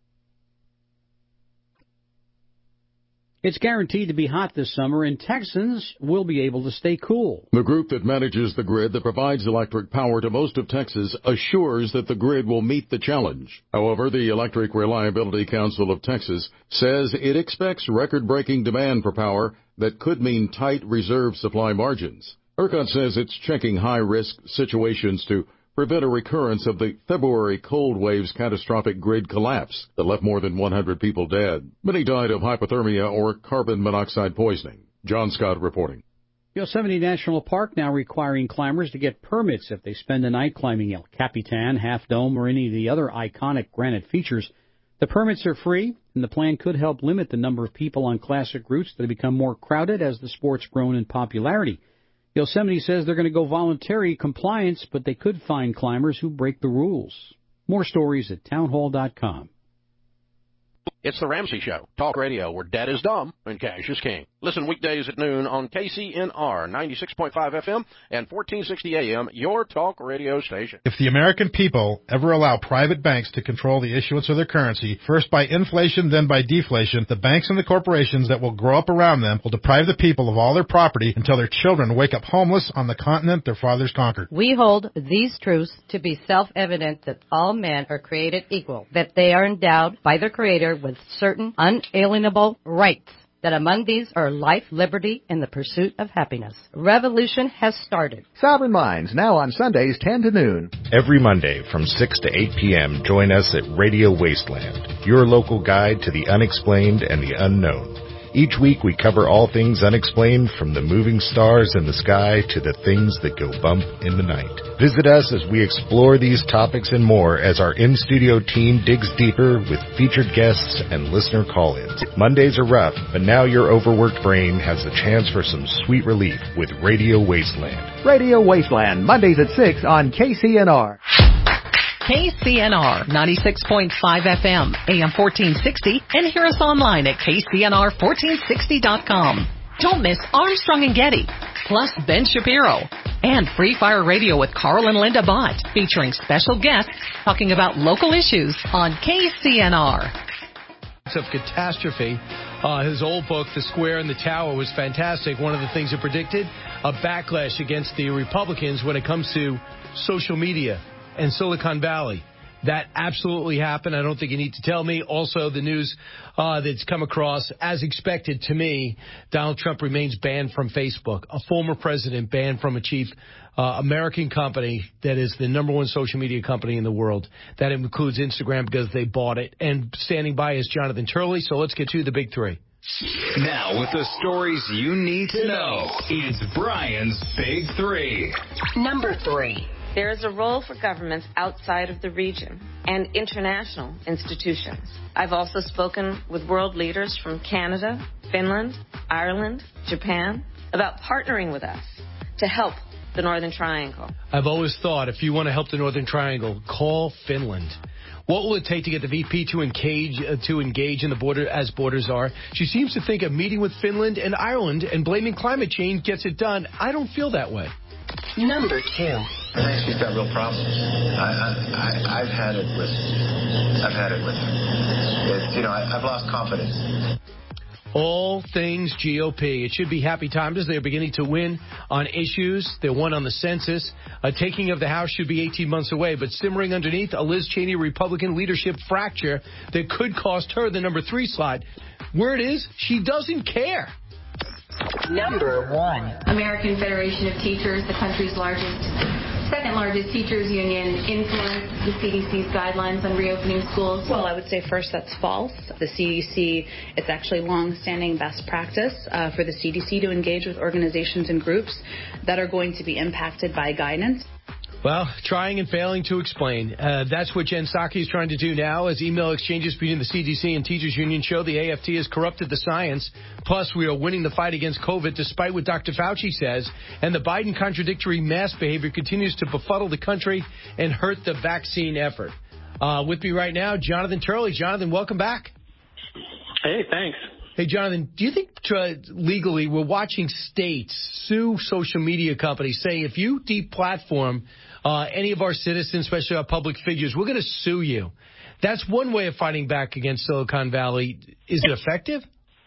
It's guaranteed to be hot this summer, and Texans will be able to stay cool. The group that manages the grid that provides electric power to most of Texas assures that the grid will meet the challenge. However, the Electric Reliability Council of Texas says it expects record-breaking demand for power that could mean tight reserve supply margins. ERCOT says it's checking high-risk situations to prevent a recurrence of the February cold wave's catastrophic grid collapse that left more than 100 people dead. Many died of hypothermia or carbon monoxide poisoning. John Scott reporting. Yosemite National Park now requiring climbers to get permits if they spend the night climbing El Capitan, Half Dome, or any of the other iconic granite features. The permits are free, and the plan could help limit the number of people on classic routes that have become more crowded as the sport's grown in popularity. Yosemite says they're going to go voluntary compliance, but they could fine climbers who break the rules. More stories at townhall.com. It's the Ramsey Show, talk radio where dead is dumb and cash is king. Listen weekdays at noon on KCNR 96.5 FM and 1460 AM, your talk radio station. If the American people ever allow private banks to control the issuance of their currency, first by inflation, then by deflation, the banks and the corporations that will grow up around them will deprive the people of all their property until their children wake up homeless on the continent their fathers conquered. We hold these truths to be self-evident that all men are created equal, that they are endowed by their Creator with certain unalienable rights, that among these are life, liberty, and the pursuit of happiness. Revolution has started. Sovereign Minds, now on Sundays 10 to noon. Every Monday from 6 to 8 p.m., join us at Radio Wasteland, your local guide to the unexplained and the unknown. Each week we cover all things unexplained, from the moving stars in the sky to the things that go bump in the night. Visit us as we explore these topics and more as our in-studio team digs deeper with featured guests and listener call-ins. Mondays are rough, but now your overworked brain has a chance for some sweet relief with Radio Wasteland. Radio Wasteland, Mondays at 6 on KCNR. KCNR 96.5 FM, AM 1460, and hear us online at KCNR1460.com. Don't miss Armstrong and Getty, plus Ben Shapiro, and Free Fire Radio with Carl and Linda Bott, featuring special guests talking about local issues on KCNR. Of catastrophe. His old book, The Square and the Tower, was fantastic. One of the things it predicted, a backlash against the Republicans when it comes to social media and Silicon Valley. That absolutely happened. I don't think you need to tell me. Also, the news that's come across, as expected to me, Donald Trump remains banned from Facebook. A former president banned from a chief American company that is the number one social media company in the world. That includes Instagram because they bought it. And standing by is Jonathan Turley. So let's get to the big three. Now, with the stories you need to know, it's Brian's Big Three. Number 3. There is a role for governments outside of the region and international institutions. I've also spoken with world leaders from Canada, Finland, Ireland, Japan about partnering with us to help the Northern Triangle. I've always thought if you want to help the Northern Triangle, call Finland. What will it take to get the VP to engage in the border as borders are? She seems to think a meeting with Finland and Ireland and blaming climate change gets it done. I don't feel that way. Number 2. I think she's got real problems. I've had it with her. I've lost confidence. All things GOP. It should be happy times as they are beginning to win on issues. They won on the census. A taking of the House should be 18 months away, but simmering underneath a Liz Cheney Republican leadership fracture that could cost her the number 3 slot. Word is, she doesn't care. Number 1. American Federation of Teachers, the country's second largest teachers union, influence the CDC's guidelines on reopening schools? Well, I would say first that's false. The CDC, it's actually long-standing best practice for the CDC to engage with organizations and groups that are going to be impacted by guidance. Well, trying and failing to explain. That's what Jen Psaki is trying to do now as email exchanges between the CDC and Teachers Union show the AFT has corrupted the science. Plus, we are winning the fight against COVID despite what Dr. Fauci says. And the Biden contradictory mask behavior continues to befuddle the country and hurt the vaccine effort. With me right now, Jonathan Turley. Jonathan, welcome back. Hey, thanks. Hey, Jonathan, do you think legally we're watching states sue social media companies saying if you deplatform any of our citizens, especially our public figures, we're going to sue you? That's one way of fighting back against Silicon Valley. Is it effective?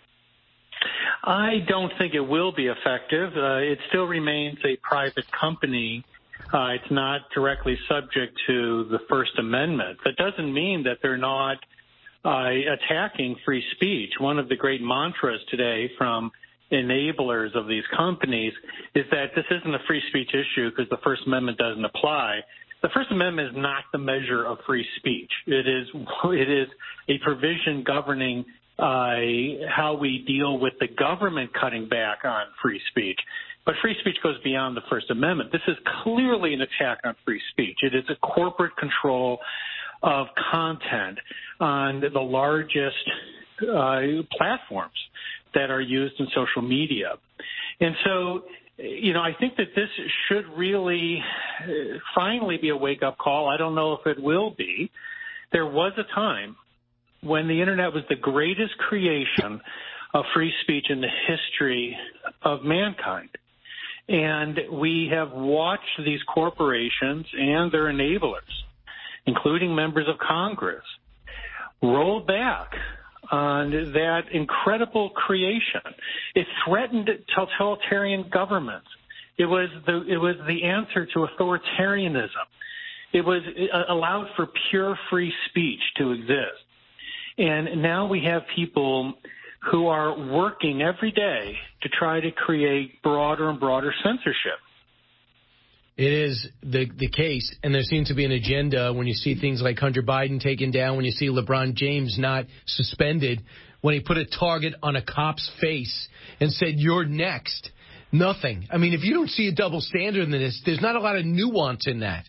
I don't think it will be effective. It still remains a private company. It's not directly subject to the First Amendment. That doesn't mean that they're not attacking free speech. One of the great mantras today from enablers of these companies is that this isn't a free speech issue because the First Amendment doesn't apply. The First Amendment is not the measure of free speech. It is a provision governing how we deal with the government cutting back on free speech. But free speech goes beyond the First Amendment. This is clearly an attack on free speech. It is a corporate control of content on the largest platforms that are used in social media. And so, I think that this should really finally be a wake-up call. I don't know if it will be. There was a time when the Internet was the greatest creation of free speech in the history of mankind. And we have watched these corporations and their enablers, including members of Congress, roll back on that incredible creation. It threatened totalitarian governments. It was the answer to authoritarianism. It allowed for pure free speech to exist. And now we have people who are working every day to try to create broader and broader censorship. It is the case, and there seems to be an agenda when you see things like Hunter Biden taken down, when you see LeBron James not suspended, when he put a target on a cop's face and said, "You're next." Nothing. I mean, if you don't see a double standard in this, there's not a lot of nuance in that.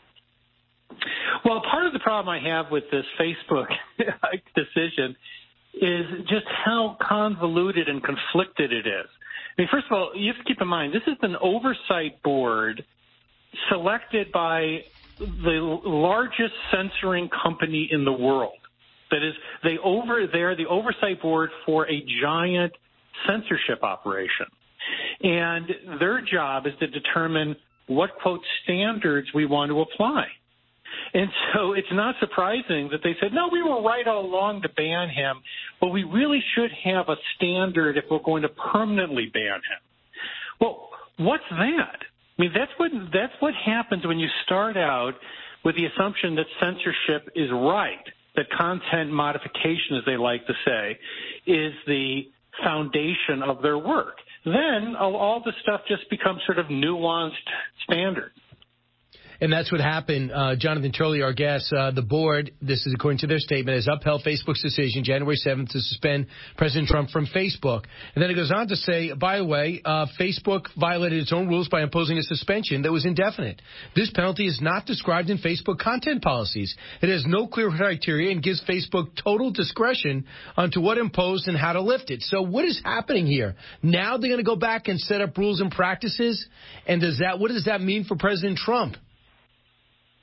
Well, part of the problem I have with this Facebook decision is just how convoluted and conflicted it is. I mean, first of all, you have to keep in mind, this is an oversight board selected by the largest censoring company in the world. That is, they're the oversight board for a giant censorship operation. And their job is to determine what, quote, standards we want to apply. And so it's not surprising that they said, no, we were right all along to ban him, but we really should have a standard if we're going to permanently ban him. Well, what's that? I mean, that's what happens when you start out with the assumption that censorship is right, that content modification, as they like to say, is the foundation of their work. Then all the stuff just becomes sort of nuanced standards. And that's what happened. Jonathan Turley, our guest, the board, this is according to their statement, has upheld Facebook's decision January 7th to suspend President Trump from Facebook. And then it goes on to say, by the way, Facebook violated its own rules by imposing a suspension that was indefinite. This penalty is not described in Facebook content policies. It has no clear criteria and gives Facebook total discretion onto what imposed and how to lift it. So what is happening here? Now they're going to go back and set up rules and practices? And what does that mean for President Trump?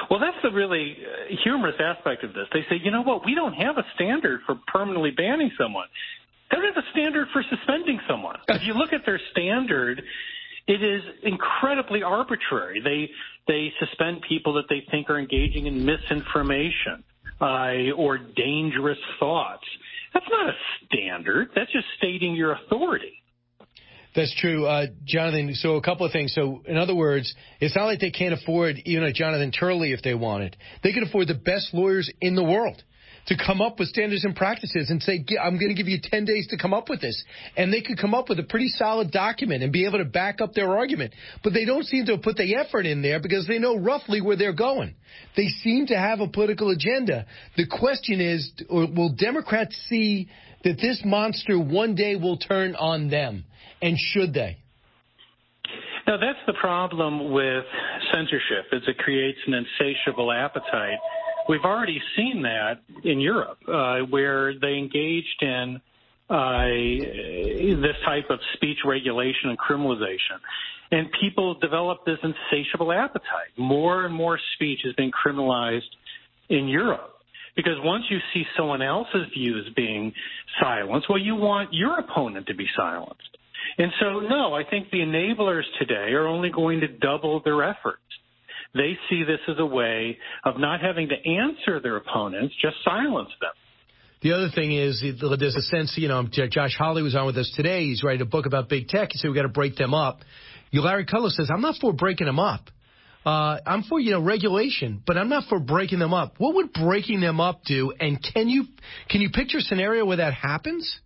Well, that's the really humorous aspect of this. They say, you know what, we don't have a standard for permanently banning someone. They don't have a standard for suspending someone. If you look at their standard, it is incredibly arbitrary. They suspend people that they think are engaging in misinformation or dangerous thoughts. That's not a standard. That's just stating your authority. That's true, Jonathan. So a couple of things. So in other words, it's not like they can't afford even a Jonathan Turley if they wanted. They can afford the best lawyers in the world to come up with standards and practices and say, I'm going to give you 10 days to come up with this. And they could come up with a pretty solid document and be able to back up their argument. But they don't seem to have put the effort in there because they know roughly where they're going. They seem to have a political agenda. The question is, will Democrats see that this monster one day will turn on them? And should they? Now, that's the problem with censorship, is it creates an insatiable appetite. We've already seen that in Europe, where they engaged in this type of speech regulation and criminalization. And people develop this insatiable appetite. More and more speech is being criminalized in Europe. Because once you see someone else's views being silenced, well, you want your opponent to be silenced. And so, no, I think the enablers today are only going to double their efforts. They see this as a way of not having to answer their opponents, just silence them. The other thing is there's a sense, Josh Hawley was on with us today. He's writing a book about big tech. He said we've got to break them up. Larry Kudlow says, I'm not for breaking them up. I'm for, regulation, but I'm not for breaking them up. What would breaking them up do? And can you picture a scenario where that happens?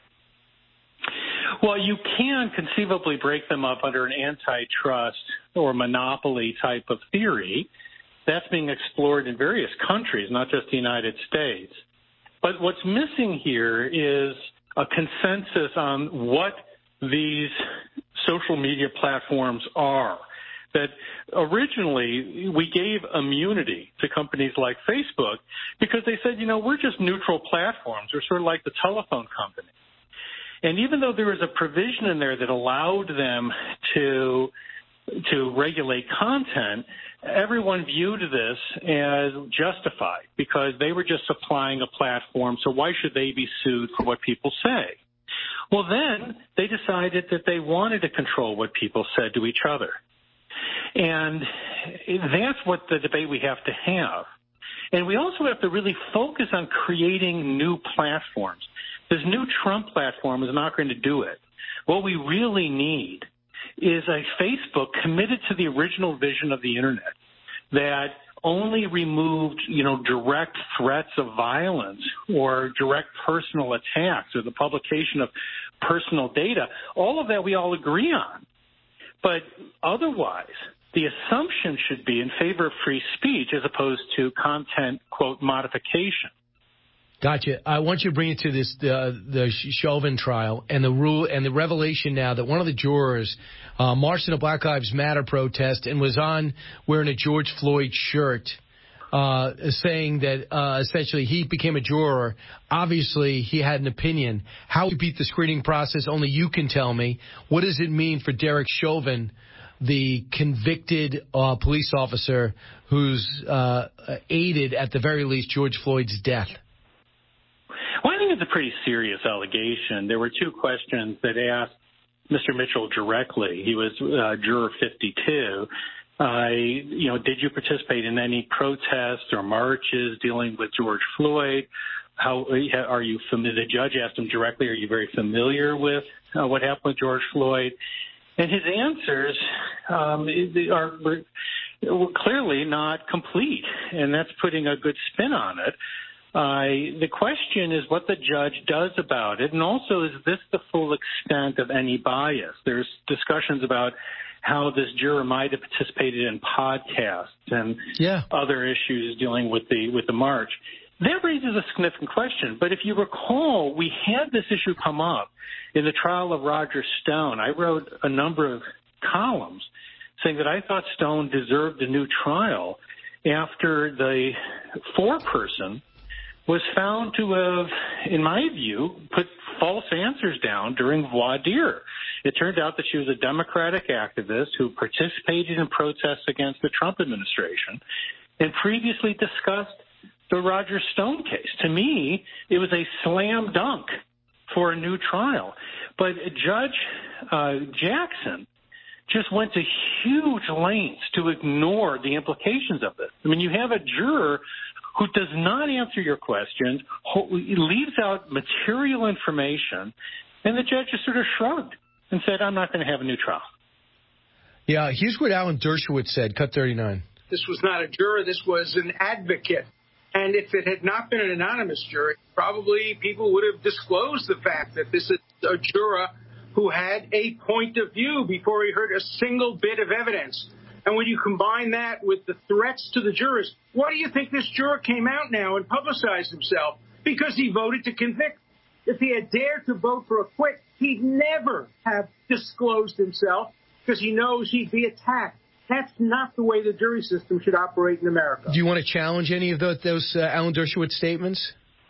Well, you can conceivably break them up under an antitrust or monopoly type of theory. That's being explored in various countries, not just the United States. But what's missing here is a consensus on what these social media platforms are. That originally we gave immunity to companies like Facebook because they said, we're just neutral platforms. We're sort of like the telephone company. And even though there was a provision in there that allowed them to regulate content, everyone viewed this as justified because they were just supplying a platform, so why should they be sued for what people say? Well, then they decided that they wanted to control what people said to each other. And that's what the debate we have to have. And we also have to really focus on creating new platforms. This new Trump platform is not going to do it. What we really need is a Facebook committed to the original vision of the Internet that only removed, direct threats of violence or direct personal attacks or the publication of personal data. All of that we all agree on. But otherwise, the assumption should be in favor of free speech as opposed to content, quote, modification. Gotcha. I want you to bring it to this the Chauvin trial and the rule and the revelation now that one of the jurors marched in a Black Lives Matter protest and was on wearing a George Floyd shirt, saying that essentially he became a juror. Obviously, he had an opinion. How he beat the screening process, only you can tell me. What does it mean for Derek Chauvin, the convicted police officer who's aided, at the very least, George Floyd's death? Well, I think it's a pretty serious allegation. There were two questions that asked Mr. Mitchell directly. He was juror 52. Did you participate in any protests or marches dealing with George Floyd? How are you familiar? The judge asked him directly, are you very familiar with what happened with George Floyd? And his answers were clearly not complete, and that's putting a good spin on it. The question is what the judge does about it, and also is this the full extent of any bias? There's discussions about how this juror might have participated in podcasts and other issues dealing with the march. That raises a significant question. But if you recall, we had this issue come up in the trial of Roger Stone. I wrote a number of columns saying that I thought Stone deserved a new trial after the foreperson was found to have, in my view, put false answers down during voir dire. It turned out that she was a Democratic activist who participated in protests against the Trump administration. and previously discussed the Roger Stone case. To me, it was a slam dunk for a new trial. But Judge Jackson just went to huge lengths to ignore the implications of this. I mean, you have a juror who does not answer your questions, leaves out material information, and the judge just sort of shrugged and said, I'm not going to have a new trial. Yeah, here's what Alan Dershowitz said, cut 39. This was not a juror. This was an advocate. And if it had not been an anonymous jury, probably people would have disclosed the fact that this is a juror who had a point of view before he heard a single bit of evidence. And when you combine that with the threats to the jurors, why do you think this juror came out now and publicized himself? Because he voted to convict. If he had dared to vote for acquit, he'd never have disclosed himself because he knows he'd be attacked. That's not the way the jury system should operate in America. Do you want to challenge any of those Alan Dershowitz statements?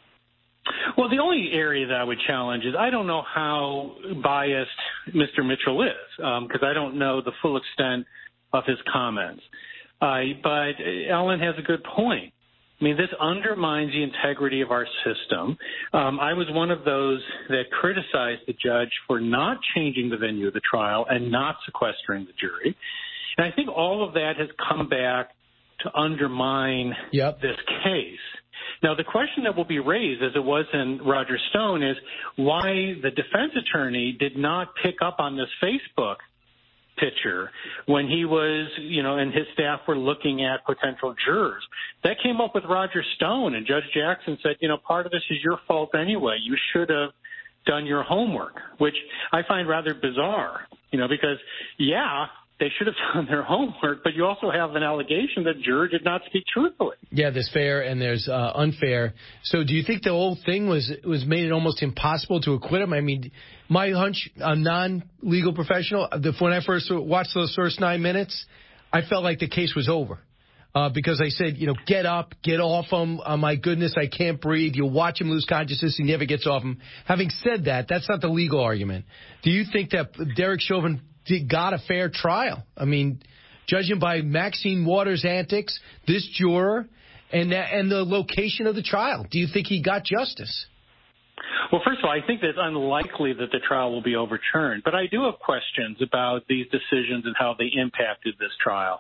Well, the only area that I would challenge is I don't know how biased Mr. Mitchell is because I don't know the full extent of his comments. But Alan has a good point. I mean, this undermines the integrity of our system. I was one of those that criticized the judge for not changing the venue of the trial and not sequestering the jury. And I think all of that has come back to undermine this case. Now, the question that will be raised, as it was in Roger Stone, is why the defense attorney did not pick up on this Facebook picture when he was, and his staff were looking at potential jurors. That came up with Roger Stone, and Judge Jackson said, part of this is your fault anyway. You should have done your homework, which I find rather bizarre, because, they should have done their homework, but you also have an allegation that juror did not speak truthfully. Yeah, there's fair and there's unfair. So do you think the whole thing was made it almost impossible to acquit him? I mean, my hunch, a non-legal professional, when I first watched those first 9 minutes, I felt like the case was over. Because I said, get up, get off him. Oh, my goodness, I can't breathe. You watch him lose consciousness, he never gets off him. Having said that, that's not the legal argument. Do you think that Derek Chauvin got a fair trial? I mean, judging by Maxine Waters' antics, this juror, and the location of the trial, do you think he got justice? Well, first of all, I think that it's unlikely that the trial will be overturned, but I do have questions about these decisions and how they impacted this trial.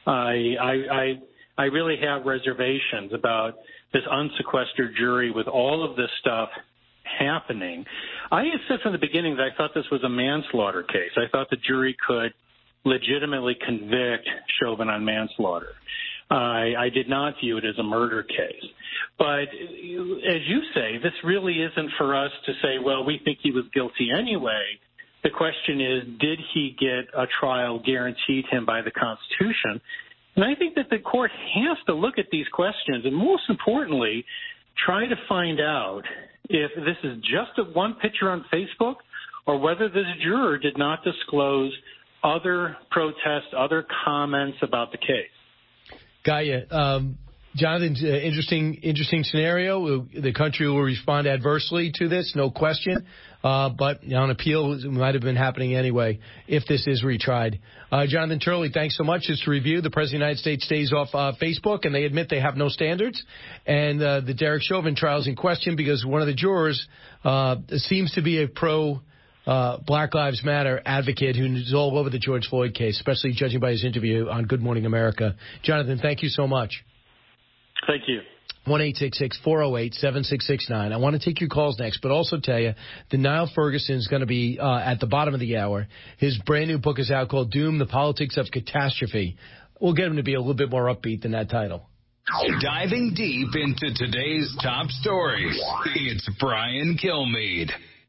I really have reservations about this unsequestered jury with all of this stuff happening. I said from the beginning that I thought this was a manslaughter case. I thought the jury could legitimately convict Chauvin on manslaughter. I did not view it as a murder case. But as you say, this really isn't for us to say, well, we think he was guilty anyway. The question is, did he get a trial guaranteed him by the Constitution? And I think that the court has to look at these questions and, most importantly, try to find out if this is just one picture on Facebook or whether this juror did not disclose other protests, other comments about the case. Gaia, Jonathan, interesting scenario. The country will respond adversely to this, no question. But on appeal, it might have been happening anyway if this is retried. Jonathan Turley, thanks so much. Just to review, the President of the United States stays off Facebook, and they admit they have no standards. And the Derek Chauvin trial is in question because one of the jurors seems to be a Black Lives Matter advocate who is all over the George Floyd case, especially judging by his interview on Good Morning America. Jonathan, thank you so much. Thank you. 1-866-408-7669. I want to take your calls next, but also tell you that Niall Ferguson is going to be at the bottom of the hour. His brand new book is out called Doom, The Politics of Catastrophe. We'll get him to be a little bit more upbeat than that title. Diving deep into today's top stories, it's Brian Kilmeade.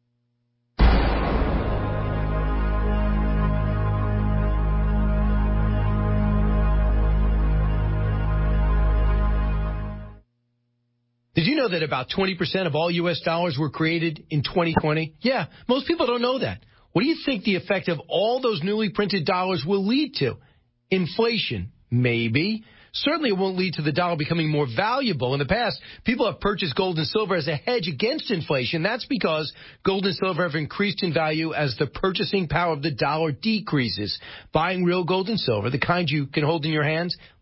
Did you know that about 20% of all U.S. dollars were created in 2020? Yeah, most people don't know that. What do you think the effect of all those newly printed dollars will lead to? Inflation? Maybe. Certainly it won't lead to the dollar becoming more valuable. In the past, people have purchased gold and silver as a hedge against inflation. That's because gold and silver have increased in value as the purchasing power of the dollar decreases. Buying real gold and silver, the kind you can hold in your hands,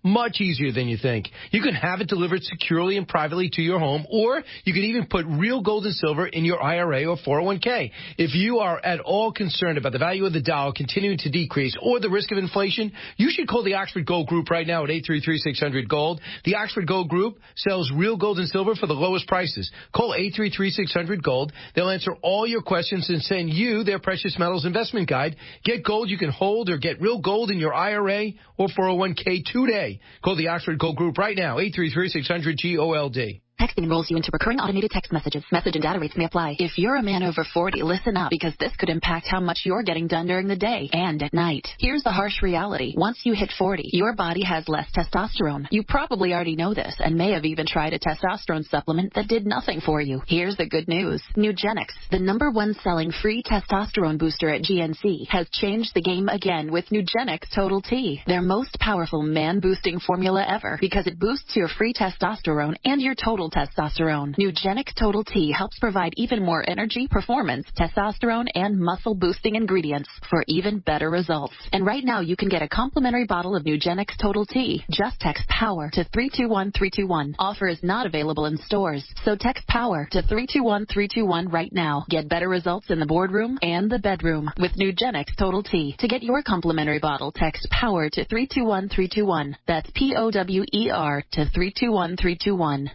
much easier than you think. You can have it delivered securely and privately to your home, or you can even put real gold and silver in your IRA or 401k. If you are at all concerned about the value of the dollar continuing to decrease or the risk of inflation, you should call the Oxford Gold Group right now at 833-600-GOLD. The Oxford Gold Group sells real gold and silver for the lowest prices. Call 833-600-GOLD. They'll answer all your questions and send you their precious metals investment guide. Get gold you can hold or get real gold in your IRA or 401k today. Call the Oxford Gold Group right now, 833-600-GOLD. Texting enrolls you into recurring automated text messages. Message and data rates may apply. If you're a man over 40, listen up, because this could impact how much you're getting done during the day and at night. Here's the harsh reality. Once you hit 40, your body has less testosterone. You probably already know this and may have even tried a testosterone supplement that did nothing for you. Here's the good news. Nugenix, the #1 selling free testosterone booster at GNC, has changed the game again with Nugenix Total T, their most powerful man-boosting formula ever, because it boosts your free testosterone and your total testosterone. Nugenix Total T helps provide even more energy, performance, testosterone, and muscle-boosting ingredients for even better results. And right now, you can get a complimentary bottle of Nugenix Total T. Just text POWER to 321321. Offer is not available in stores, so text POWER to 321321 right now. Get better results in the boardroom and the bedroom with Nugenix Total T. To get your complimentary bottle, text POWER to 321321. That's POWER to 321321.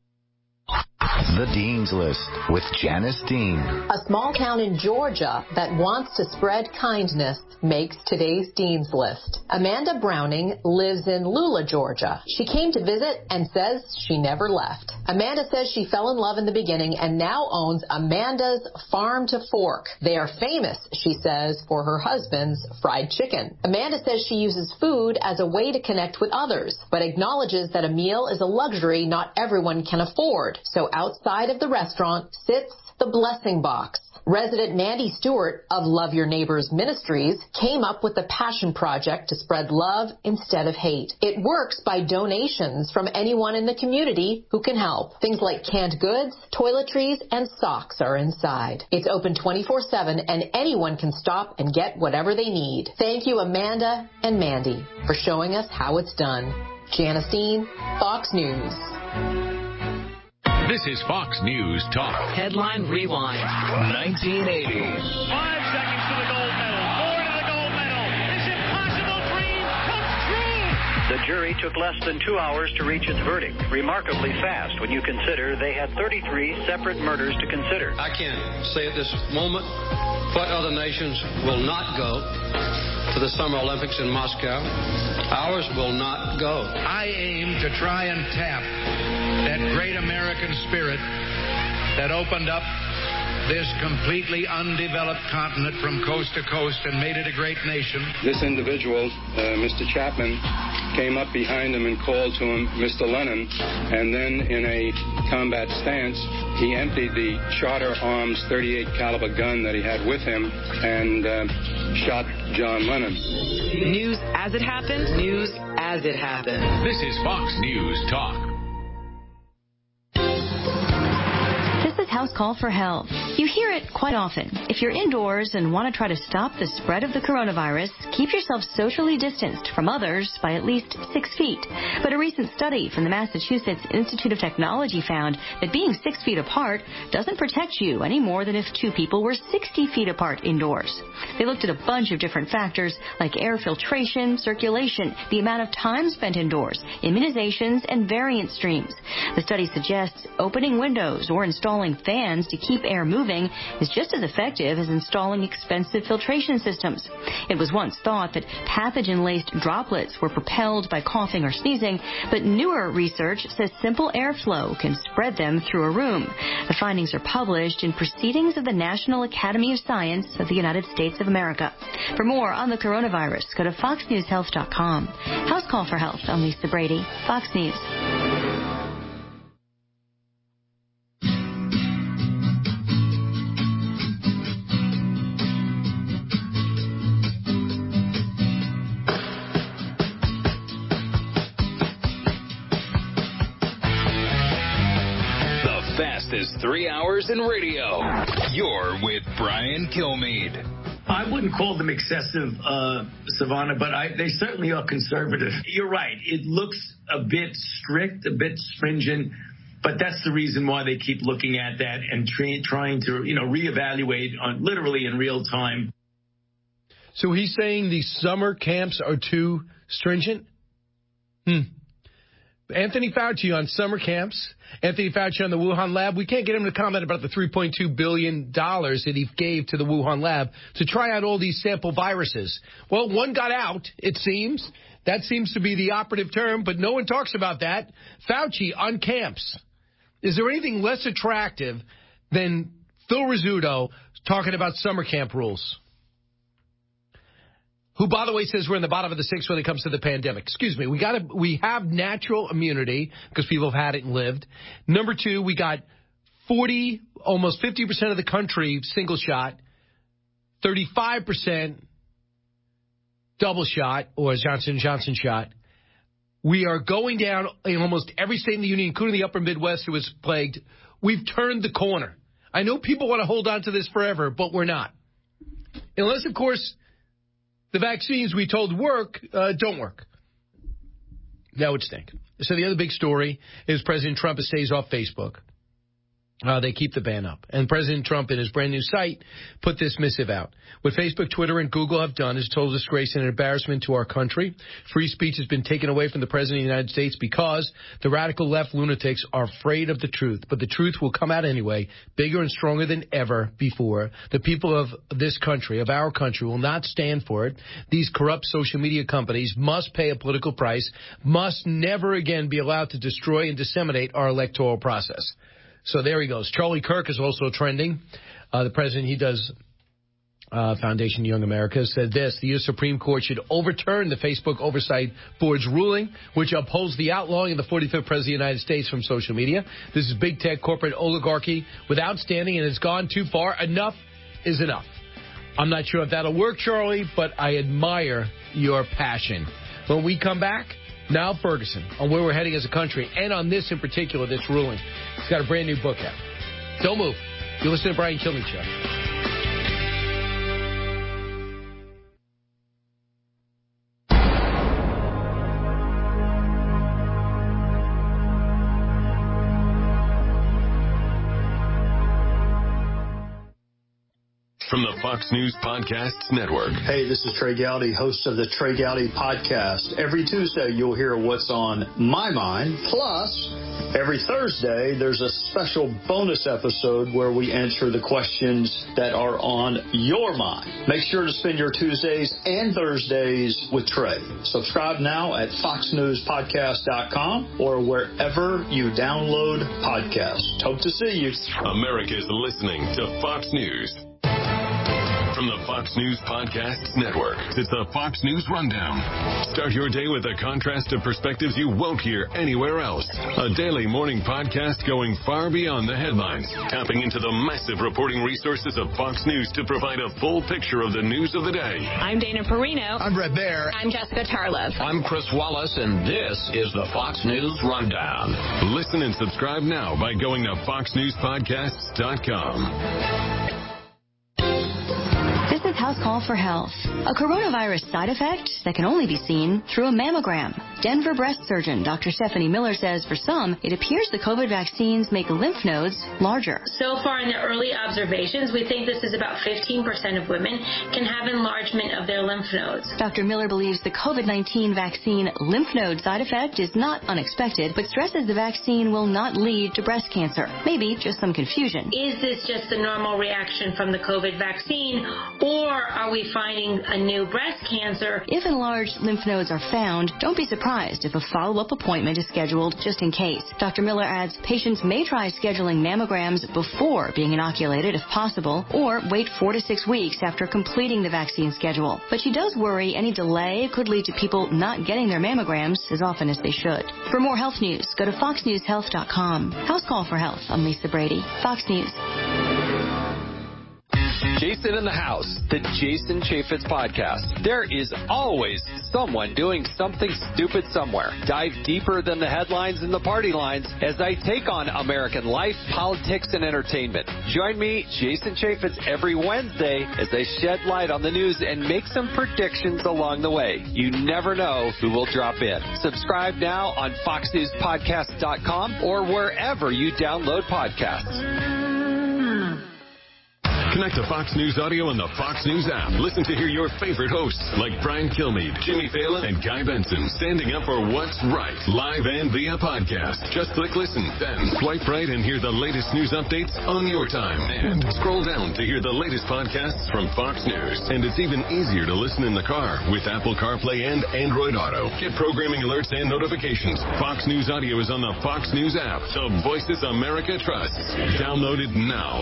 The Dean's List with Janice Dean. A small town in Georgia that wants to spread kindness makes today's Dean's List. Amanda Browning lives in Lula, Georgia. She came to visit and says she never left. Amanda says she fell in love in the beginning and now owns Amanda's Farm to Fork. They are famous, she says, for her husband's fried chicken. Amanda says she uses food as a way to connect with others, but acknowledges that a meal is a luxury not everyone can afford. So outside of the restaurant sits the blessing box. Resident Mandy Stewart of Love Your Neighbors Ministries came up with the Passion Project to spread love instead of hate. It works by donations from anyone in the community who can help. Things like canned goods, toiletries, and socks are inside. It's open 24/7 and anyone can stop and get whatever they need. Thank you, Amanda and Mandy, for showing us how it's done. Janice Dean, Fox News. This is Fox News Talk. Headline Rewind. 1980. 5 seconds to the gold medal. 4 to the gold medal. This impossible dream comes true. The jury took less than 2 hours to reach its verdict. Remarkably fast when you consider they had 33 separate murders to consider. I can't say at this moment what other nations will not go to the Summer Olympics in Moscow. Ours will not go. I aim to try and tap that great American spirit that opened up this completely undeveloped continent from coast to coast and made it a great nation. This individual, Mr. Chapman, came up behind him and called to him, Mr. Lennon, and then in a combat stance, he emptied the Charter Arms .38 caliber gun that he had with him and shot John Lennon. News as it happened, news as it happened. This is Fox News Talk. This is House Call for Health. You hear it quite often. If you're indoors and want to try to stop the spread of the coronavirus, keep yourself socially distanced from others by at least 6 feet. But a recent study from the Massachusetts Institute of Technology found that being 6 feet apart doesn't protect you any more than if two people were 60 feet apart indoors. They looked at a bunch of different factors like air filtration, circulation, the amount of time spent indoors, immunizations, and variant streams. The study suggests opening windows or installing fans to keep air moving is just as effective as installing expensive filtration systems. It was once thought that pathogen-laced droplets were propelled by coughing or sneezing, but newer research says simple airflow can spread them through a room. The findings are published in Proceedings of the National Academy of Science of the United States of America. For more on the coronavirus, go to foxnewshealth.com. House Call for Health. I'm Lisa Brady, Fox News. Fastest 3 hours in radio. You're with Brian Kilmeade. I wouldn't call them excessive, Savannah, but they certainly are conservative. You're right. It looks a bit strict, a bit stringent, but that's the reason why they keep looking at that and trying to, reevaluate on literally in real time. So he's saying the summer camps are too stringent? Anthony Fauci on summer camps. Anthony Fauci on the Wuhan lab. We can't get him to comment about the $3.2 billion that he gave to the Wuhan lab to try out all these sample viruses. Well, one got out, it seems. That seems to be the operative term, but no one talks about that. Fauci on camps. Is there anything less attractive than Phil Rizzuto talking about summer camp rules? Who, by the way, says we're in the bottom of the sixth when it comes to the pandemic. Excuse me. We have natural immunity because people have had it and lived. Number two, we got almost 50% of the country single shot, 35% double shot or Johnson & Johnson shot. We are going down in almost every state in the union, including the upper Midwest, who was plagued. We've turned the corner. I know people want to hold on to this forever, but we're not. Unless, of course, the vaccines we told work don't work. That would stink. So the other big story is President Trump stays off Facebook. They keep the ban up. And President Trump, in his brand new site, put this missive out. What Facebook, Twitter, and Google have done is total disgrace and embarrassment to our country. Free speech has been taken away from the President of the United States because the radical left lunatics are afraid of the truth. But the truth will come out anyway, bigger and stronger than ever before. The people of this country, of our country, will not stand for it. These corrupt social media companies must pay a political price, must never again be allowed to destroy and disseminate our electoral process. So there he goes. Charlie Kirk is also trending. The president, he does Foundation Young America, said this: the U.S. Supreme Court should overturn the Facebook Oversight Board's ruling, which upholds the outlawing of the 45th President of the United States from social media. This is big tech corporate oligarchy without standing, and it's gone too far. Enough is enough. I'm not sure if that'll work, Charlie, but I admire your passion. When we come back, Niall Ferguson on where we're heading as a country, and on this in particular, this ruling. He's got a brand new book out. Don't move. You're listening to Brian Kilmeade Show. From the Fox News Podcasts Network. Hey, this is Trey Gowdy, host of the Trey Gowdy Podcast. Every Tuesday, you'll hear what's on my mind. Plus, every Thursday, there's a special bonus episode where we answer the questions that are on your mind. Make sure to spend your Tuesdays and Thursdays with Trey. Subscribe now at foxnewspodcast.com or wherever you download podcasts. Hope to see you. America's listening to Fox News. From the Fox News Podcasts Network, it's the Fox News Rundown. Start your day with a contrast of perspectives you won't hear anywhere else. A daily morning podcast going far beyond the headlines, tapping into the massive reporting resources of Fox News to provide a full picture of the news of the day. I'm Dana Perino. I'm Brett Baer. I'm Jessica Tarlov. I'm Chris Wallace, and this is the Fox News Rundown. Listen and subscribe now by going to foxnewspodcasts.com. This is House Call for Health. A coronavirus side effect that can only be seen through a mammogram. Denver breast surgeon Dr. Stephanie Miller says for some, it appears the COVID vaccines make lymph nodes larger. So far in the early observations, we think this is about 15% of women can have enlargement of their lymph nodes. Dr. Miller believes the COVID-19 vaccine lymph node side effect is not unexpected, but stresses the vaccine will not lead to breast cancer. Maybe just some confusion. Is this just a normal reaction from the COVID vaccine, or are we finding a new breast cancer? If enlarged lymph nodes are found, don't be surprised if a follow-up appointment is scheduled just in case. Dr. Miller adds patients may try scheduling mammograms before being inoculated if possible, or wait 4 to 6 weeks after completing the vaccine schedule. But she does worry any delay could lead to people not getting their mammograms as often as they should. For more health news, go to foxnewshealth.com. House Call for Health. I'm Lisa Brady, Fox News. Jason Jason in the House, the Jason Chaffetz Podcast. There is always someone doing something stupid somewhere. Dive deeper than the headlines and the party lines as I take on American life, politics, and entertainment. Join me, Jason Chaffetz, every Wednesday as I shed light on the news and make some predictions along the way. You never know who will drop in. Subscribe now on FoxNewsPodcast.com or wherever you download podcasts. Connect to Fox News Audio on the Fox News app. Listen to hear your favorite hosts like Brian Kilmeade, Jimmy Fallon, and Guy Benson standing up for what's right, live and via podcast. Just click listen, then swipe right and hear the latest news updates on your time. And scroll down to hear the latest podcasts from Fox News. And it's even easier to listen in the car with Apple CarPlay and Android Auto. Get programming alerts and notifications. Fox News Audio is on the Fox News app. The Voices America trusts. Download it now.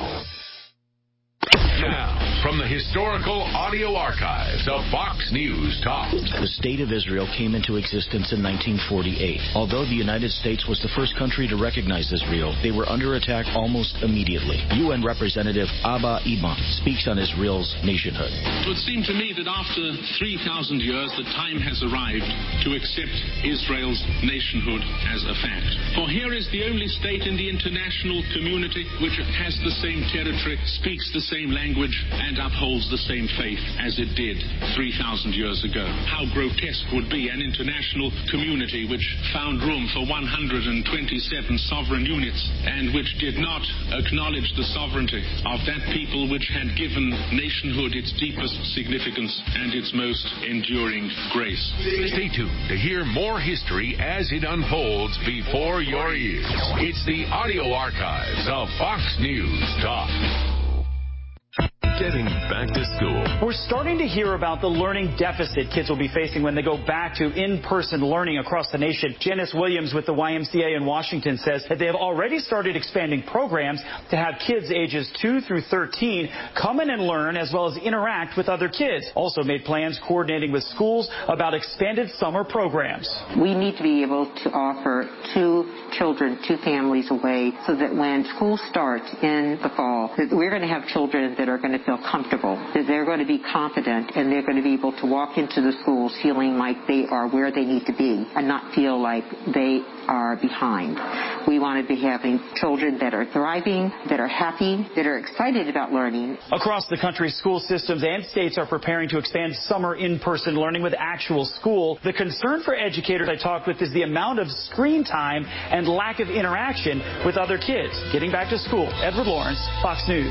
Now, from the historical audio archives of Fox News Talk. The State of Israel came into existence in 1948. Although the United States was the first country to recognize Israel, they were under attack almost immediately. UN Representative Abba Eban speaks on Israel's nationhood. It would seem to me that after 3,000 years, the time has arrived to accept Israel's nationhood as a fact. For here is the only state in the international community which has the same territory, speaks the same language, and upholds the same faith as it did 3,000 years ago. How grotesque would be an international community which found room for 127 sovereign units and which did not acknowledge the sovereignty of that people which had given nationhood its deepest significance and its most enduring grace. Stay tuned to hear more history as it unfolds before your ears. It's the audio archives of Fox News Talk. Getting back to school. We're starting to hear about the learning deficit kids will be facing when they go back to in-person learning across the nation. Janice Williams with the YMCA in Washington says that they have already started expanding programs to have kids ages 2 through 13 come in and learn as well as interact with other kids. Also made plans coordinating with schools about expanded summer programs. We need to be able to offer two families a way so that when school starts in the fall, that we're going to have children that are going to feel comfortable, that they're going to be confident, and they're going to be able to walk into the schools feeling like they are where they need to be and not feel like they are behind. We want to be having children that are thriving, that are happy, that are excited about learning. Across the country, school systems and states are preparing to expand summer in-person learning with actual school. The concern for educators I talked with is the amount of screen time and lack of interaction with other kids. Getting back to school, Edward Lawrence, Fox News.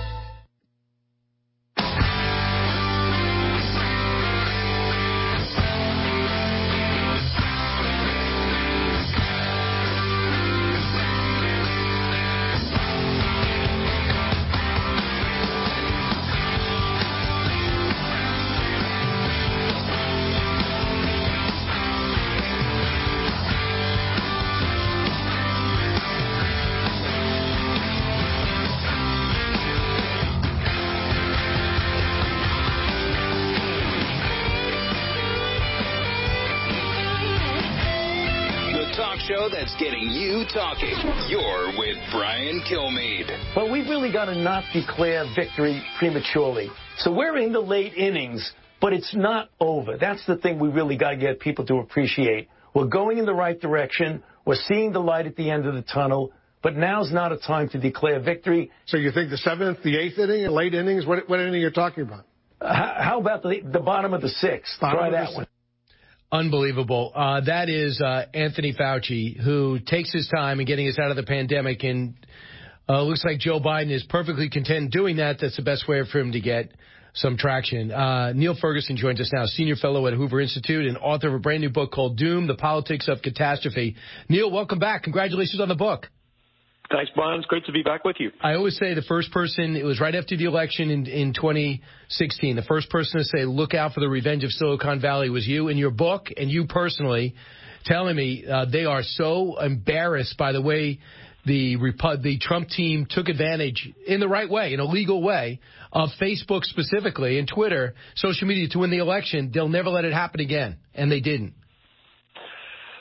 Show that's getting you talking. You're with Brian Kilmeade. Well, we've really got to not declare victory prematurely. So we're in the late innings, but it's not over. That's the thing we really got to get people to appreciate. We're going in the right direction. We're seeing the light at the end of the tunnel, but now's not a time to declare victory. So you think the 7th, the 8th inning, late innings? What inning are you talking about? How about the bottom of the 6th? Try that one. Unbelievable. That is Anthony Fauci, who takes his time in getting us out of the pandemic, and looks like Joe Biden is perfectly content doing that. That's the best way for him to get some traction. Neil Ferguson joins us now, senior fellow at Hoover Institute and author of a brand new book called Doom, The Politics of Catastrophe. Neil, welcome back. Congratulations on the book. Thanks, Brian. It's great to be back with you. I always say the first person, it was right after the election in 2016, the first person to say, look out for the revenge of Silicon Valley was you in your book, and you personally telling me they are so embarrassed by the way the Trump team took advantage in the right way, in a legal way, of Facebook specifically and Twitter, social media to win the election. They'll never let it happen again, and they didn't.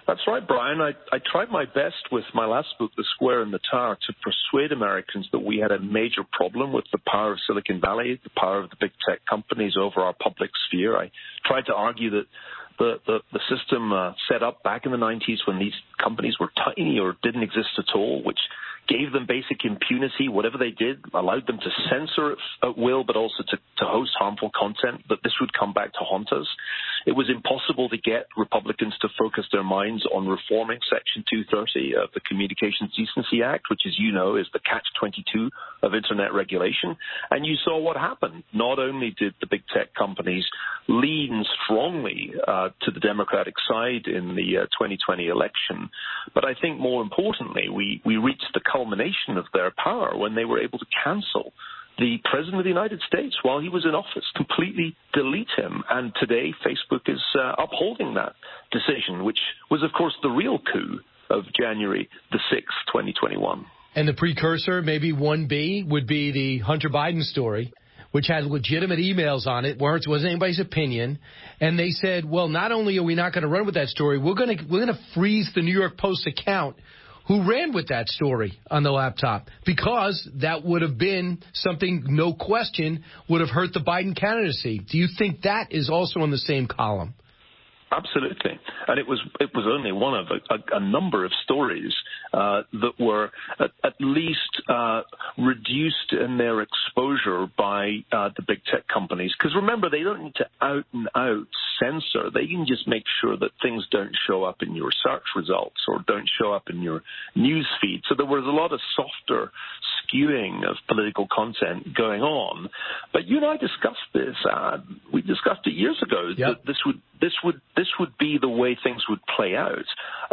That's right, Brian. I tried my best with my last book, The Square and the Tower, to persuade Americans that we had a major problem with the power of Silicon Valley, the power of the big tech companies over our public sphere. I tried to argue that the system set up back in the 90s when these companies were tiny or didn't exist at all, which gave them basic impunity. Whatever they did allowed them to censor it at will, but also to host harmful content, that this would come back to haunt us. It was impossible to get Republicans to focus their minds on reforming Section 230 of the Communications Decency Act, which, as you know, is the catch-22 of Internet regulation. And you saw what happened. Not only did the big tech companies lean strongly to the Democratic side in the 2020 election, but I think more importantly, we reached the culmination of their power when they were able to cancel the President of the United States while he was in office, completely delete him. And today, Facebook is upholding that decision, which was, of course, the real coup of January the 6th, 2021. And the precursor, maybe 1B, would be the Hunter Biden story, which had legitimate emails on it, where it wasn't anybody's opinion. And they said, well, not only are we not going to run with that story, we're going to freeze the New York Post account who ran with that story on the laptop, because that would have been something, no question, would have hurt the Biden candidacy. Do you think that is also in the same column? Absolutely. And it was only one of a number of stories that were at least reduced in their exposure by the big tech companies. Because remember, they don't need to out and out censor. They can just make sure that things don't show up in your search results or don't show up in your news feed. So there was a lot of softer skewing of political content going on. But you and I discussed this. We discussed it years ago. Yep. That this would be the way things would play out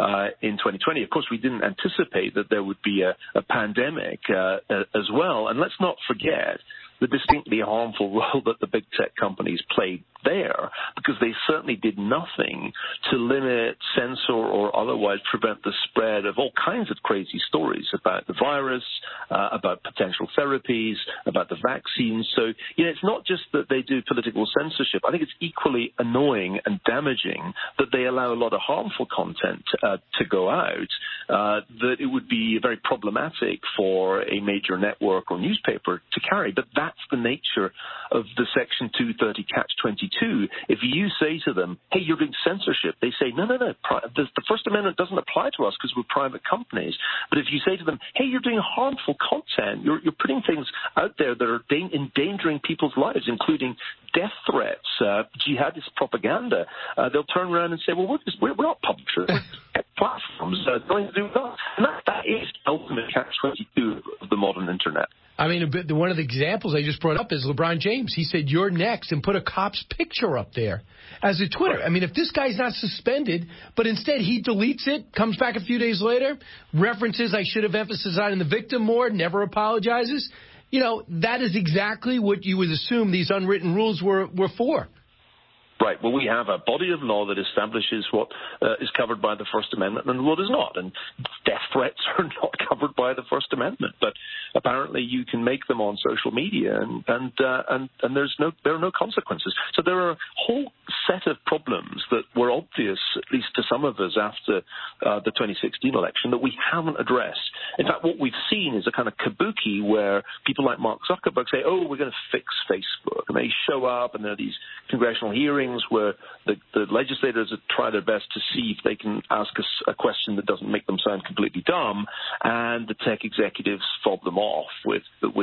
in 2020. Of course, we didn't anticipate that there would be a pandemic as well. And let's not forget the distinctly harmful role that the big tech companies played there, because they certainly did nothing to limit, censor, or otherwise prevent the spread of all kinds of crazy stories about the virus, about potential therapies, about the vaccines. So, it's not just that they do political censorship. I think it's equally annoying and damaging that they allow a lot of harmful content to go out, that it would be very problematic for a major network or newspaper to carry. But that's the nature of the Section 230 Catch-22. If you say to them, hey, you're doing censorship, they say, no, the First Amendment doesn't apply to us because we're private companies. But if you say to them, hey, you're doing harmful content, you're putting things out there that are endangering people's lives, including death threats, jihadist propaganda, they'll turn around and say, well, we're not publishers, we're platforms, nothing to do with us. And that is the ultimate Catch-22 of the modern Internet. I mean, one of the examples I just brought up is LeBron James. He said, you're next, and put a cop's picture up there as a Twitter. I mean, if this guy's not suspended, but instead he deletes it, comes back a few days later, references I should have emphasized on the victim more, never apologizes, that is exactly what you would assume these unwritten rules were for. Right. Well, we have a body of law that establishes what is covered by the First Amendment and what is not. And death threats are not covered by the First Amendment. But apparently you can make them on social media and there are no consequences. So there are a whole set of problems that were obvious, at least to some of us after the 2016 election, that we haven't addressed. In fact, what we've seen is a kind of kabuki where people like Mark Zuckerberg say, oh, we're going to fix Facebook. And they show up and there are these congressional hearings where the legislators try their best to see if they can ask us a question that doesn't make them sound completely dumb, and the tech executives fob them off with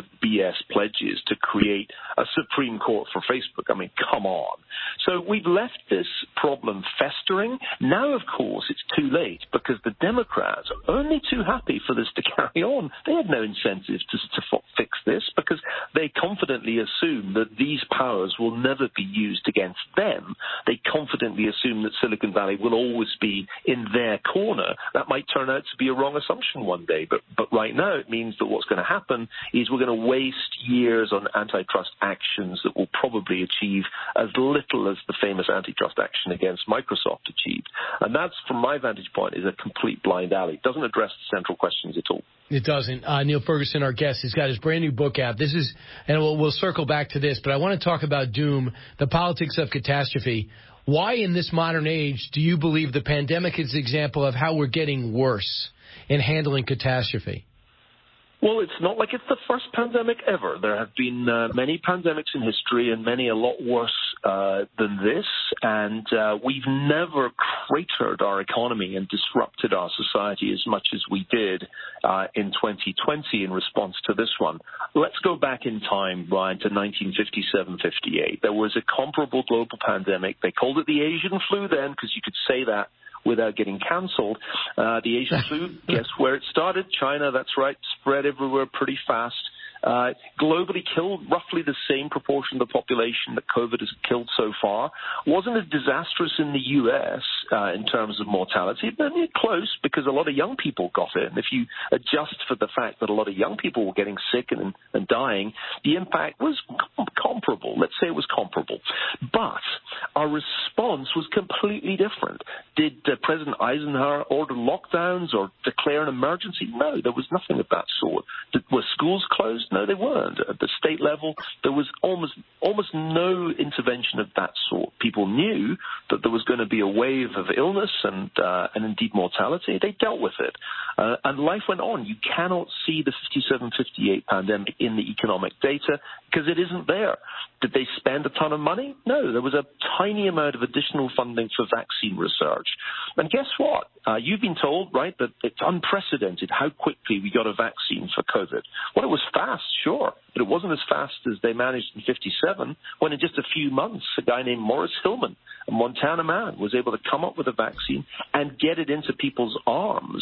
BS pledges to create a Supreme Court for Facebook. I mean, come on. So we've left this problem festering. Now, of course, it's too late because the Democrats are only too happy for this to carry on. They have no incentive to fix this because they confidently assume that these powers will never be used against them. They confidently assume that Silicon Valley will always be in their corner. That might turn out to be a wrong assumption one day, but right now it means that what's going to happen is we're going to waste years on antitrust actions that will probably achieve as little as the famous antitrust action against Microsoft achieved. And that's, from my vantage point, is a complete blind alley. It doesn't address the central questions at all. It doesn't. Neil Ferguson, our guest, has got his brand new book out. This is, and we'll circle back to this, but I want to talk about Doom, the politics of catastrophe. Why in this modern age do you believe the pandemic is an example of how we're getting worse in handling catastrophe? Well, it's not like it's the first pandemic ever. There have been many pandemics in history and many a lot worse than this. And we've never cratered our economy and disrupted our society as much as we did in 2020 in response to this one. Let's go back in time, Brian, to 1957-58. There was a comparable global pandemic. They called it the Asian flu then because you could say that without getting cancelled. The Asian flu, guess where it started? China, that's right, spread everywhere pretty fast. Globally killed roughly the same proportion of the population that COVID has killed so far. Wasn't as disastrous in the U.S. In terms of mortality, but close because a lot of young people got it. And if you adjust for the fact that a lot of young people were getting sick and dying, the impact was comparable. Let's say it was comparable. But our response was completely different. Did President Eisenhower order lockdowns or declare an emergency? No, there was nothing of that sort. Were schools closed? No, they weren't. At the state level, there was almost no intervention of that sort. People knew that there was going to be a wave of illness and indeed mortality. They dealt with it. And life went on. You cannot see the 57-58 pandemic in the economic data because it isn't there. Did they spend a ton of money? No, there was a tiny amount of additional funding for vaccine research. And guess what? You've been told, right, that it's unprecedented how quickly we got a vaccine for COVID. Well, it was fast, sure, but it wasn't as fast as they managed in 57, when in just a few months, a guy named Morris Hillman, a Montana man, was able to come up with a vaccine and get it into people's arms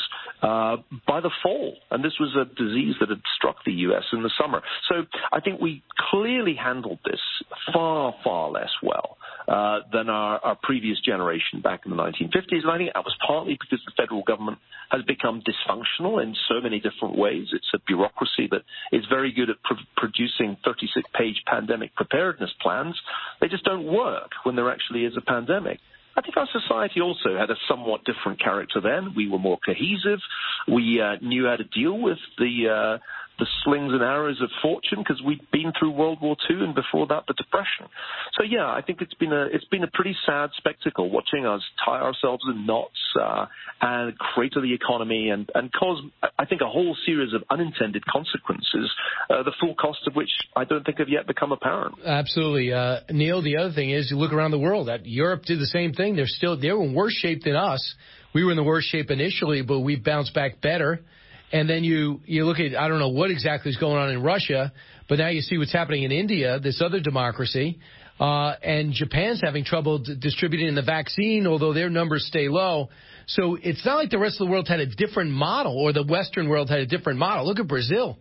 by the fall. And this was a disease that had struck the U.S. in the summer. So I think we clearly handled this far, far less well than our previous generation back in the 1950s. And I think that was partly because the federal government has become dysfunctional in so many different ways. It's a bureaucracy that is very good at producing 36-page pandemic preparedness plans. They just don't work when there actually is a pandemic. I think our society also had a somewhat different character then. We were more cohesive. We knew how to deal with the slings and arrows of fortune because we'd been through World War II and before that the Depression. So yeah, I think it's been a pretty sad spectacle watching us tie ourselves in knots and crater the economy and cause, I think, a whole series of unintended consequences, the full cost of which I don't think have yet become apparent. Absolutely. Neil, the other thing is you look around the world. Europe did the same thing. They were in worse shape than us. We were in the worst shape initially, but we bounced back better. And then you look at, I don't know what exactly is going on in Russia, but now you see what's happening in India, this other democracy, and Japan's having trouble distributing the vaccine, although their numbers stay low. So it's not like the rest of the world had a different model or the Western world had a different model. Look at Brazil.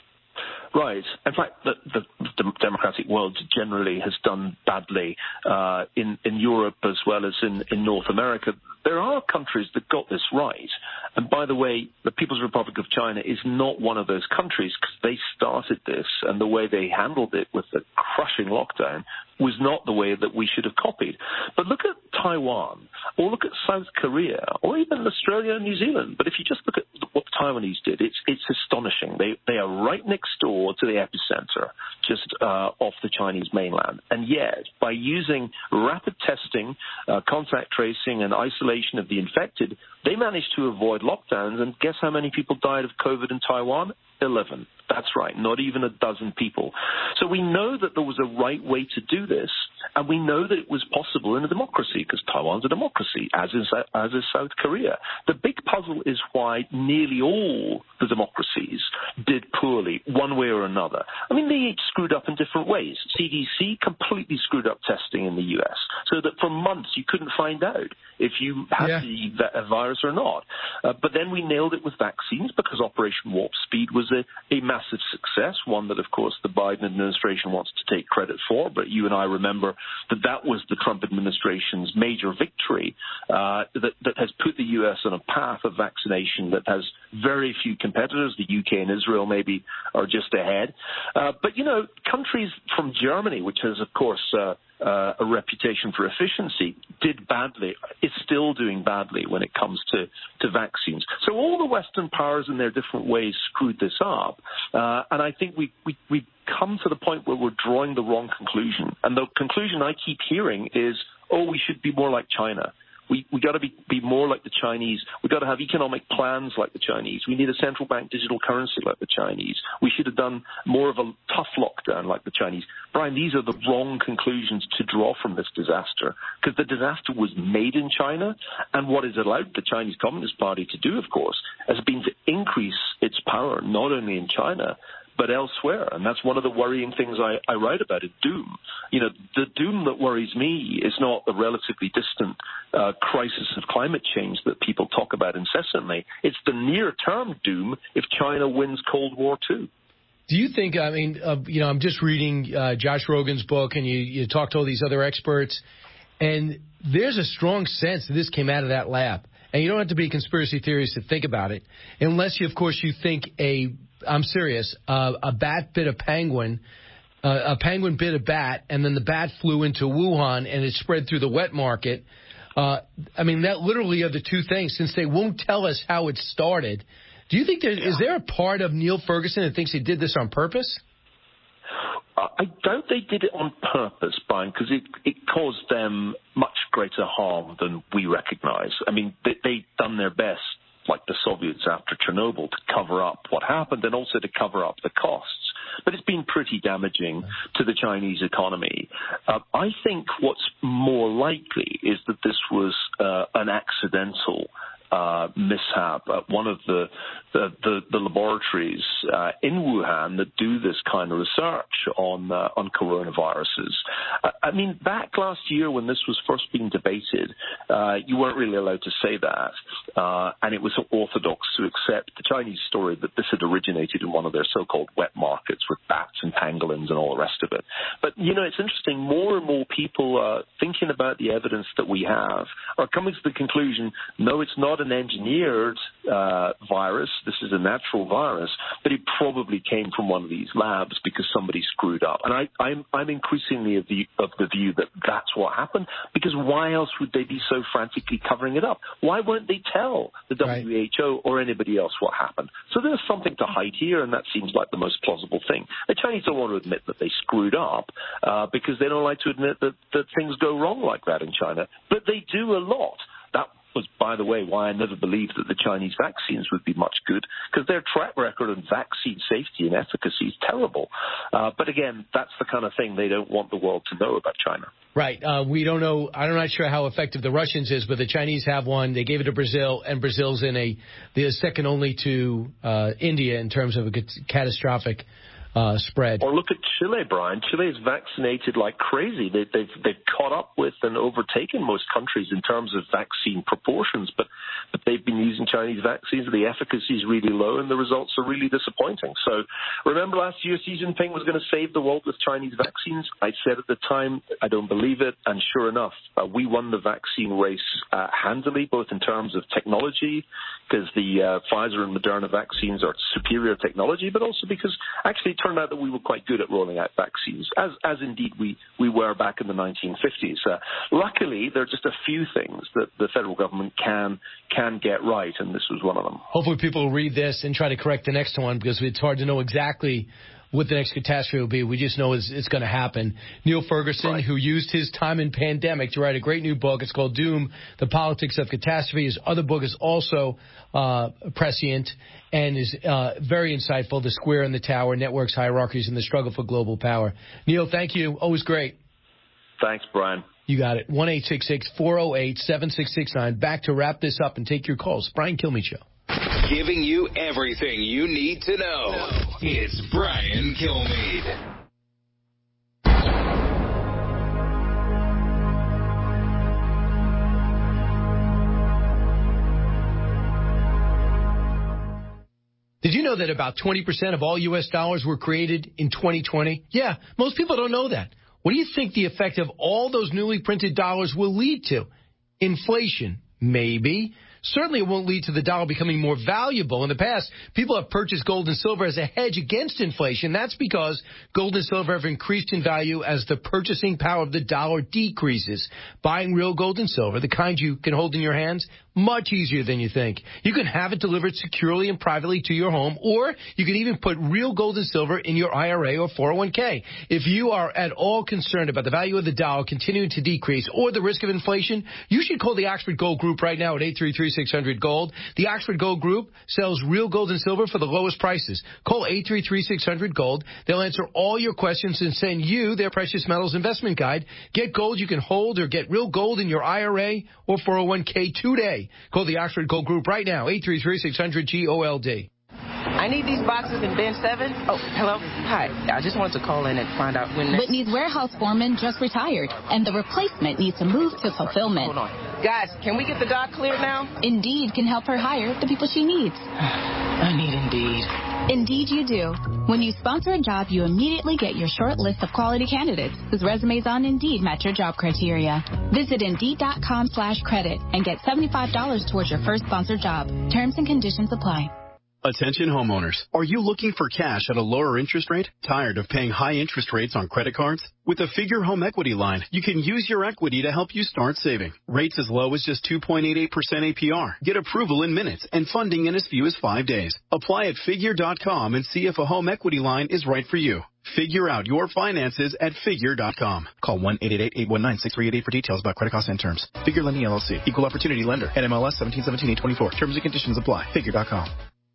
Right. In fact, the democratic world generally has done badly in Europe as well as in North America. There are countries that got this right. And by the way, the People's Republic of China is not one of those countries because they started this, and the way they handled it with the crushing lockdown was not the way that we should have copied. But look at Taiwan, or look at South Korea, or even Australia and New Zealand. But if you just look at what the Taiwanese did, it's astonishing. They are right next door to the epicenter, just off the Chinese mainland. And yet, by using rapid testing, contact tracing, and isolation of the infected, they managed to avoid lockdowns. And guess how many people died of COVID in Taiwan? 11. That's right, not even a dozen people. So we know that there was a right way to do this, and we know that it was possible in a democracy, because Taiwan's a democracy, as is South Korea. The big puzzle is why nearly all the democracies did poorly, one way or another. I mean, they each screwed up in different ways. CDC completely screwed up testing in the U.S., so that for months you couldn't find out if you had the virus or not. But then we nailed it with vaccines, because Operation Warp Speed was a massive success, one that, of course, the Biden administration wants to take credit for. But you and I remember that was the Trump administration's major victory that has put the U.S. on a path of vaccination that has very few competitors. The UK and Israel maybe are just ahead. But, you know, countries from Germany, which has, of course, a reputation for efficiency, did badly, is still doing badly when it comes to vaccines. So all the Western powers in their different ways screwed this up. And I think we've come to the point where we're drawing the wrong conclusion. And the conclusion I keep hearing is, we should be more like China. We got to be more like the Chinese. We got to have economic plans like the Chinese. We need a central bank digital currency like the Chinese. We should have done more of a tough lockdown like the Chinese. Brian, these are the wrong conclusions to draw from this disaster, because the disaster was made in China, and what has allowed the Chinese Communist Party to do, of course, has been to increase its power not only in China but elsewhere. And that's one of the worrying things I write about in Doom. The doom that worries me is not the relatively distant crisis of climate change that people talk about incessantly. It's the near-term doom if China wins Cold War II. Do you think, I'm just reading Josh Rogan's book, and you talk to all these other experts, and there's a strong sense that this came out of that lab. And you don't have to be a conspiracy theorist to think about it, unless, you, of course, you think I'm serious, a bat bit a penguin bit a bat, and then the bat flew into Wuhan, and it spread through the wet market. That literally are the two things, since they won't tell us how it started. Do you think is there a part of Neil Ferguson that thinks he did this on purpose? I doubt they did it on purpose, Brian, because it caused them much greater harm than we recognize. They've done their best, like the Soviets after Chernobyl, to cover up what happened and also to cover up the costs. But it's been pretty damaging to the Chinese economy. I think what's more likely is that this was an accidental mishap at one of the laboratories in Wuhan that do this kind of research on coronaviruses. Back last year when this was first being debated, you weren't really allowed to say that, and it was orthodox to accept the Chinese story that this had originated in one of their so-called wet markets with bats and pangolins and all the rest of it. But, it's interesting, more and more people thinking about the evidence that we have are coming to the conclusion, no, it's not an engineered virus. This is a natural virus, but it probably came from one of these labs because somebody screwed up. And I'm increasingly of the view that that's what happened, because why else would they be so frantically covering it up? Why won't they tell the WHO or anybody else what happened? So there's something to hide here, and that seems like the most plausible thing. The Chinese don't want to admit that they screwed up because they don't like to admit that things go wrong like that in China, but they do a lot. That was, by the way, why I never believed that the Chinese vaccines would be much good, because their track record of vaccine safety and efficacy is terrible. But again, that's the kind of thing they don't want the world to know about China. Right. We don't know. I'm not sure how effective the Russians is, but the Chinese have one. They gave it to Brazil, and Brazil's they're second only to India in terms of a catastrophic spread. Or look at Chile, Brian. Chile is vaccinated like crazy. They've caught up with and overtaken most countries in terms of vaccine proportions, but they've been using Chinese vaccines. The efficacy is really low, and the results are really disappointing. So remember last year Xi Jinping was going to save the world with Chinese vaccines? I said at the time, I don't believe it, and sure enough, we won the vaccine race handily, both in terms of technology, because the Pfizer and Moderna vaccines are superior technology, but also because actually it turned out that we were quite good at rolling out vaccines, as indeed we were back in the 1950s. Luckily, there are just a few things that the federal government can get right, and this was one of them. Hopefully people will read this and try to correct the next one, because it's hard to know exactly what the next catastrophe will be. We just know it's going to happen. Neil Ferguson, who used his time in pandemic to write a great new book. It's called Doom, The Politics of Catastrophe. His other book is also prescient and is very insightful, The Square and the Tower, Networks, Hierarchies, and the Struggle for Global Power. Neil, thank you. Always great. Thanks, Brian. You got it. 1-866-408-7669. Back to wrap this up and take your calls. Brian Kilmeade Show. Giving you everything you need to know. It's Brian Kilmeade. Did you know that about 20% of all U.S. dollars were created in 2020? Yeah, most people don't know that. What do you think the effect of all those newly printed dollars will lead to? Inflation? Maybe. Certainly it won't lead to the dollar becoming more valuable. In the past, people have purchased gold and silver as a hedge against inflation. That's because gold and silver have increased in value as the purchasing power of the dollar decreases. Buying real gold and silver, the kind you can hold in your hands, much easier than you think. You can have it delivered securely and privately to your home, or you can even put real gold and silver in your IRA or 401k. If you are at all concerned about the value of the dollar continuing to decrease or the risk of inflation, you should call the Oxford Gold Group right now at 833-600-GOLD. The Oxford Gold Group sells real gold and silver for the lowest prices. Call 833-600-GOLD. They'll answer all your questions and send you their precious metals investment guide. Get gold you can hold or get real gold in your IRA or 401k today. Call the Oxford Gold Group right now, 833-600-GOLD. I need these boxes in bin 7. Oh, hello. Hi. I just wanted to call in and find out when next... Whitney's warehouse foreman just retired, and the replacement needs to move to fulfillment. Hold on. Guys, can we get the dock cleared now? Indeed can help her hire the people she needs. I need Indeed. Indeed you do. When you sponsor a job, you immediately get your short list of quality candidates whose resumes on Indeed match your job criteria. Visit Indeed.com/credit and get $75 towards your first sponsored job. Terms and conditions apply. Attention homeowners. Are you looking for cash at a lower interest rate? Tired of paying high interest rates on credit cards? With a Figure Home Equity Line, you can use your equity to help you start saving. Rates as low as just 2.88% APR. Get approval in minutes and funding in as few as 5 days. Apply at Figure.com and see if a home equity line is right for you. Figure out your finances at Figure.com. Call 1-888-819-6388 for details about credit costs and terms. Figure Lending LLC. Equal Opportunity Lender. NMLS 1717-824. Terms and conditions apply. Figure.com.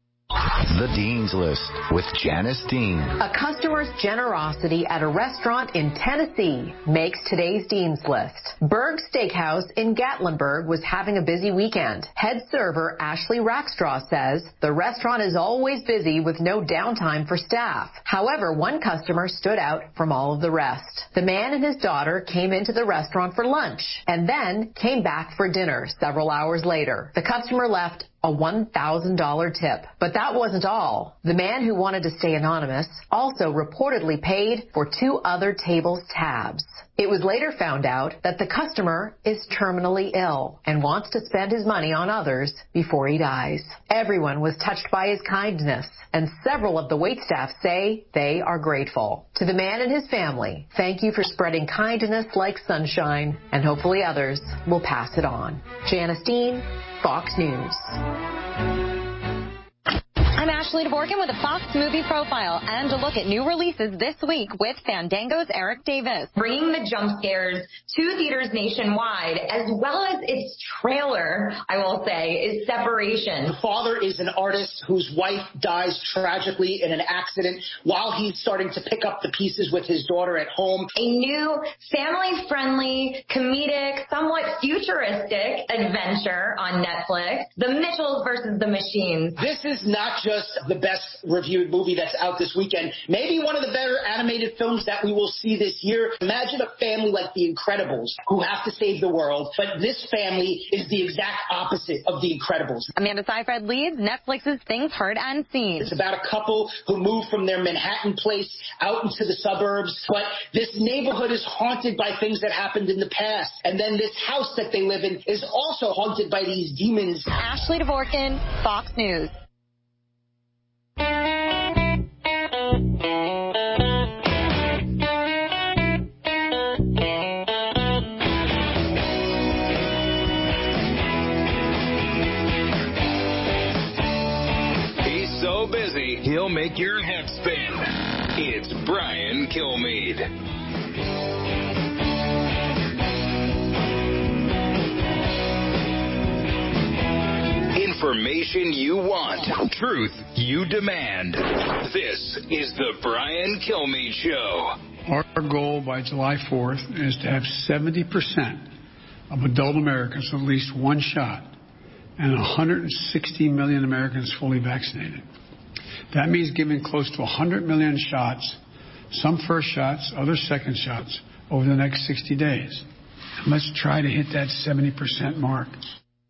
The Dean's List with Janice Dean. A customer's generosity at a restaurant in Tennessee makes today's Dean's List. Berg Steakhouse in Gatlinburg was having a busy weekend. Head server Ashley Rackstraw says the restaurant is always busy with no downtime for staff. However, one customer stood out from all of the rest. The man and his daughter came into the restaurant for lunch and then came back for dinner several hours later. The customer left a $1,000 tip. But that wasn't all. The man who wanted to stay anonymous also reportedly paid for 2 other tables' tabs. It was later found out that the customer is terminally ill and wants to spend his money on others before he dies. Everyone was touched by his kindness, and several of the waitstaff say they are grateful. To the man and his family, thank you for spreading kindness like sunshine, and hopefully others will pass it on. Janice Dean, Fox News. I'm Ashley Dvorkin with a Fox Movie Profile and a look at new releases this week with Fandango's Eric Davis. Bringing the jump scares to theaters nationwide, as well as its trailer, I will say, is Separation. The father is an artist whose wife dies tragically in an accident while he's starting to pick up the pieces with his daughter at home. A new family-friendly, comedic, somewhat futuristic adventure on Netflix, The Mitchells versus the Machines. This is not just the best reviewed movie that's out this weekend. Maybe one of the better animated films that we will see this year. Imagine a family like The Incredibles who have to save the world, but this family is the exact opposite of The Incredibles. Amanda Seyfried leads Netflix's Things Heard and Seen. It's about a couple who move from their Manhattan place out into the suburbs, but this neighborhood is haunted by things that happened in the past. And then this house that they live in is also haunted by these demons. Ashley Dvorkin, Fox News. He's so busy, he'll make your head spin. It's Brian Kilmeade. Information you want. Truth you demand. This is the Brian Kilmeade Show. Our goal by July 4th is to have 70% of adult Americans with at least one shot and 160 million Americans fully vaccinated. That means giving close to 100 million shots, some first shots, others second shots, over the next 60 days. And let's try to hit that 70% mark.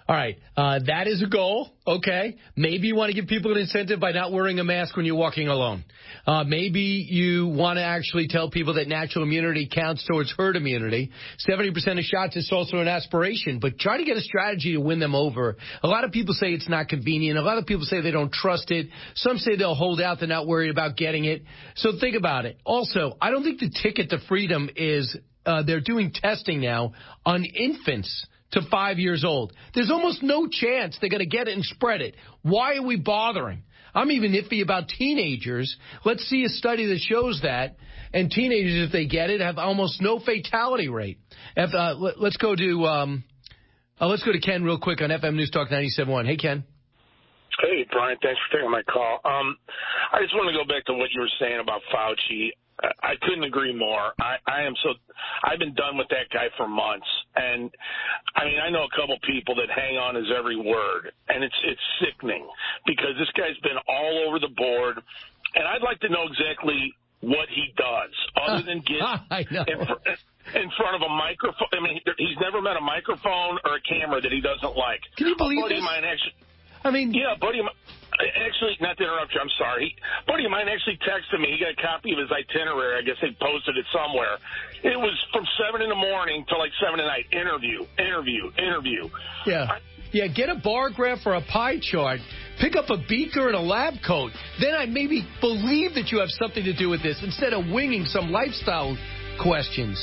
All right, that is a goal, okay. Maybe you want to give people an incentive by not wearing a mask when you're walking alone. Maybe you want to actually tell people that natural immunity counts towards herd immunity. 70% of shots is also an aspiration, but try to get a strategy to win them over. A lot of people say it's not convenient. A lot of people say they don't trust it. Some say they'll hold out. They're not worried about getting it. So think about it. Also, I don't think the ticket to freedom is they're doing testing now on infants to 5 years old. There's almost no chance they're going to get it and spread it. Why are we bothering? I'm even iffy about teenagers. Let's see a study that shows that. And teenagers, if they get it, have almost no fatality rate. Let's go to Ken real quick on FM News Talk 97.1. Hey, Ken. Hey, Brian. Thanks for taking my call. I just want to go back to what you were saying about Fauci. I couldn't agree more. I've been done with that guy for months. And I mean, I know a couple people that hang on his every word, and it's sickening because this guy's been all over the board. And I'd like to know exactly what he does other than get in front of a microphone. I mean, he's never met a microphone or a camera that he doesn't like. Can you believe this? Buddy of mine actually, not to interrupt you, I'm sorry. Buddy of mine actually texted me. He got a copy of his itinerary. I guess they posted it somewhere. It was from 7 in the morning till like 7 at night. Interview. Yeah, get a bar graph or a pie chart. Pick up a beaker and a lab coat. Then I'd maybe believe that you have something to do with this instead of winging some lifestyle questions.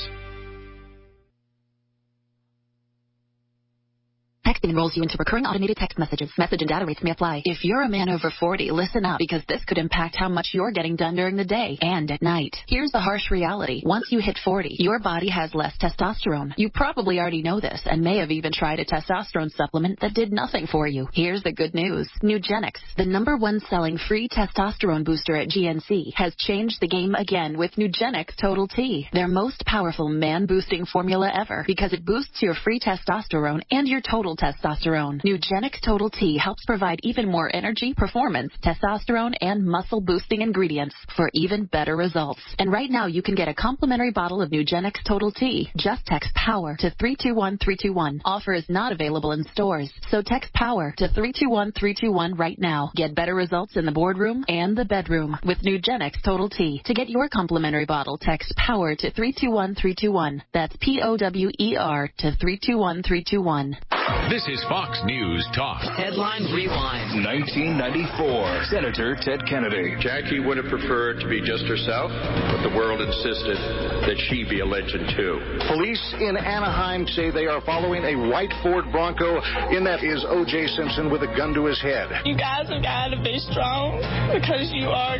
Texting enrolls you into recurring automated text messages. Message and data rates may apply. If you're a man over 40, listen up, because this could impact how much you're getting done during the day and at night. Here's the harsh reality. Once you hit 40, your body has less testosterone. You probably already know this and may have even tried a testosterone supplement that did nothing for you. Here's the good news. Nugenix, the #1 selling free testosterone booster at GNC, has changed the game again with Nugenix Total T, their most powerful man-boosting formula ever, because it boosts your free testosterone and your total testosterone. Nugenix Total T helps provide even more energy, performance, testosterone, and muscle-boosting ingredients for even better results. And right now, you can get a complimentary bottle of Nugenix Total T. Just text POWER to 321321. Offer is not available in stores, so text POWER to 321321 right now. Get better results in the boardroom and the bedroom with Nugenix Total T. To get your complimentary bottle, text POWER to 321321. That's POWER to 321-321. This is Fox News Talk. Headline Rewind. 1994. Senator Ted Kennedy. Jackie would have preferred to be just herself, but the world insisted that she be a legend too. Police in Anaheim say they are following a white Ford Bronco. In that is O.J. Simpson with a gun to his head. You guys have got to be strong because you are.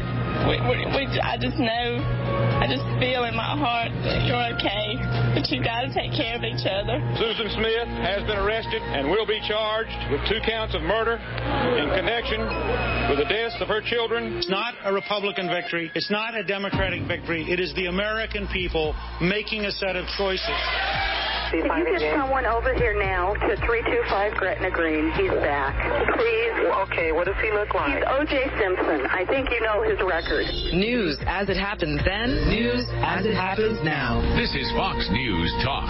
I just know. I just feel in my heart that you're okay, but you got to take care of each other. Susan Smith has been arrested and will be charged with 2 counts of murder in connection with the deaths of her children. It's not a Republican victory. It's not a Democratic victory. It is the American people making a set of choices. Can you get someone over here now to 325 Gretna Green? He's back. Please. Okay, what does he look like? He's O.J. Simpson. I think you know his record. News as it happens then. News as it happens now. This is Fox News Talk.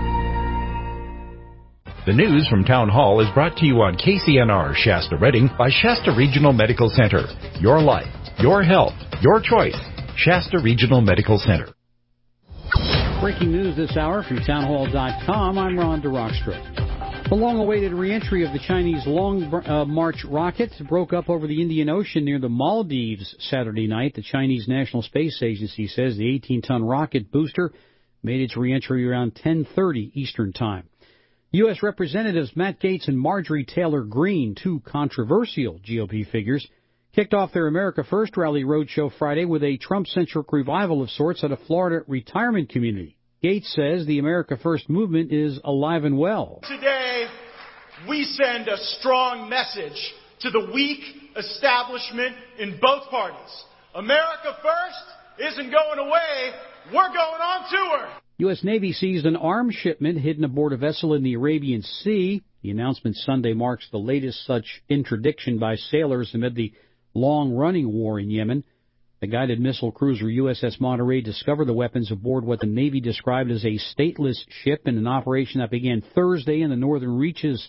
The news from Town Hall is brought to you on KCNR Shasta Redding by Shasta Regional Medical Center. Your life, your health, your choice. Shasta Regional Medical Center. Breaking news this hour from townhall.com. I'm Ron DeRockstra. The long-awaited reentry of the Chinese Long March rocket broke up over the Indian Ocean near the Maldives Saturday night. The Chinese National Space Agency says the 18-ton rocket booster made its reentry around 10:30 Eastern Time. U.S. Representatives Matt Gaetz and Marjorie Taylor Greene, 2 controversial GOP figures, kicked off their America First rally roadshow Friday with a Trump-centric revival of sorts at a Florida retirement community. Gaetz says the America First movement is alive and well. Today, we send a strong message to the weak establishment in both parties. America First isn't going away. We're going on tour. U.S. Navy seized an arms shipment hidden aboard a vessel in the Arabian Sea. The announcement Sunday marks the latest such interdiction by sailors amid the long-running war in Yemen. The guided missile cruiser USS Monterey discovered the weapons aboard what the Navy described as a stateless ship in an operation that began Thursday in the northern reaches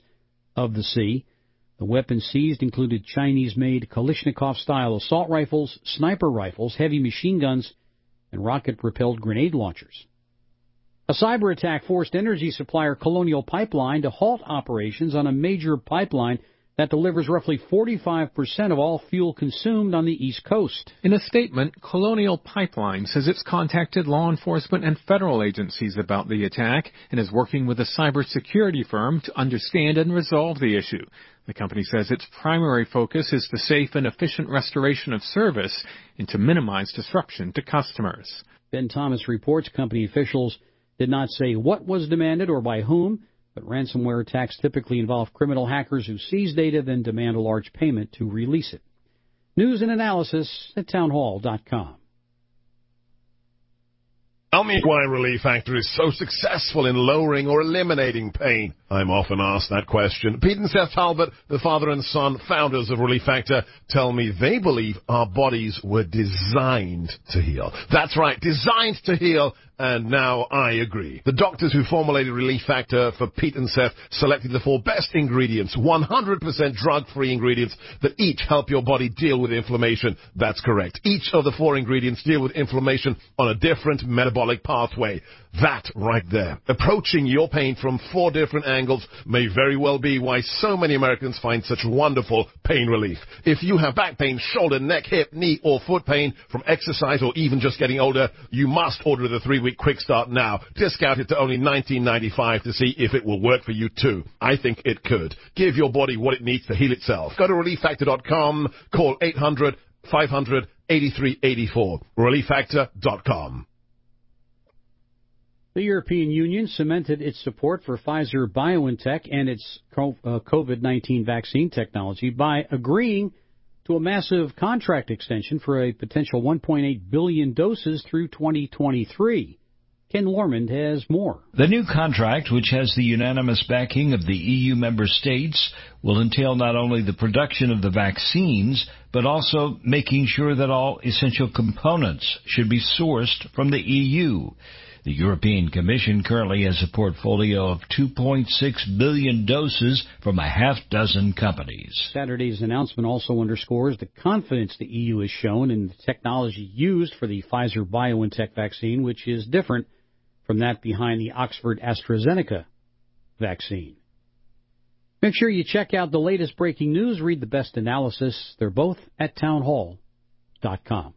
of the sea. The weapons seized included Chinese-made Kalashnikov-style assault rifles, sniper rifles, heavy machine guns, and rocket-propelled grenade launchers. A cyber attack forced energy supplier Colonial Pipeline to halt operations on a major pipeline that delivers roughly 45% of all fuel consumed on the East Coast. In a statement, Colonial Pipeline says it's contacted law enforcement and federal agencies about the attack and is working with a cybersecurity firm to understand and resolve the issue. The company says its primary focus is the safe and efficient restoration of service and to minimize disruption to customers. Ben Thomas reports company officials did not say what was demanded or by whom, but ransomware attacks typically involve criminal hackers who seize data, then demand a large payment to release it. News and analysis at townhall.com. Tell me why Relief Factor is so successful in lowering or eliminating pain. I'm often asked that question. Pete and Seth Talbot, the father and son founders of Relief Factor, tell me they believe our bodies were designed to heal. That's right, designed to heal. And now I agree. The doctors who formulated Relief Factor for Pete and Seth selected the 4 best ingredients, 100% drug-free ingredients that each help your body deal with inflammation. That's correct. Each of the 4 ingredients deal with inflammation on a different metabolic pathway. That right there, approaching your pain from 4 different angles, may very well be why so many Americans find such wonderful pain relief. If you have back pain, shoulder, neck, hip, knee, or foot pain from exercise or even just getting older, you must order the 3-week Quick Start now. Discounted to only $19.95 to see if it will work for you too. I think it could. Give your body what it needs to heal itself. Go to ReliefFactor.com. Call 800-500-8384. ReliefFactor.com. The European Union cemented its support for Pfizer-BioNTech and its COVID-19 vaccine technology by agreeing to a massive contract extension for a potential 1.8 billion doses through 2023. Ken Lormond has more. The new contract, which has the unanimous backing of the EU member states, will entail not only the production of the vaccines, but also making sure that all essential components should be sourced from the EU. The European Commission currently has a portfolio of 2.6 billion doses from a half-dozen companies. Saturday's announcement also underscores the confidence the EU has shown in the technology used for the Pfizer-BioNTech vaccine, which is different from that behind the Oxford-AstraZeneca vaccine. Make sure you check out the latest breaking news, read the best analysis. They're both at townhall.com.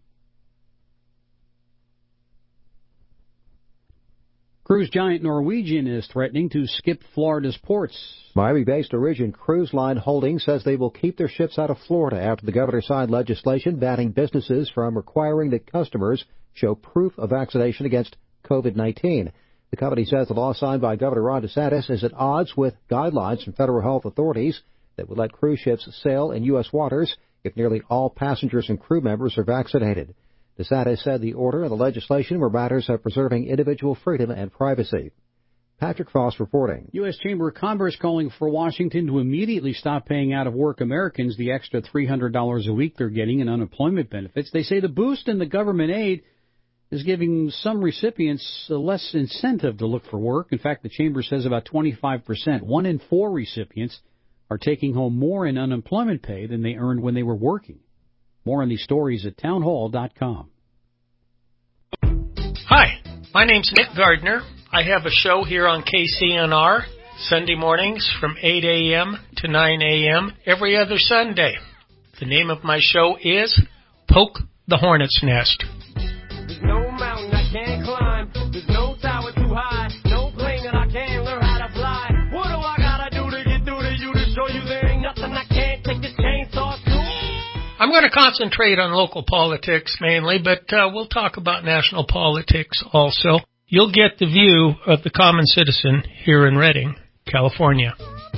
Cruise giant Norwegian is threatening to skip Florida's ports. Miami-based Origin Cruise Line Holdings says they will keep their ships out of Florida after the governor signed legislation banning businesses from requiring that customers show proof of vaccination against COVID-19. The company says the law signed by Governor Ron DeSantis is at odds with guidelines from federal health authorities that would let cruise ships sail in U.S. waters if nearly all passengers and crew members are vaccinated. DeSantis said the order and the legislation were matters of preserving individual freedom and privacy. Patrick Foss reporting. U.S. Chamber of Commerce calling for Washington to immediately stop paying out-of-work Americans the extra $300 a week they're getting in unemployment benefits. They say the boost in the government aid is giving some recipients less incentive to look for work. In fact, the Chamber says about 25%, 1 in 4 recipients, are taking home more in unemployment pay than they earned when they were working. More on these stories at townhall.com. Hi, my name's Nick Gardner. I have a show here on KCNR, Sunday mornings from 8 a.m. to 9 a.m. every other Sunday. The name of my show is Poke the Hornet's Nest. There's no mountain I can't climb. There's no tower too high. No plane that I can't learn how to fly. What do I gotta do to get through to you to show you there ain't nothing I can't take this chainsaw to? I'm going to concentrate on local politics mainly, but we'll talk about national politics also. You'll get the view of the common citizen here in Redding, California.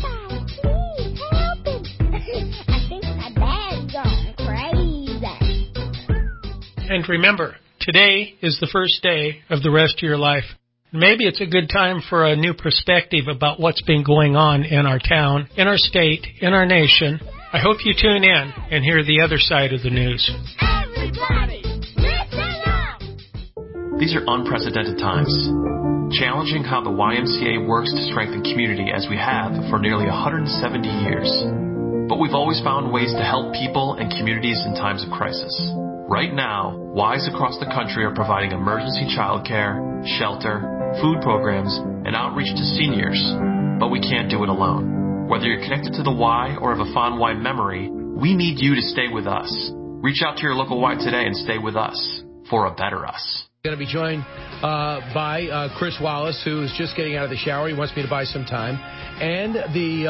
And remember, today is the first day of the rest of your life. Maybe it's a good time for a new perspective about what's been going on in our town, in our state, in our nation. I hope you tune in and hear the other side of the news. Everybody, listen up! These are unprecedented times. challenging how the YMCA works to strengthen community as we have for nearly 170 years. But we've always found ways to help people and communities in times of crisis. Right now, Ys across the country are providing emergency childcare, shelter, food programs, and outreach to seniors. But we can't do it alone. Whether you're connected to the Y or have a fond Y memory, we need you to stay with us. Reach out to your local Y today and stay with us for a better us. Going to be joined by Chris Wallace, who is just getting out of the shower. He wants me to buy some time. And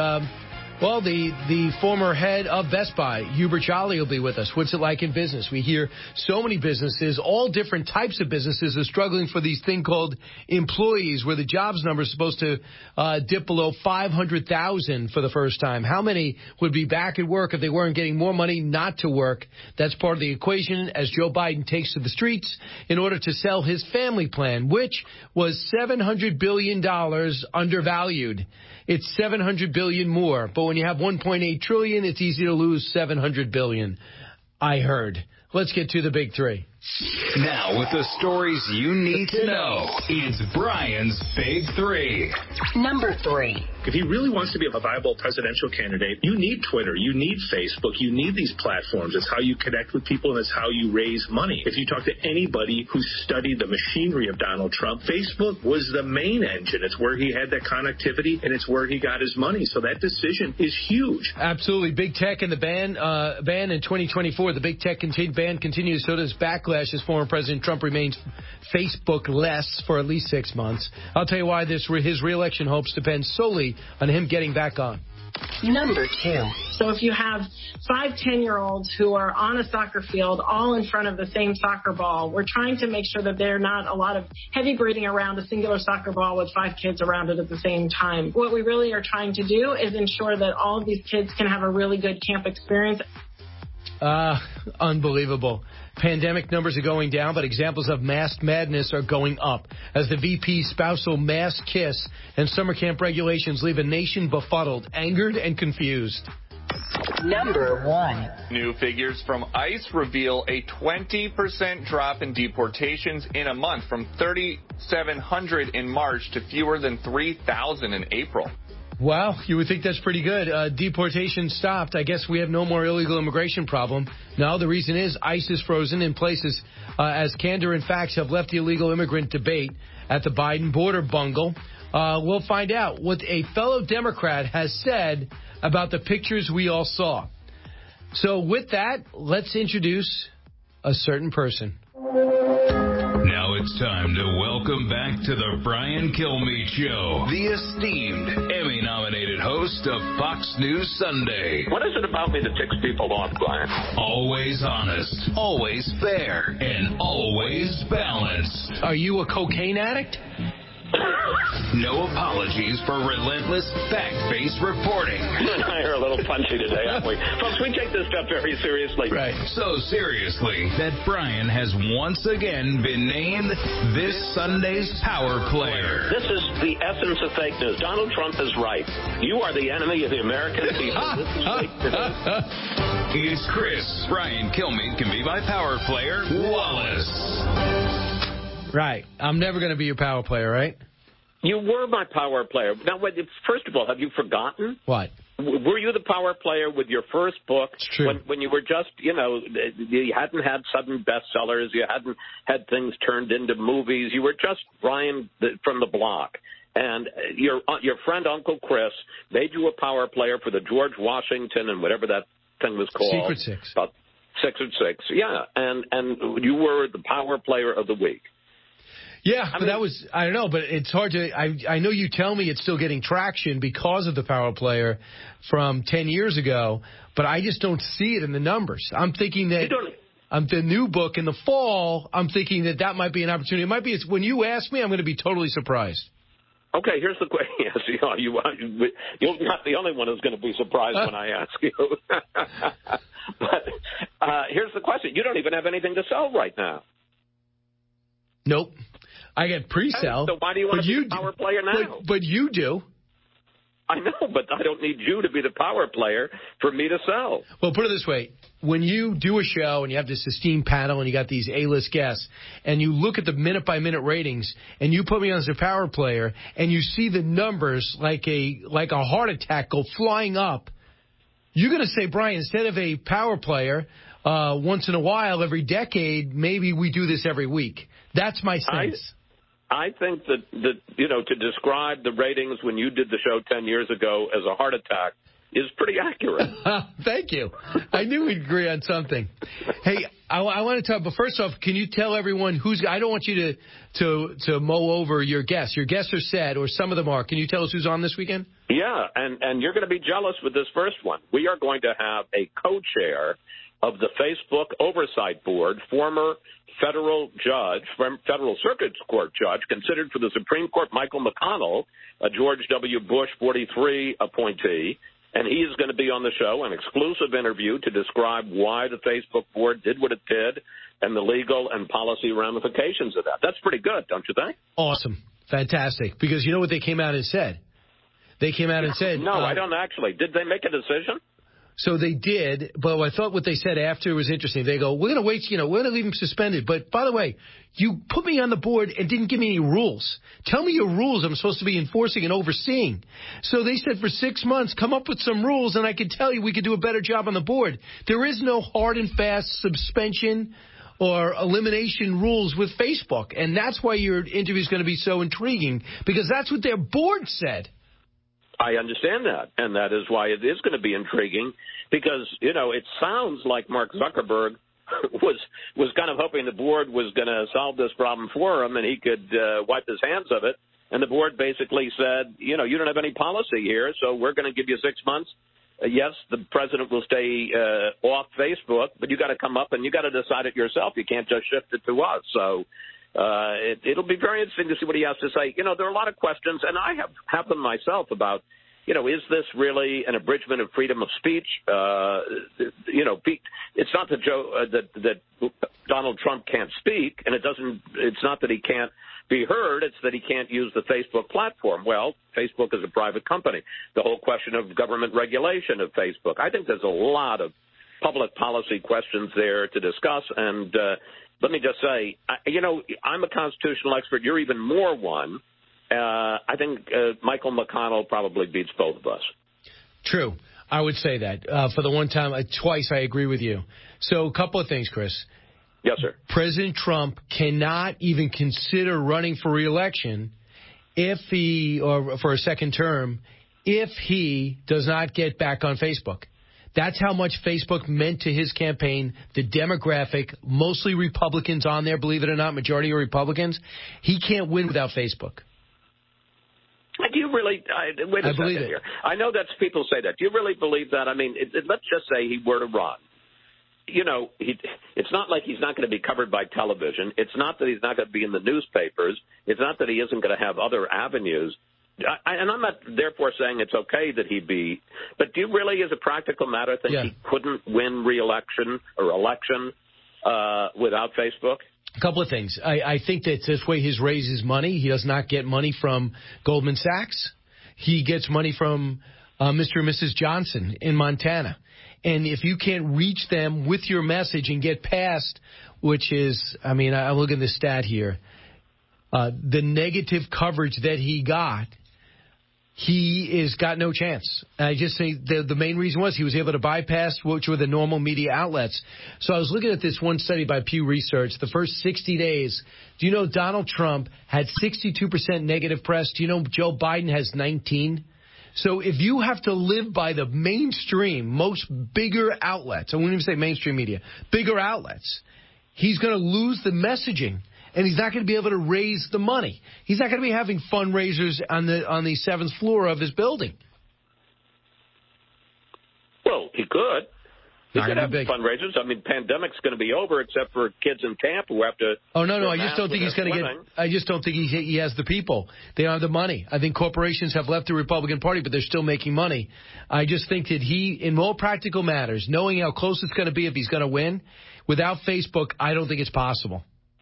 the former head of Best Buy, Hubert Joly, will be with us. What's it like in business? We hear so many businesses, all different types of businesses, are struggling for these thing called employees, where the jobs number is supposed to dip below 500,000 for the first time. How many would be back at work if they weren't getting more money not to work? That's part of the equation as Joe Biden takes to the streets in order to sell his family plan, which was $700 billion undervalued. It's $700 billion more. But when you have $1.8 trillion, it's easy to lose $700 billion. I heard. Let's get to the big three. Now, with the stories you need to know, it's Brian's Big Three. Number 3. If he really wants to be a viable presidential candidate, you need Twitter, you need Facebook, you need these platforms. It's how you connect with people, and it's how you raise money. If you talk to anybody who studied the machinery of Donald Trump, Facebook was the main engine. It's where he had that connectivity, and it's where he got his money. So that decision is huge. Absolutely. Big tech and the ban in 2024. The big tech ban continues. So does backlash as former President Trump remains Facebook-less for at least 6 months. I'll tell you why his re-election hopes depend solely on him getting back on. Number 2. So if you have 5 10-year-olds who are on a soccer field all in front of the same soccer ball, we're trying to make sure that there are not a lot of heavy breathing around a singular soccer ball with 5 kids around it at the same time. What we really are trying to do is ensure that all of these kids can have a really good camp experience. Unbelievable. Pandemic numbers are going down, but examples of masked madness are going up as the VP's spousal mass kiss and summer camp regulations leave a nation befuddled, angered, and confused. Number 1. New figures from ICE reveal a 20% drop in deportations in a month, from 3,700 in March to fewer than 3,000 in April. Wow, you would think that's pretty good. Deportation stopped. I guess we have no more illegal immigration problem. No, the reason is ICE is frozen in places as candor and facts have left the illegal immigrant debate at the Biden border bungle. We'll find out what a fellow Democrat has said about the pictures we all saw. So with that, let's introduce a certain person. Now it's time to welcome back to the Brian Kilmeade Show, the esteemed Emmy-nominated host of Fox News Sunday. What is it about me that ticks people off, Brian? Always honest, always fair, and always balanced. Are you a cocaine addict? No apologies for relentless, fact-based reporting. You and I are a little punchy today, aren't we? Folks, we take this stuff very seriously. Right. So seriously that Brian has once again been named this Sunday's Power Player. This is the essence of fake news. Donald Trump is right. You are the enemy of the American people. This is fake news. It's Chris. Brian Kilmeade can be my Power Player, Wallace. Right. I'm never going to be your power player, right? You were my power player. Now, first of all, have you forgotten? What? Were you the power player with your first book? It's true. When you were just, you hadn't had sudden bestsellers, you hadn't had things turned into movies. You were just Brian from the block. And your friend Uncle Chris made you a power player for the George Washington and whatever that thing was called. Secret Six. About 6 at 6. Yeah. And you were the power player of the week. Yeah, but that was, I don't know, but it's hard to, I know you tell me it's still getting traction because of the power player from 10 years ago, but I just don't see it in the numbers. I'm thinking that the new book in the fall, I'm thinking that might be an opportunity. It might be, when you ask me, I'm going to be totally surprised. Okay, here's the question. Yes, you're not the only one who's going to be surprised when I ask you. But here's the question. You don't even have anything to sell right now. Nope. I get pre-sale. So why do you want to be the power player now? But you do. I know, but I don't need you to be the power player for me to sell. Well, put it this way. when you do a show and you have this esteemed panel and you got these A-list guests and you look at the minute-by-minute ratings and you put me on as a power player and you see the numbers like a heart attack go flying up, you're going to say, Brian, instead of a power player once in a while, every decade, maybe we do this every week. That's my sense. I think that to describe the ratings when you did the show 10 years ago as a heart attack is pretty accurate. Thank you. I knew we'd agree on something. Hey, I want to talk, but first off, can you tell everyone I don't want you to mow over your guests. Your guests are set, or some of them are. Can you tell us who's on this weekend? Yeah, and you're going to be jealous with this first one. We are going to have a co-chair of the Facebook Oversight Board, former federal circuit court judge, considered for the Supreme Court, Michael McConnell, a George W. Bush 43 appointee. And he is going to be on the show, an exclusive interview to describe why the Facebook board did what it did and the legal and policy ramifications of that. That's pretty good, don't you think? Awesome. Fantastic. Because you know what they came out and said? They came out and said... No, I don't actually. Did they make a decision? So they did, but I thought what they said after was interesting. They go, we're going to wait, we're going to leave him suspended. But, by the way, you put me on the board and didn't give me any rules. Tell me your rules I'm supposed to be enforcing and overseeing. So they said for 6 months, come up with some rules, and I could tell you we could do a better job on the board. There is no hard and fast suspension or elimination rules with Facebook, and that's why your interview is going to be so intriguing, because that's what their board said. I understand that, and that is why it is going to be intriguing, because, it sounds like Mark Zuckerberg was kind of hoping the board was going to solve this problem for him and he could wipe his hands of it. And the board basically said, you don't have any policy here, so we're going to give you 6 months. Yes, the president will stay off Facebook, but you got to come up and you got to decide it yourself. You can't just shift it to us. So it'll be very interesting to see what he has to say. There are a lot of questions, and I have them myself about, is this really an abridgment of freedom of speech? It's not that Donald Trump can't speak, and it's not that he can't be heard, it's that he can't use the Facebook platform. Well, Facebook is a private company. The whole question of government regulation of Facebook. I think there's a lot of public policy questions there to discuss, and let me just say, I'm a constitutional expert. You're even more one. I think Michael McConnell probably beats both of us. True. I would say that. For the one time, twice, I agree with you. So a couple of things, Chris. Yes, sir. President Trump cannot even consider running for re-election or for a second term, if he does not get back on Facebook. That's how much Facebook meant to his campaign, the demographic, mostly Republicans on there, believe it or not, majority are Republicans. He can't win without Facebook. Do you really? Wait a second here. I know that people say that. Do you really believe that? I mean, let's just say he were to run. It's not like he's not going to be covered by television. It's not that he's not going to be in the newspapers. It's not that he isn't going to have other avenues. And I'm not therefore saying it's okay that he be. But do you really, as a practical matter, think he couldn't win re-election or election without Facebook? A couple of things. I think that this way he raises money. He does not get money from Goldman Sachs. He gets money from Mr. and Mrs. Johnson in Montana. And if you can't reach them with your message and get past, which is, I'm looking at the stat here, the negative coverage that he got, he has got no chance. I just think the main reason was he was able to bypass which were the normal media outlets. So I was looking at this one study by Pew Research. The first 60 days, do you know Donald Trump had 62% negative press? Do you know Joe Biden has 19%? So if you have to live by the mainstream, most bigger outlets, I wouldn't even say mainstream media, bigger outlets, he's going to lose the messaging. And he's not going to be able to raise the money. He's not going to be having fundraisers on the seventh floor of his building. Well, he could. He could have fundraisers. I mean, pandemic's going to be over, except for kids in camp who have to. Oh no! I just don't think he's going to get. I just don't think he has the people. They don't have the money. I think corporations have left the Republican Party, but they're still making money. I just think that he, in all practical matters, knowing how close it's going to be if he's going to win, without Facebook, I don't think it's possible.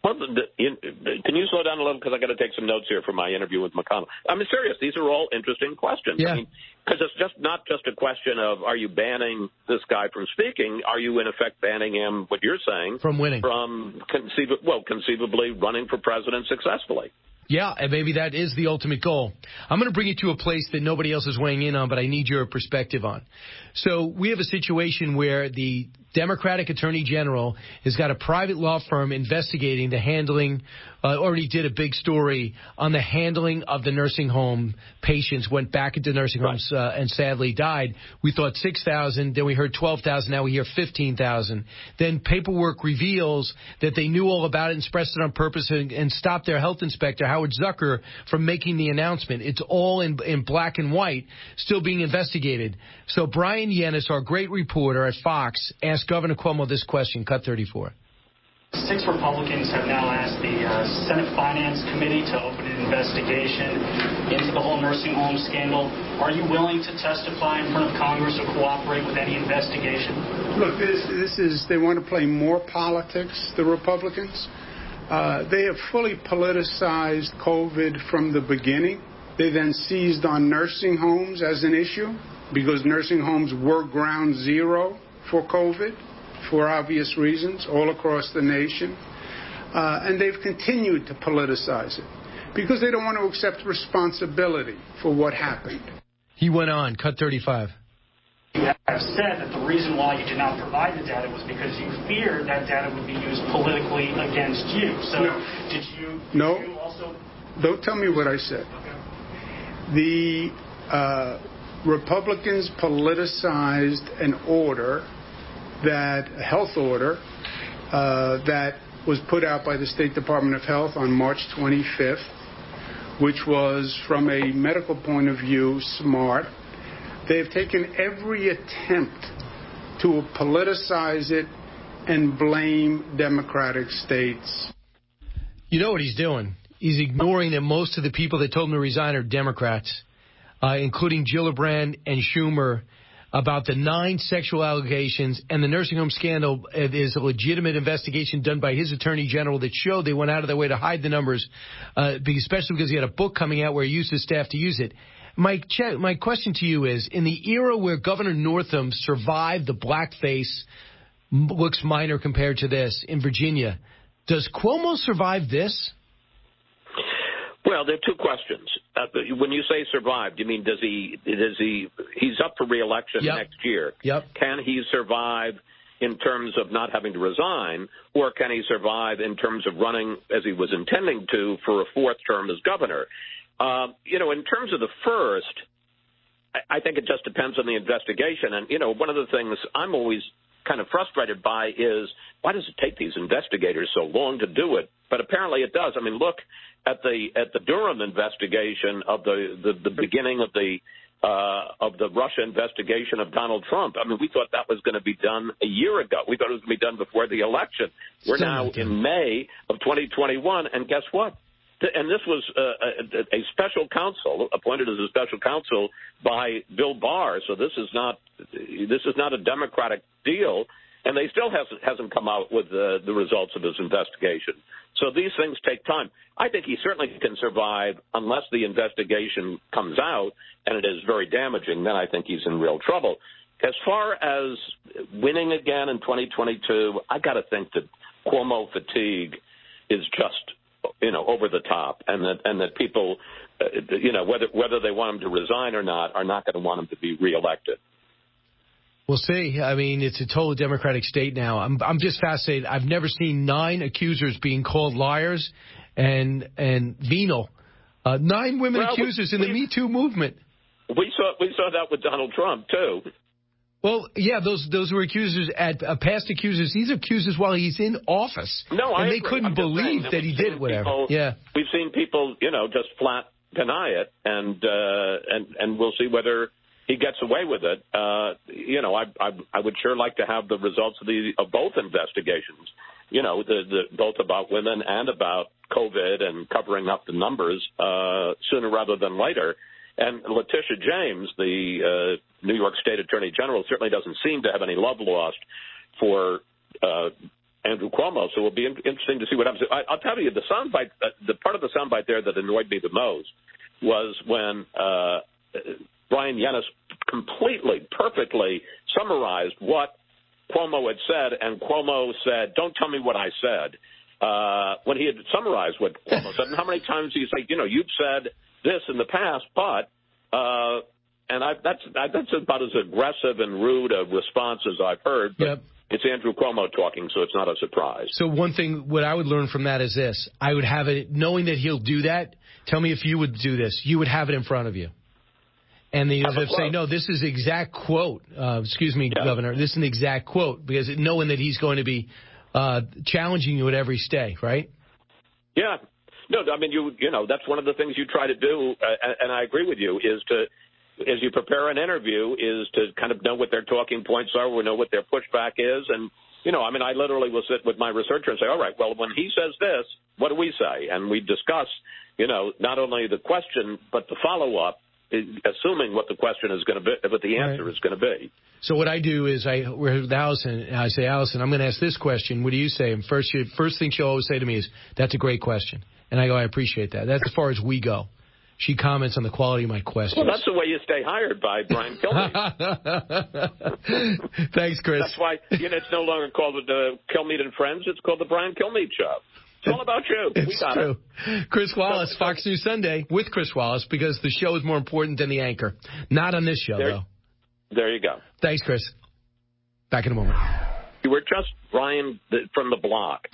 Well, can you slow down a little because I got to take some notes here for my interview with McConnell. I'm serious. These are all interesting questions. Yeah. Because it's just not just a question of are you banning this guy from speaking? Are you in effect banning him? What you're saying from winning, from conceivably running for president successfully? Yeah, and maybe that is the ultimate goal. I'm going to bring you to a place that nobody else is weighing in on, but I need your perspective on. So we have a situation where the Democratic Attorney General has got a private law firm investigating the handling, already did a big story on the handling of the nursing home patients, went back into nursing homes and sadly died. We thought 6,000, then we heard 12,000, now we hear 15,000. Then paperwork reveals that they knew all about it and expressed it on purpose and stopped their health inspector, Howard Zucker, from making the announcement. It's all in black and white, still being investigated. So Brian Yanis, our great reporter at Fox, asked Governor Cuomo this question, cut 34. 6 Republicans have now asked the Senate Finance Committee to open an investigation into the whole nursing home scandal. Are you willing to testify in front of Congress or cooperate with any investigation? Look, they want to play more politics, the Republicans. They have fully politicized COVID from the beginning. They then seized on nursing homes as an issue because nursing homes were ground zero for COVID, for obvious reasons, all across the nation. And they've continued to politicize it because they don't want to accept responsibility for what happened. He went on, cut 35. You have said that the reason why you did not provide the data was because you feared that data would be used politically against you. So did you also... Don't tell me what I said. Okay. The Republicans politicized an order, a health order, that was put out by the State Department of Health on March 25th, which was, from a medical point of view, smart. They have taken every attempt to politicize it and blame Democratic states. You know what he's doing? He's ignoring that most of the people that told him to resign are Democrats, including Gillibrand and Schumer, about the 9 sexual allegations, and the nursing home scandal is a legitimate investigation done by his attorney general that showed they went out of their way to hide the numbers, especially because he had a book coming out where he used his staff to use it. My question to you is, in the era where Governor Northam survived the blackface, looks minor compared to this, in Virginia, does Cuomo survive this? Well, there are two questions. When you say survived, you mean he's up for re-election next year. Yep. Can he survive in terms of not having to resign, or can he survive in terms of running, as he was intending to, for a 4th term as governor? In terms of the first, I think it just depends on the investigation. And, one of the things I'm always kind of frustrated by is, why does it take these investigators so long to do it? But apparently it does. I mean, look at the Durham investigation of the beginning of the Russia investigation of Donald Trump. I mean, we thought that was going to be done a year ago. We thought it was going to be done before the election. We're now in May of 2021, and guess what? And this was a special counsel, appointed as a special counsel by Bill Barr. So this is not a Democratic deal, and they still hasn't come out with the results of his investigation. So these things take time. I think he certainly can survive unless the investigation comes out and it is very damaging. Then I think he's in real trouble. As far as winning again in 2022, I got to think that Cuomo fatigue is just over the top, and that people, whether they want him to resign or not, are not going to want him to be reelected. We'll see. I mean, it's a total Democratic state now. I'm just fascinated. I've never seen 9 accusers being called liars and venal. 9 women accusers in the Me Too movement. We saw that with Donald Trump too. Well, yeah, those were accusers, past accusers. These are accusers while he's in office. No, and they couldn't believe that he did whatever. We've seen people, just flat deny it, and we'll see whether he gets away with it. I would sure like to have the results of both investigations. Both about women and about COVID and covering up the numbers sooner rather than later. And Letitia James, the New York State Attorney General, certainly doesn't seem to have any love lost for Andrew Cuomo. So it'll be interesting to see what happens. I'll tell you, the soundbite, the part of the soundbite there that annoyed me the most was when Brian Yennis completely, perfectly summarized what Cuomo had said, and Cuomo said, "Don't tell me what I said." When he had summarized what Cuomo said, and how many times he's like, you've said this in the past, but that's about as aggressive and rude a response as I've heard. But Yep. It's Andrew Cuomo talking, so it's not a surprise. So one thing, what I would learn from that is this. I would have it, knowing that he'll do that, tell me if you would do this. You would have it in front of you. And they say, no, this is exact quote. Governor, this is an exact quote, because knowing that he's going to be challenging you at every stake, right? Yeah. No, I mean, that's one of the things you try to do, and I agree with you, is to, as you prepare an interview, is to kind of know what their talking points are, or know what their pushback is. And, I literally will sit with my researcher and say, all right, well, when he says this, what do we say? And we discuss, not only the question, but the follow-up, assuming what the question is going to be, what the answer is going to be. So what I do is we're with Allison, and I say, Allison, I'm going to ask this question. What do you say? And first thing she'll always say to me is, that's a great question. And I go, I appreciate that. That's as far as we go. She comments on the quality of my questions. Well, that's the way you stay hired by Brian Kilmeade. Thanks, Chris. That's why it's no longer called the Kilmeade and Friends. It's called the Brian Kilmeade Show. It's all about you. It's true. Chris Wallace, Fox News Sunday with Chris Wallace, because the show is more important than the anchor. Not on this show, though. There you go. Thanks, Chris. Back in a moment. You were just Brian from the block.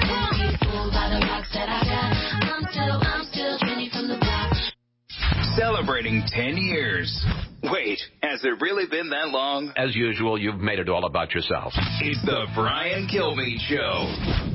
Celebrating 10 years. Wait, has it really been that long? As usual, you've made it all about yourself. It's the Brian Kilmeade Show.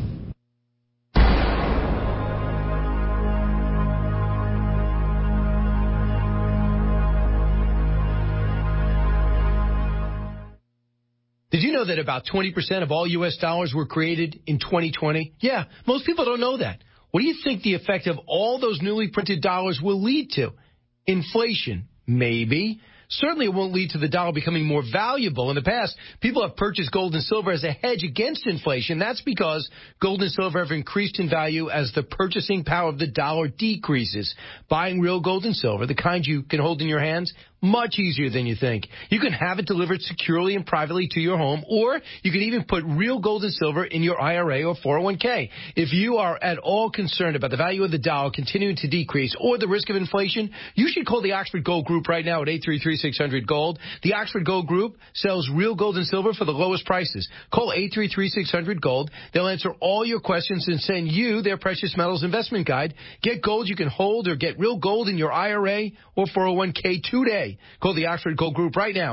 Did you know that about 20% of all U.S. dollars were created in 2020? Yeah, most people don't know that. What do you think the effect of all those newly printed dollars will lead to? Inflation? Maybe. Certainly it won't lead to the dollar becoming more valuable. In the past, people have purchased gold and silver as a hedge against inflation. That's because gold and silver have increased in value as the purchasing power of the dollar decreases. Buying real gold and silver, the kind you can hold in your hands, much easier than you think. You can have it delivered securely and privately to your home, or you can even put real gold and silver in your IRA or 401k. If you are at all concerned about the value of the dollar continuing to decrease or the risk of inflation, you should call the Oxford Gold Group right now at 833-600-GOLD. The Oxford Gold Group sells real gold and silver for the lowest prices. Call 833-600-GOLD. They'll answer all your questions and send you their precious metals investment guide. Get gold you can hold, or get real gold in your IRA or 401k today. Call the Oxford Gold Group right now,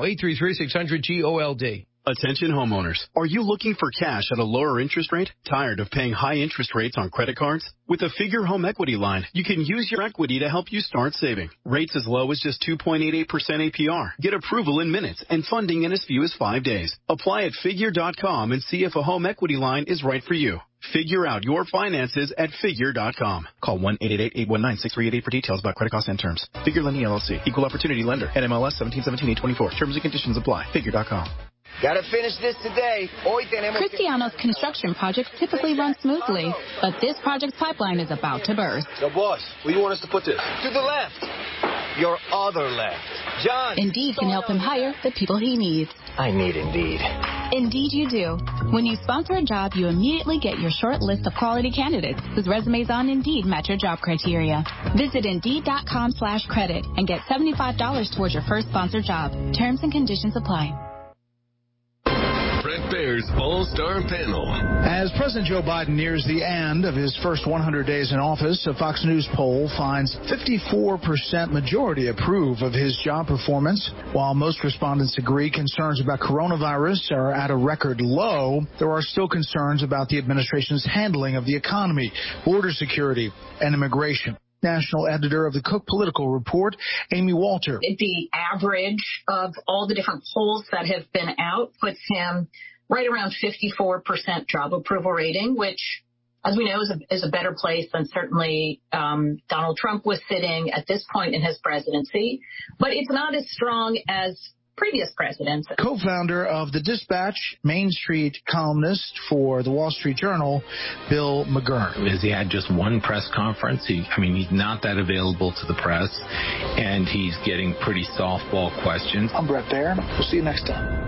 833-600-GOLD. Attention homeowners. Are you looking for cash at a lower interest rate? Tired of paying high interest rates on credit cards? With a Figure Home Equity Line, you can use your equity to help you start saving. Rates as low as just 2.88% APR. Get approval in minutes and funding in as few as 5 days. Apply at Figure.com and see if a home equity line is right for you. Figure out your finances at Figure.com. Call 1-888-819-6388 for details about credit costs and terms. Figure Lending LLC. Equal Opportunity Lender. NMLS 1717-824. Terms and conditions apply. Figure.com. Gotta finish this today. Cristiano's construction projects typically run smoothly, but this project's pipeline is about to burst. So, boss, where do you want us to put this? To the left. Your other left. John. Indeed can help him hire the people he needs. I need Indeed. Indeed you do. When you sponsor a job, you immediately get your short list of quality candidates whose resumes on Indeed match your job criteria. Visit Indeed.com/credit and get $75 towards your first sponsored job. Terms and conditions apply. Bret Baier's All-Star Panel. As President Joe Biden nears the end of his first 100 days in office, a Fox News poll finds 54% majority approve of his job performance. While most respondents agree concerns about coronavirus are at a record low, there are still concerns about the administration's handling of the economy, border security, and immigration. National editor of the Cook Political Report, Amy Walter. The average of all the different polls that have been out puts him right around 54% job approval rating, which, as we know, is a better place than certainly Donald Trump was sitting at this point in his presidency. But it's not as strong as previous presidents. Co-founder of The Dispatch, Main Street columnist for the Wall Street Journal, Bill McGurn. He had just one press conference. He's not that available to the press, and he's getting pretty softball questions. I'm Brett Baer. We'll see you next time.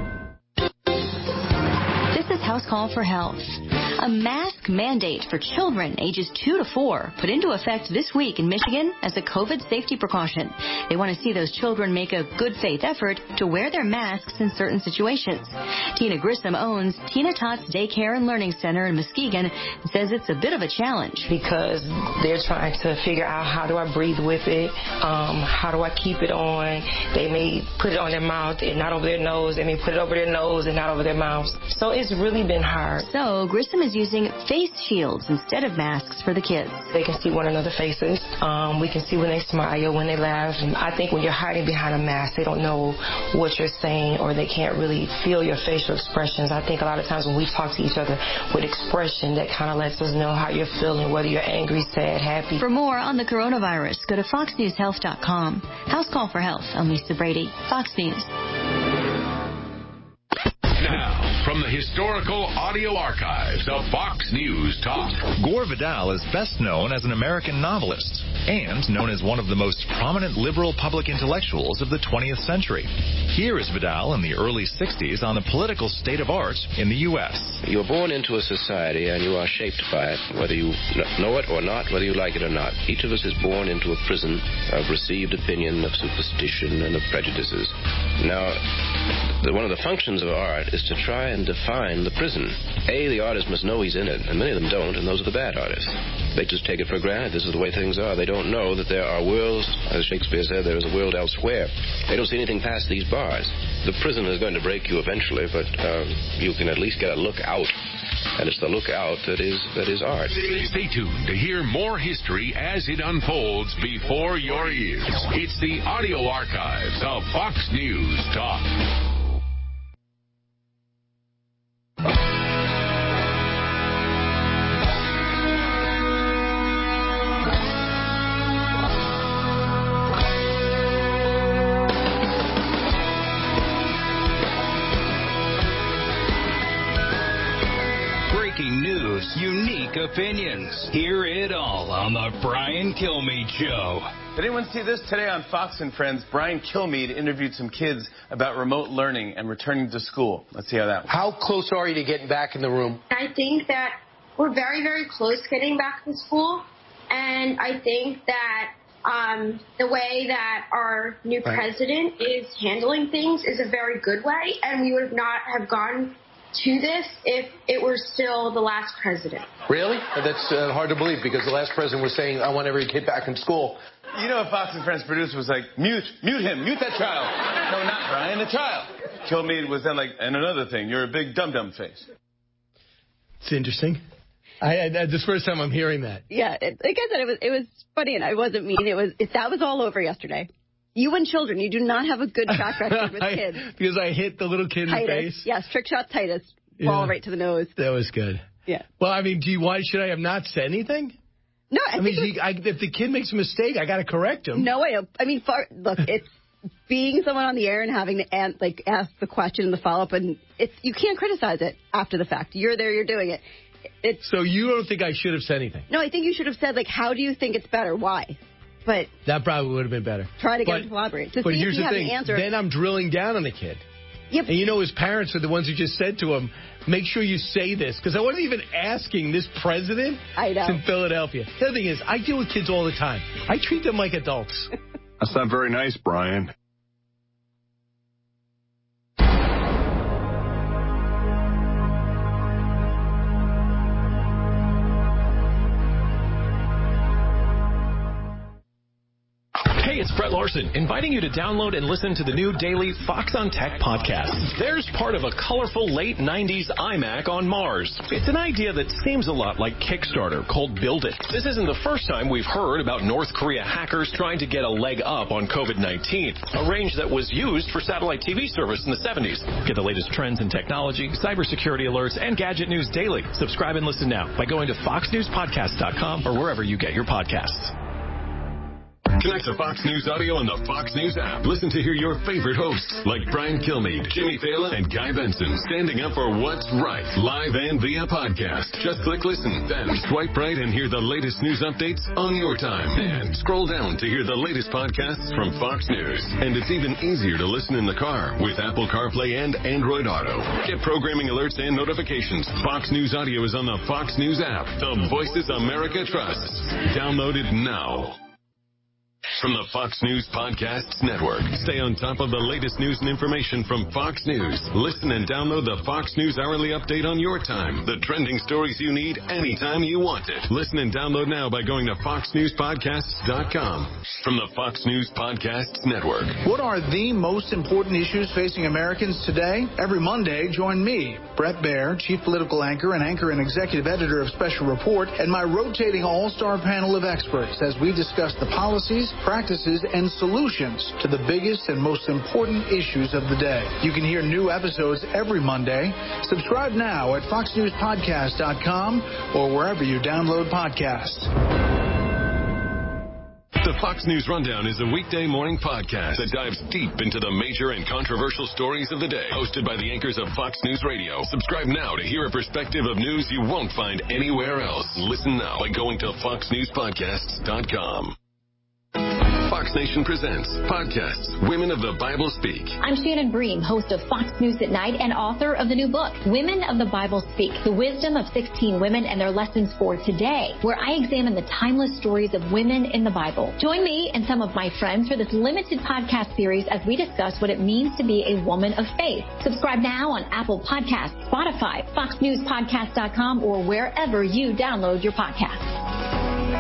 This is House Call for Health. A mask mandate for children ages 2 to 4 put into effect this week in Michigan as a COVID safety precaution. They want to see those children make a good faith effort to wear their masks in certain situations. Tina Grissom owns Tina Tots Daycare and Learning Center in Muskegon and says it's a bit of a challenge. Because they're trying to figure out, how do I breathe with it? How do I keep it on? They may put it on their mouth and not over their nose. They may put it over their nose and not over their mouth. So it's really been hard. So Grissom is using face shields instead of masks for the kids. They can see one another's faces. We can see when they smile, when they laugh. And I think when you're hiding behind a mask, they don't know what you're saying, or they can't really feel your facial expressions. I think a lot of times when we talk to each other with expression, that kind of lets us know how you're feeling, whether you're angry, sad, happy. For more on the coronavirus, go to foxnewshealth.com. House Call for Health. I'm Lisa Brady, Fox News. Now, from the historical audio archives of Fox News Talk. Gore Vidal is best known as an American novelist and known as one of the most prominent liberal public intellectuals of the 20th century. Here is Vidal in the early 60s on the political state of art in the U.S. You're born into a society and you are shaped by it, whether you know it or not, whether you like it or not. Each of us is born into a prison of received opinion, of superstition, and of prejudices. Now, one of the functions of art is to try and define the prison. The artist must know he's in it, and many of them don't, and those are the bad artists. They just take it for granted. This is the way things are. They don't know that there are worlds, as Shakespeare said, there is a world elsewhere. They don't see anything past these bars. The prison is going to break you eventually, but you can at least get a look out. And it's the look out that is art. Stay tuned to hear more history as it unfolds before your ears. It's the audio archives of Fox News Talk. Unique opinions. Hear it all on the Brian Kilmeade Show. Did anyone see this? Today on Fox and Friends, Brian Kilmeade interviewed some kids about remote learning and returning to school. Let's see how that went. How close are you to getting back in the room? I think that we're very, very close to getting back to school. And I think that the way that our new president is handling things is a very good way. And we would not have gone to this if it were still the last president. Really? That's hard to believe, because the last president was saying, I want every kid back in school. You know, a Fox and Friends producer was like, mute him, mute that child. No, not Brian, the child. Kilmeade was then like, and another thing, you're a big dum-dum face. It's interesting. This is the first time I'm hearing that. Yeah, like I said, it was funny, and I wasn't mean. That was all over yesterday. You and children, you do not have a good track record with kids. Because I hit the little kid in the face? Yes, trick shot Titus. Ball right to the nose. That was good. Yeah. Well, I mean, should I have not said anything? No, if the kid makes a mistake, I got to correct him. No, look, it's being someone on the air and having to ask the question and the follow-up, and you can't criticize it after the fact. You're there, you're doing it. So you don't think I should have said anything? No, I think you should have said, how do you think it's better? Why? But that probably would have been better. Try to get him to cooperate. But here's the thing. Then I'm drilling down on the kid. Yep. And his parents are the ones who just said to him, make sure you say this. Because I wasn't even asking this president in Philadelphia. The other thing is, I deal with kids all the time. I treat them like adults. That's not very nice, Brian. Hey, it's Brett Larson, inviting you to download and listen to the new daily Fox on Tech podcast. There's part of a colorful late 90s iMac on Mars. It's an idea that seems a lot like Kickstarter, called Build It. This isn't the first time we've heard about North Korea hackers trying to get a leg up on COVID-19, a range that was used for satellite TV service in the 70s. Get the latest trends in technology, cybersecurity alerts, and gadget news daily. Subscribe and listen now by going to foxnewspodcast.com or wherever you get your podcasts. Connect to Fox News Audio on the Fox News app. Listen to hear your favorite hosts like Brian Kilmeade, Jimmy Fallon, and Guy Benson standing up for what's right, live and via podcast. Just click listen, then swipe right and hear the latest news updates on your time. And scroll down to hear the latest podcasts from Fox News. And it's even easier to listen in the car with Apple CarPlay and Android Auto. Get programming alerts and notifications. Fox News Audio is on the Fox News app. The voices America trusts. Download it now. From the Fox News Podcasts Network. Stay on top of the latest news and information from Fox News. Listen and download the Fox News Hourly Update on your time. The trending stories you need anytime you want it. Listen and download now by going to foxnewspodcasts.com. From the Fox News Podcasts Network. What are the most important issues facing Americans today? Every Monday, join me, Brett Baer, Chief Political Anchor and Executive Editor of Special Report, and my rotating all-star panel of experts as we discuss the policies, practices, and solutions to the biggest and most important issues of the day. You can hear new episodes every Monday. Subscribe now at foxnewspodcast.com or wherever you download podcasts. The Fox News Rundown is a weekday morning podcast that dives deep into the major and controversial stories of the day. Hosted by the anchors of Fox News Radio. Subscribe now to hear a perspective of news you won't find anywhere else. Listen now by going to foxnewspodcasts.com. Fox Nation presents podcasts, Women of the Bible Speak. I'm Shannon Bream, host of Fox News at Night and author of the new book, Women of the Bible Speak, the wisdom of 16 women and their lessons for today, where I examine the timeless stories of women in the Bible. Join me and some of my friends for this limited podcast series as we discuss what it means to be a woman of faith. Subscribe now on Apple Podcasts, Spotify, foxnewspodcast.com, or wherever you download your podcasts.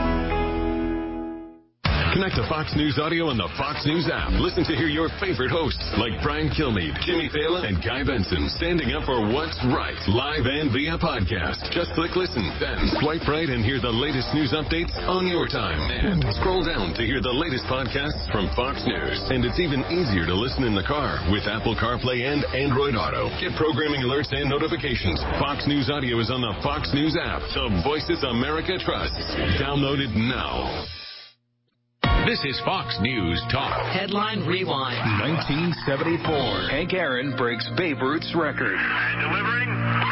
Connect to Fox News Audio on the Fox News app. Listen to hear your favorite hosts like Brian Kilmeade, Jimmy Fallon, and Guy Benson standing up for what's right, live and via podcast. Just click listen, then swipe right and hear the latest news updates on your time. And scroll down to hear the latest podcasts from Fox News. And it's even easier to listen in the car with Apple CarPlay and Android Auto. Get programming alerts and notifications. Fox News Audio is on the Fox News app. The voices America trusts. Download it now. This is Fox News Talk. Headline Rewind. 1974. Hank Aaron breaks Babe Ruth's record. And delivering.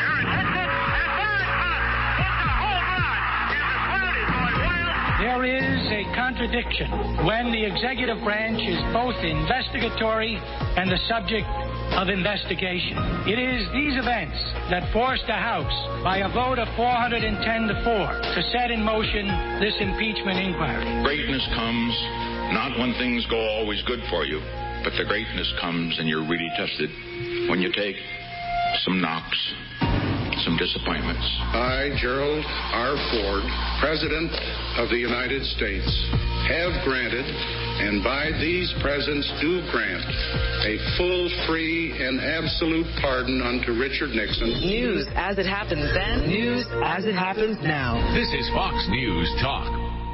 There is a contradiction when the executive branch is both investigatory and the subject of investigation. It is these events that forced the House, by a vote of 410 to 4, to set in motion this impeachment inquiry. Greatness comes not when things go always good for you, but the greatness comes and you're really tested when you take some knocks, some disappointments. I, Gerald R. Ford, President of the United States, have granted, and by these presents do grant, a full, free, and absolute pardon unto Richard Nixon. News as it happens then, news as it happens now. This is Fox News Talk.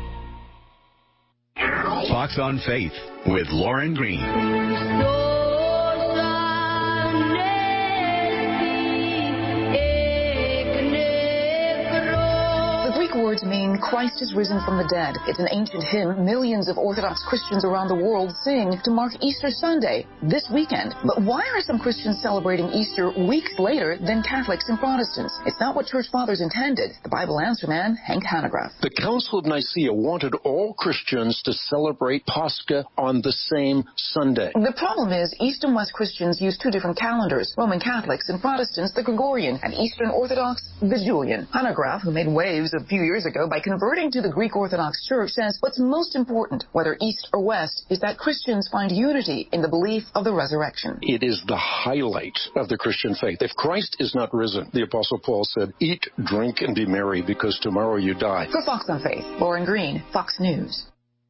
Fox on Faith with Lauren Green. Words mean Christ is risen from the dead. It's an ancient hymn millions of Orthodox Christians around the world sing to mark Easter Sunday this weekend. But why are some Christians celebrating Easter weeks later than Catholics and Protestants? It's not what church fathers intended. The Bible answer man, Hank Hanegraaff. The Council of Nicaea wanted all Christians to celebrate Pascha on the same Sunday. The problem is East and West Christians use two different calendars. Roman Catholics and Protestants, the Gregorian, and Eastern Orthodox, the Julian. Hanegraaff, who made waves a few years ago by converting to the Greek Orthodox Church, says what's most important, whether East or West, is that Christians find unity in the belief of the resurrection. It is the highlight of the Christian faith. If Christ is not risen, the Apostle Paul said, eat, drink, and be merry, because tomorrow you die. For Fox on Faith, Lauren Green, Fox News.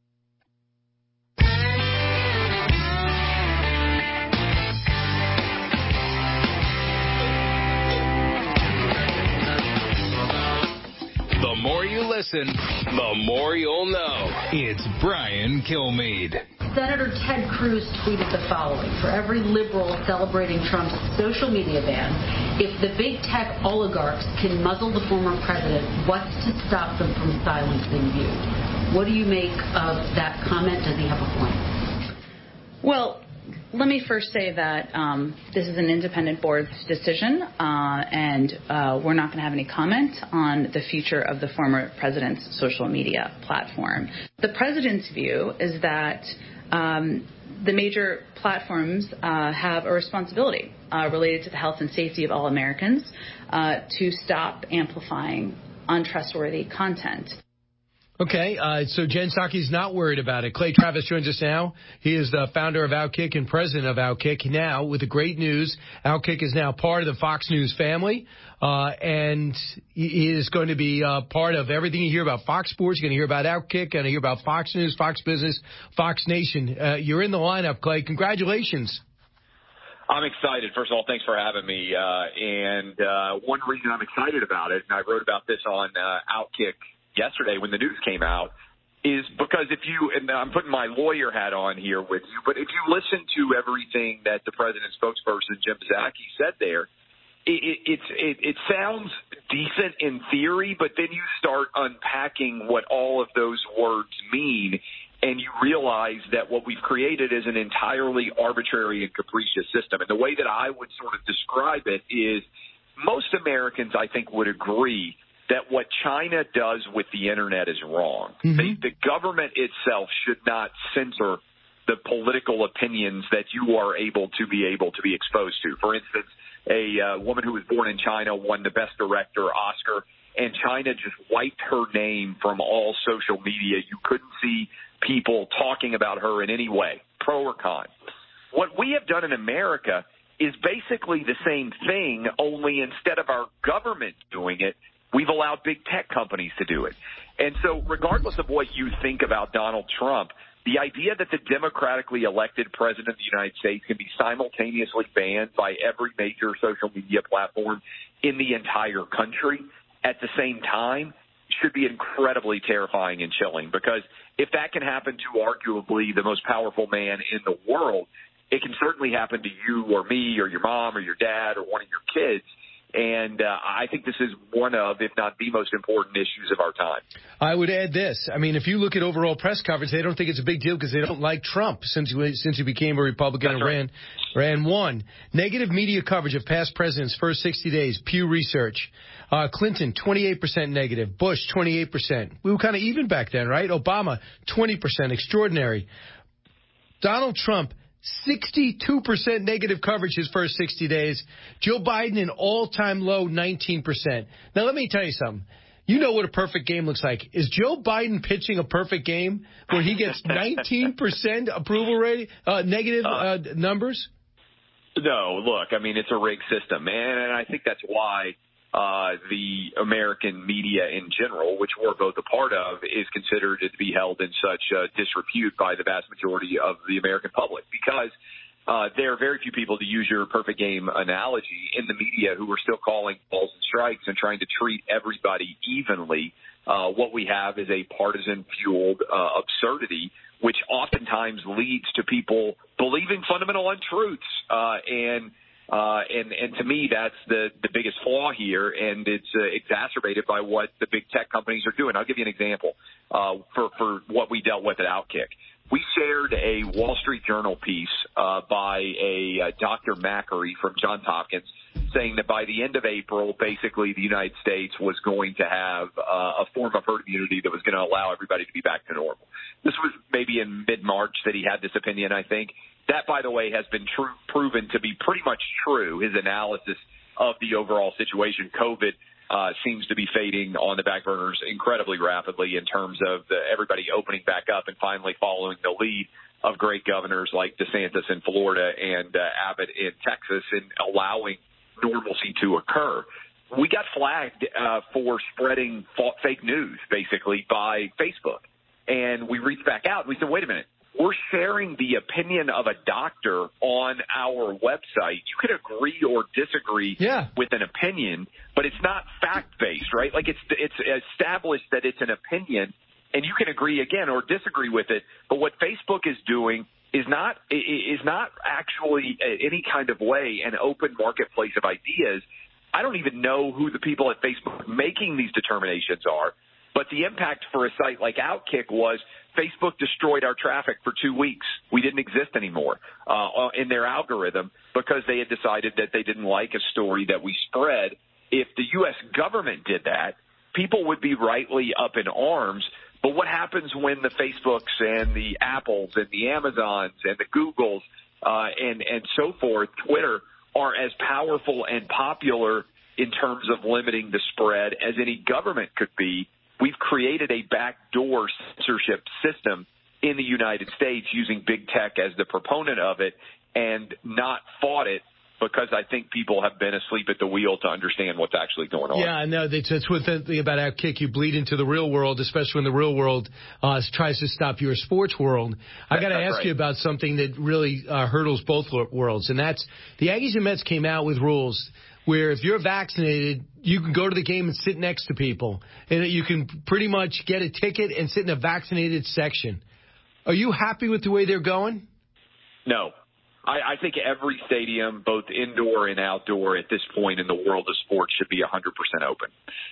The more you listen, the more you'll know. It's Brian Kilmeade. Senator Ted Cruz tweeted the following: for every liberal celebrating Trump's social media ban, if the big tech oligarchs can muzzle the former president, what's to stop them from silencing you? What do you make of that comment? Does he have a point? Well, let me first say that this is an independent board's decision, and we're not going to have any comment on the future of the former president's social media platform. The president's view is that the major platforms have a responsibility related to the health and safety of all Americans to stop amplifying untrustworthy content. Okay, so Jen Psaki's not worried about it. Clay Travis joins us now. He is the founder of Outkick and president of Outkick. Now, with the great news, Outkick is now part of the Fox News family, and he is going to be part of everything you hear about Fox Sports. You're going to hear about Outkick, going to hear about Fox News, Fox Business, Fox Nation. You're in the lineup, Clay. Congratulations. I'm excited. First of all, thanks for having me. And one reason I'm excited about it, and I wrote about this on Outkick yesterday when the news came out, is because if you, and I'm putting my lawyer hat on here with you, but if you listen to everything that the president's spokesperson, Jim Psaki, said there, it sounds decent in theory, but then you start unpacking what all of those words mean, and you realize that what we've created is an entirely arbitrary and capricious system. And the way that I would sort of describe it is most Americans, I think, would agree that what China does with the Internet is wrong. Mm-hmm. The government itself should not censor the political opinions that you are able to be exposed to. For instance, a woman who was born in China won the Best Director Oscar, and China just wiped her name from all social media. You couldn't see people talking about her in any way, pro or con. What we have done in America is basically the same thing, only instead of our government doing it, we've allowed big tech companies to do it. And so regardless of what you think about Donald Trump, the idea that the democratically elected president of the United States can be simultaneously banned by every major social media platform in the entire country at the same time should be incredibly terrifying and chilling, because if that can happen to arguably the most powerful man in the world, it can certainly happen to you or me or your mom or your dad or one of your kids. And I think this is one of, if not the most important issues of our time. I would add this. I mean, if you look at overall press coverage, they don't think it's a big deal because they don't like Trump since he became a Republican. That's and ran one. Negative media coverage of past presidents first 60 days, Pew Research. Clinton, 28% negative. Bush, 28%. We were kind of even back then, right? Obama, 20%. Extraordinary. Donald Trump, 62% negative coverage his first 60 days. Joe Biden, an all-time low, 19%. Now, let me tell you something. You know what a perfect game looks like. Is Joe Biden pitching a perfect game where he gets 19% approval rating, negative numbers? No, look, I mean, it's a rigged system, and I think that's why the American media in general, which we're both a part of, is considered to be held in such disrepute by the vast majority of the American public, because there are very few people, to use your perfect game analogy, in the media who are still calling balls and strikes and trying to treat everybody evenly. What we have is a partisan-fueled absurdity, which oftentimes leads to people believing fundamental untruths. And to me, that's the biggest flaw here, and it's exacerbated by what the big tech companies are doing. I'll give you an example for what we dealt with at Outkick. We shared a Wall Street Journal piece by a Dr. Macri from Johns Hopkins saying that by the end of April, basically the United States was going to have a form of herd immunity that was going to allow everybody to be back to normal. This was maybe in mid-March that he had this opinion, I think. That, by the way, has been proven to be pretty much true, his analysis of the overall situation. COVID seems to be fading on the back burners incredibly rapidly in terms of everybody opening back up and finally following the lead of great governors like DeSantis in Florida and Abbott in Texas and allowing normalcy to occur. We got flagged for spreading fake news, basically, by Facebook. And we reached back out and we said, wait a minute. We're sharing the opinion of a doctor on our website. You could agree or disagree with an opinion, but it's not fact-based, right? Like it's established that it's an opinion, and you can agree again or disagree with it. But what Facebook is doing is not actually any kind of way an open marketplace of ideas. I don't even know who the people at Facebook making these determinations are. But the impact for a site like Outkick was Facebook destroyed our traffic for 2 weeks. We didn't exist anymore in their algorithm because they had decided that they didn't like a story that we spread. If the U.S. government did that, people would be rightly up in arms. But what happens when the Facebooks and the Apples and the Amazons and the Googles and so forth, Twitter, are as powerful and popular in terms of limiting the spread as any government could be? We've created a backdoor censorship system in the United States using big tech as the proponent of it and not fought it because I think people have been asleep at the wheel to understand what's actually going on. Yeah, no, that's what the thing about Outkick. You bleed into the real world, especially when the real world tries to stop your sports world. I got to ask you about something that really hurdles both worlds, and that's the Aggies and Mets came out with rules where if you're vaccinated, you can go to the game and sit next to people, and you can pretty much get a ticket and sit in a vaccinated section. Are you happy with the way they're going? No. I think every stadium, both indoor and outdoor at this point in the world of sports, should be 100% open.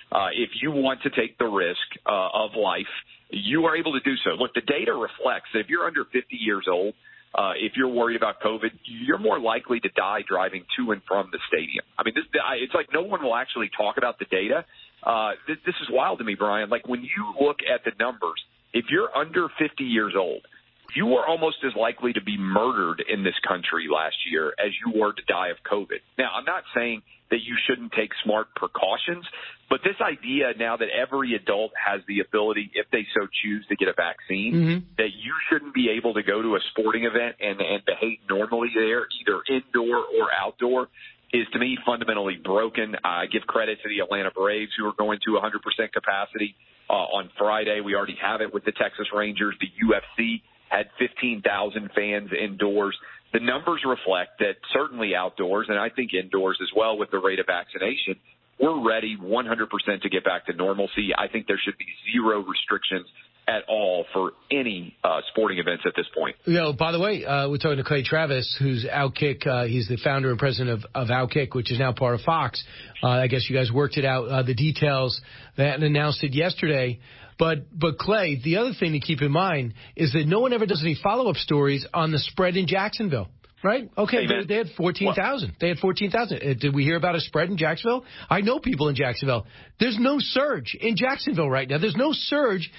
If you want to take the risk of life, you are able to do so. Look, the data reflects that if you're under 50 years old, if you're worried about COVID, you're more likely to die driving to and from the stadium. I mean, it's like no one will actually talk about the data. This is wild to me, Brian. Like when you look at the numbers, if you're under 50 years old, you were almost as likely to be murdered in this country last year as you were to die of COVID. Now, I'm not saying that you shouldn't take smart precautions, but this idea now that every adult has the ability, if they so choose, to get a vaccine, that you shouldn't be able to go to a sporting event and behave normally there, either indoor or outdoor, is to me fundamentally broken. I give credit to the Atlanta Braves who are going to 100% capacity on Friday. We already have it with the Texas Rangers. The UFC had 15,000 fans indoors. The numbers reflect that certainly outdoors, and I think indoors as well with the rate of vaccination, we're ready 100% to get back to normalcy. I think there should be zero restrictions at all for any sporting events at this point. You know, by the way, we're talking to Clay Travis, who's Outkick. He's the founder and president of Outkick, which is now part of Fox. I guess you guys worked it out, the details, and announced it yesterday. But Clay, the other thing to keep in mind is that no one ever does any follow-up stories on the spread in Jacksonville, right? Okay, they had 14,000. They had 14,000. Did we hear about a spread in Jacksonville? I know people in Jacksonville. There's no surge in Jacksonville right now. There's no surge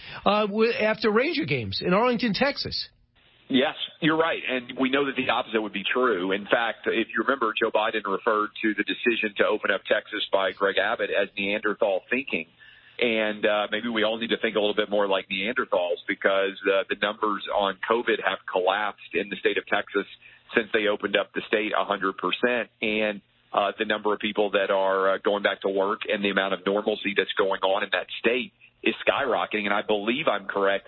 after Ranger games in Arlington, Texas. Yes, you're right. And we know that the opposite would be true. In fact, if you remember, Joe Biden referred to the decision to open up Texas by Greg Abbott as Neanderthal thinking. And maybe we all need to think a little bit more like Neanderthals because the numbers on COVID have collapsed in the state of Texas since they opened up the state 100%. And the number of people that are going back to work and the amount of normalcy that's going on in that state is skyrocketing. And I believe I'm correct,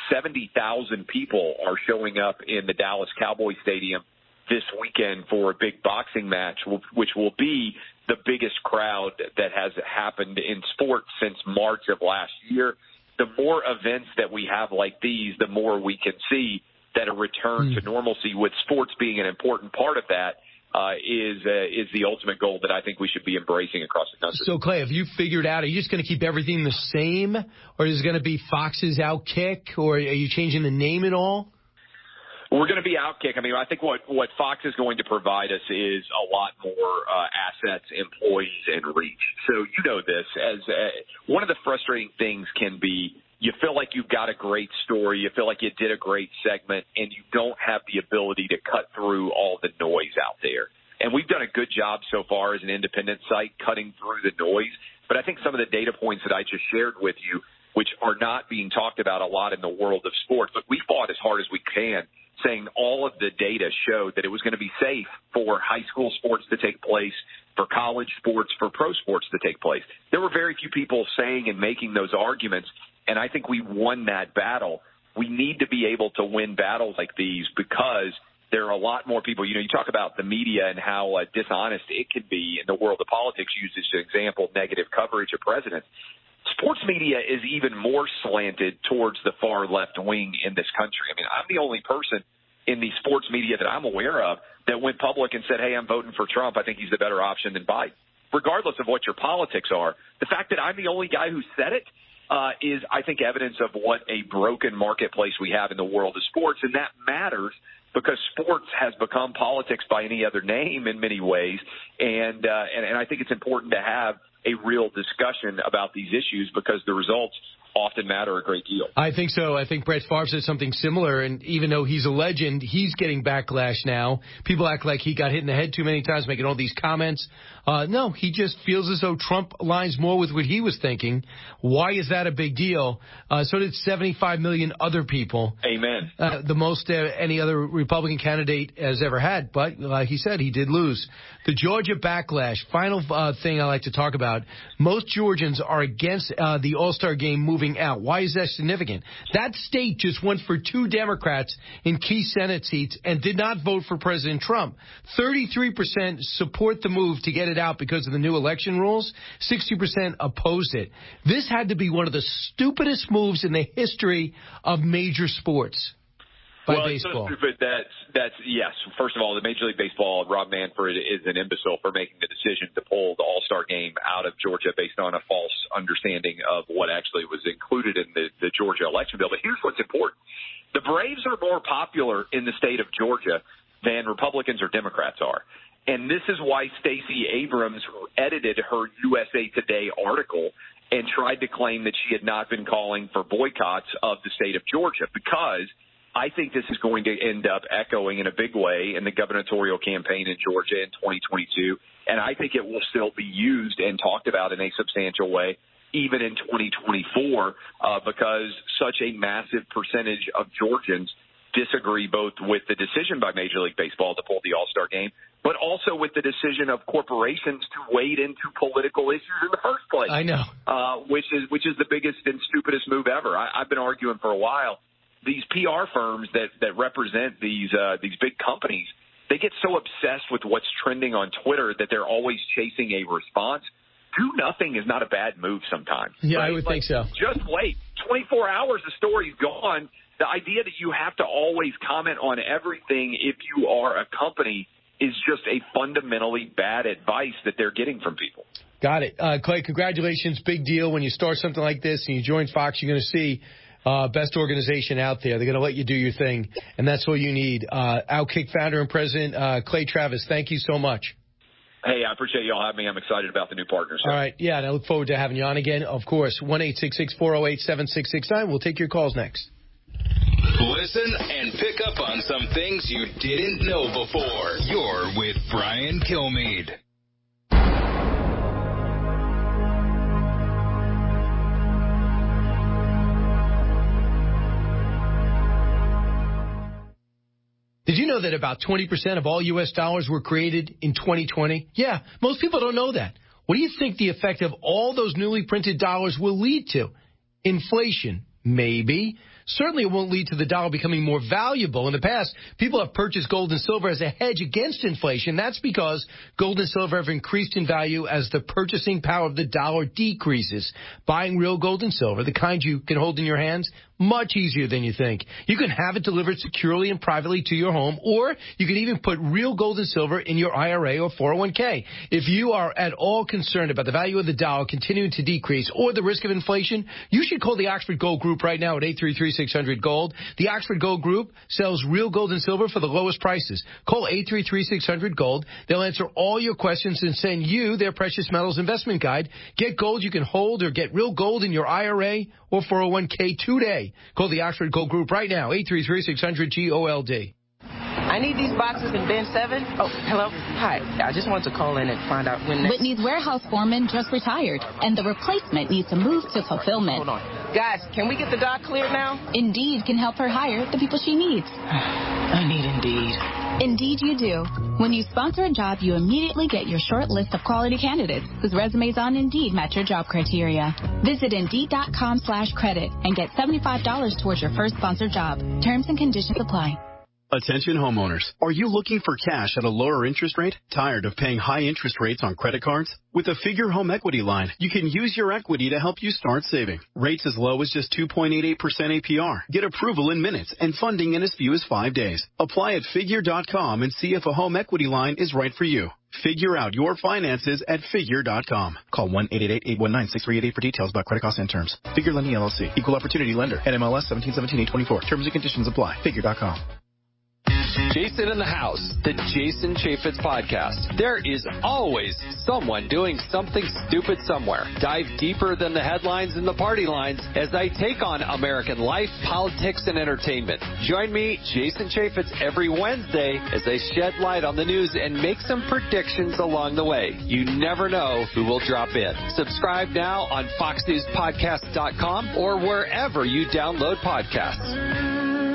70,000 people are showing up in the Dallas Cowboys Stadium this weekend for a big boxing match, which will be the biggest crowd that has happened in sports since March of last year. The more events that we have like these, the more we can see that a return to normalcy, with sports being an important part of that, is the ultimate goal that I think we should be embracing across the country. So, Clay, have you figured out, are you just going to keep everything the same, or is it going to be Fox's Outkick, or are you changing the name at all? We're going to be Outkick. I mean, I think what Fox is going to provide us is a lot more assets, employees, and reach. So you know this. As one of the frustrating things can be, you feel like you've got a great story, you feel like you did a great segment, and you don't have the ability to cut through all the noise out there. And we've done a good job so far as an independent site cutting through the noise. But I think some of the data points that I just shared with you, which are not being talked about a lot in the world of sports, but we fought as hard as we can, saying all of the data showed that it was going to be safe for high school sports to take place, for college sports, for pro sports to take place. There were very few people saying and making those arguments, and I think we won that battle. We need to be able to win battles like these because there are a lot more people. You know, you talk about the media and how dishonest it can be in the world of politics, used as an example, negative coverage of presidents. Sports media is even more slanted towards the far left wing in this country. I mean, I'm the only person in the sports media that I'm aware of that went public and said, hey, I'm voting for Trump. I think he's the better option than Biden. Regardless of what your politics are, the fact that I'm the only guy who said it is, I think, evidence of what a broken marketplace we have in the world of sports. And that matters because sports has become politics by any other name in many ways. And I think it's important to have a real discussion about these issues because the results often matter a great deal. I think so. I think Brett Favre said something similar, and even though he's a legend, he's getting backlash now. People act like he got hit in the head too many times, making all these comments. No, he just feels as though Trump aligns more with what he was thinking. Why is that a big deal? So did 75 million other people. Amen. The most any other Republican candidate has ever had. But like he said, he did lose. The Georgia backlash, final thing I like to talk about. Most Georgians are against the All-Star game moving out. Why is that significant? That state just went for 2 Democrats in key Senate seats and did not vote for President Trump. 33% support the move to get it out because of the new election rules. 60% opposed it. This had to be one of the stupidest moves in the history of major sports. It's so stupid that's yes. First of all, the Major League Baseball, Rob Manfred is an imbecile for making the decision to pull the All-Star game out of Georgia based on a false understanding of what actually was included in the Georgia election bill. But here's what's important. The Braves are more popular in the state of Georgia than Republicans or Democrats are. And this is why Stacey Abrams edited her USA Today article and tried to claim that she had not been calling for boycotts of the state of Georgia, because I think this is going to end up echoing in a big way in the gubernatorial campaign in Georgia in 2022. And I think it will still be used and talked about in a substantial way even in 2024 because such a massive percentage of Georgians disagree both with the decision by Major League Baseball to pull the All-Star game, but also with the decision of corporations to wade into political issues in the first place. I know. Which is the biggest and stupidest move ever. I've been arguing for a while. These PR firms that represent these big companies, they get so obsessed with what's trending on Twitter that they're always chasing a response. Do nothing is not a bad move sometimes. Yeah, right? I would think so. Just wait. 24 hours, the story's gone. The idea that you have to always comment on everything if you are a company is just a fundamentally bad advice that they're getting from people. Got it. Clay, congratulations. Big deal. When you start something like this and you join Fox, you're going to see best organization out there. They're going to let you do your thing, and that's all you need. Outkick founder and president Clay Travis, thank you so much. Hey, I appreciate you all having me. I'm excited about the new partnership. All right. Yeah, and I look forward to having you on again. Of course, 1-866-408-7669. We'll take your calls next. Listen and pick up on some things you didn't know before. You're with Brian Kilmeade. Did you know that about 20% of all U.S. dollars were created in 2020? Yeah, most people don't know that. What do you think the effect of all those newly printed dollars will lead to? Inflation? Maybe. Certainly it won't lead to the dollar becoming more valuable. In the past, people have purchased gold and silver as a hedge against inflation. That's because gold and silver have increased in value as the purchasing power of the dollar decreases. Buying real gold and silver, the kind you can hold in your hands, much easier than you think. You can have it delivered securely and privately to your home, or you can even put real gold and silver in your IRA or 401k. If you are at all concerned about the value of the dollar continuing to decrease or the risk of inflation, you should call the Oxford Gold Group right now at 833-600-GOLD. The Oxford Gold Group sells real gold and silver for the lowest prices. Call 833-600-GOLD. They'll answer all your questions and send you their precious metals investment guide. Get gold you can hold or get real gold in your IRA or 401k today. Call the Oxford Gold Group right now, 833-600-GOLD. I need these boxes in bin 7. Oh, hello. Hi. I just wanted to call in and find out when next. Whitney's warehouse foreman just retired, and the replacement needs to move to fulfillment. Hold on. Guys, can we get the dock cleared now? Indeed can help her hire the people she needs. I need Indeed. Indeed you do. When you sponsor a job, you immediately get your short list of quality candidates whose resumes on Indeed match your job criteria. Visit Indeed.com/credit and get $75 towards your first sponsored job. Terms and conditions apply. Attention homeowners. Are you looking for cash at a lower interest rate? Tired of paying high interest rates on credit cards? With a Figure Home Equity Line, you can use your equity to help you start saving. Rates as low as just 2.88% APR. Get approval in minutes and funding in as few as 5 days. Apply at Figure.com and see if a home equity line is right for you. Figure out your finances at Figure.com. Call 1-888-819-6388 for details about credit costs and terms. Figure Lending LLC. Equal Opportunity Lender. NMLS 1717-824. Terms and conditions apply. Figure.com. Jason in the House, the Jason Chaffetz Podcast. There is always someone doing something stupid somewhere. Dive deeper than the headlines and the party lines as I take on American life, politics, and entertainment. Join me, Jason Chaffetz, every Wednesday as I shed light on the news and make some predictions along the way. You never know who will drop in. Subscribe now on FoxNewsPodcast.com or wherever you download podcasts.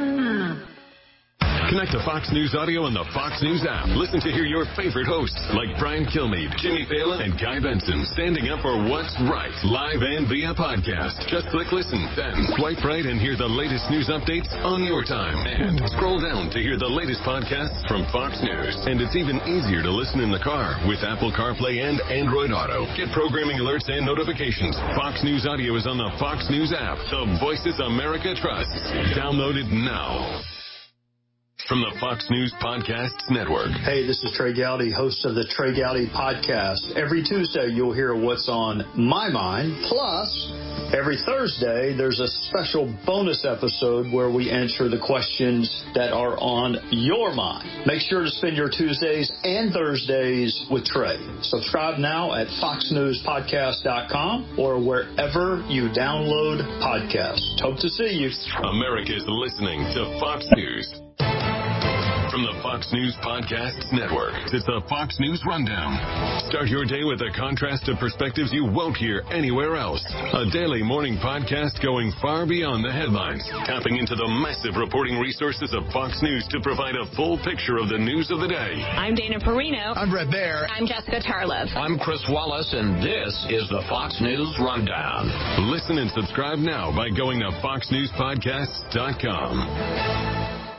Connect to Fox News Audio and the Fox News app. Listen to hear your favorite hosts like Brian Kilmeade, Jimmy Fallon, and Guy Benson standing up for what's right, live and via podcast. Just click listen, then swipe right and hear the latest news updates on your time. And scroll down to hear the latest podcasts from Fox News. And it's even easier to listen in the car with Apple CarPlay and Android Auto. Get programming alerts and notifications. Fox News Audio is on the Fox News app. The voices America trusts. Download it now. From the Fox News Podcasts Network. Hey, this is Trey Gowdy, host of the Trey Gowdy Podcast. Every Tuesday, you'll hear what's on my mind. Plus, every Thursday, there's a special bonus episode where we answer the questions that are on your mind. Make sure to spend your Tuesdays and Thursdays with Trey. Subscribe now at foxnewspodcast.com or wherever you download podcasts. Hope to see you. America's listening to Fox News. From the Fox News Podcasts Network, it's the Fox News Rundown. Start your day with a contrast of perspectives you won't hear anywhere else. A daily morning podcast going far beyond the headlines, tapping into the massive reporting resources of Fox News to provide a full picture of the news of the day. I'm Dana Perino. I'm Brett Baer. I'm Jessica Tarlov. I'm Chris Wallace, and this is the Fox News Rundown. Listen and subscribe now by going to foxnewspodcasts.com.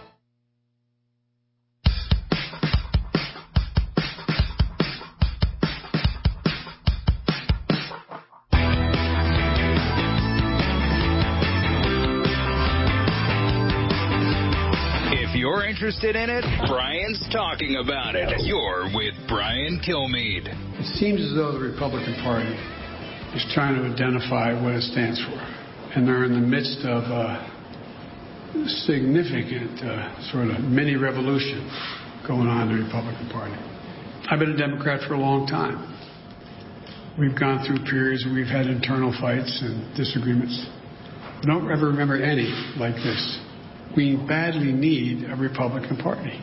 You're interested in it? Brian's talking about it. You're with Brian Kilmeade. It seems as though the Republican Party is trying to identify what it stands for. And they're in the midst of a significant sort of mini revolution going on in the Republican Party. I've been a Democrat for a long time. We've gone through periods where we've had internal fights and disagreements. I don't ever remember any like this. We badly need a Republican Party.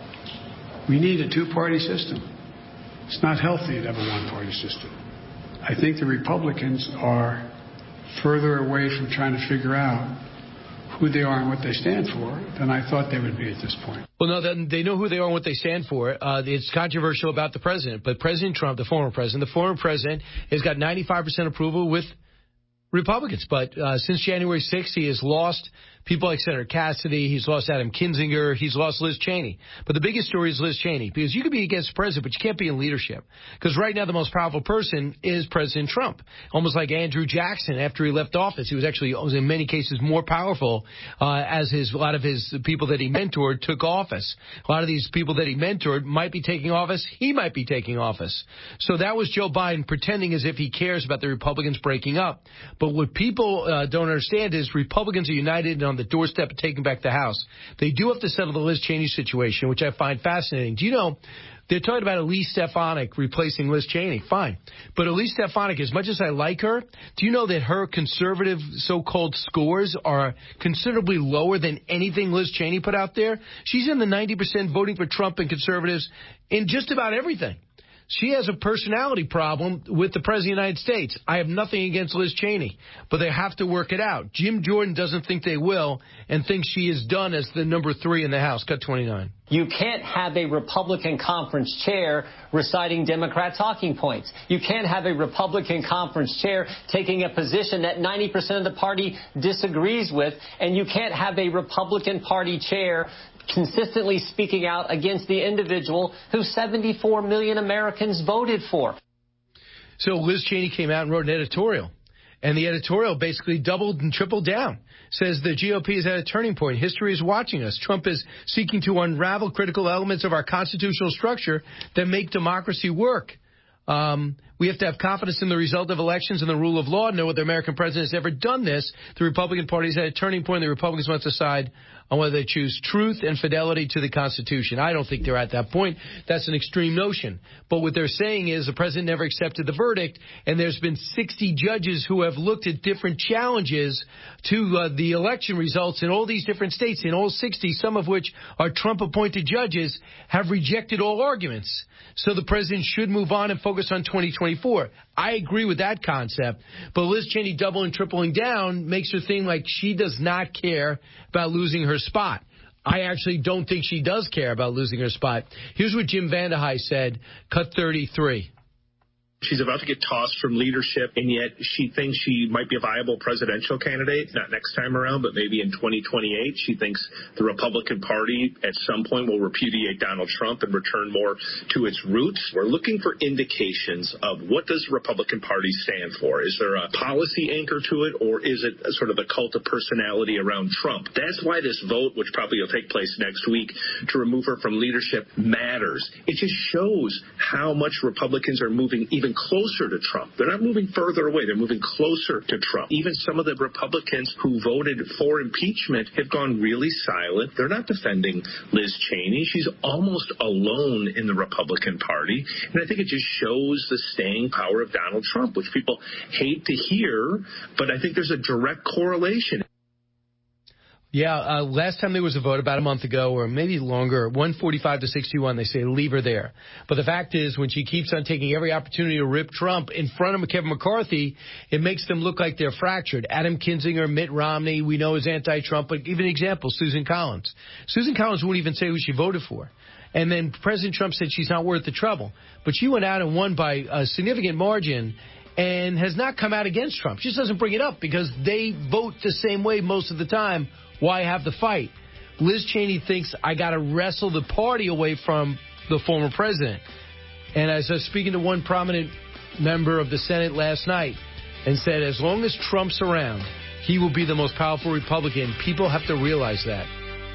We need a two-party system. It's not healthy to have a one-party system. I think the Republicans are further away from trying to figure out who they are and what they stand for than I thought they would be at this point. Well, no, they know who they are and what they stand for. It's controversial about the president, but President Trump, the former president has got 95% approval with Republicans. But since January 6th, he has lost people like Senator Cassidy. He's lost Adam Kinzinger. He's lost Liz Cheney. But the biggest story is Liz Cheney, because you can be against the president, but you can't be in leadership. Because right now the most powerful person is President Trump. Almost like Andrew Jackson after he left office. He was in many cases more powerful as a lot of his people that he mentored took office. A lot of these people that he mentored might be taking office. He might be taking office. So that was Joe Biden pretending as if he cares about the Republicans breaking up. But what people don't understand is Republicans are united on the doorstep of taking back the House. They do have to settle the Liz Cheney situation, which I find fascinating. Do you know they're talking about Elise Stefanik replacing Liz Cheney? Fine. But Elise Stefanik, as much as I like her, do you know that her conservative so-called scores are considerably lower than anything Liz Cheney put out there? She's in the 90% voting for Trump and conservatives in just about everything. She has a personality problem with the President of the United States. I have nothing against Liz Cheney, but they have to work it out. Jim Jordan doesn't think they will and thinks she is done as the number 3 in the House. Cut 29. You can't have a Republican conference chair reciting Democrat talking points. You can't have a Republican conference chair taking a position that 90% of the party disagrees with, and you can't have a Republican Party chair consistently speaking out against the individual who 74 million Americans voted for. So Liz Cheney came out and wrote an editorial. And the editorial basically doubled and tripled down. Says the GOP is at a turning point. History is watching us. Trump is seeking to unravel critical elements of our constitutional structure that make democracy work. We have to have confidence in the result of elections and the rule of law. No other American president has ever done this. The Republican Party is at a turning point. The Republicans must decide on whether they choose truth and fidelity to the Constitution. I don't think they're at that point. That's an extreme notion. But what they're saying is the president never accepted the verdict, and there's been 60 judges who have looked at different challenges to the election results in all these different states. In all 60, some of which are Trump-appointed judges, have rejected all arguments. So the president should move on and focus on 2024. I agree with that concept, but Liz Cheney doubling and tripling down makes her think like she does not care about losing her spot. I actually don't think she does care about losing her spot. Here's what Jim Vandehei said, cut 33. She's about to get tossed from leadership, and yet she thinks she might be a viable presidential candidate, not next time around, but maybe in 2028. She thinks the Republican Party at some point will repudiate Donald Trump and return more to its roots. We're looking for indications of what does the Republican Party stand for. Is there a policy anchor to it, or is it a sort of a cult of personality around Trump? That's why this vote, which probably will take place next week, to remove her from leadership matters. It just shows how much Republicans are moving even closer to Trump. They're not moving further away. They're moving closer to Trump. Even some of the Republicans who voted for impeachment have gone really silent. They're not defending Liz Cheney. She's almost alone in the Republican Party. And I think it just shows the staying power of Donald Trump, which people hate to hear, but I think there's a direct correlation. Yeah, last time there was a vote about a month ago, or maybe longer, 145 to 61, they say leave her there. But the fact is, when she keeps on taking every opportunity to rip Trump in front of Kevin McCarthy, it makes them look like they're fractured. Adam Kinzinger, Mitt Romney, we know is anti-Trump, but give an example, Susan Collins. Susan Collins wouldn't even say who she voted for. And then President Trump said she's not worth the trouble. But she went out and won by a significant margin and has not come out against Trump. She just doesn't bring it up because they vote the same way most of the time. Why have the fight? Liz Cheney thinks I got to wrestle the party away from the former president. And as I was speaking to one prominent member of the Senate last night and said, as long as Trump's around, he will be the most powerful Republican. People have to realize that.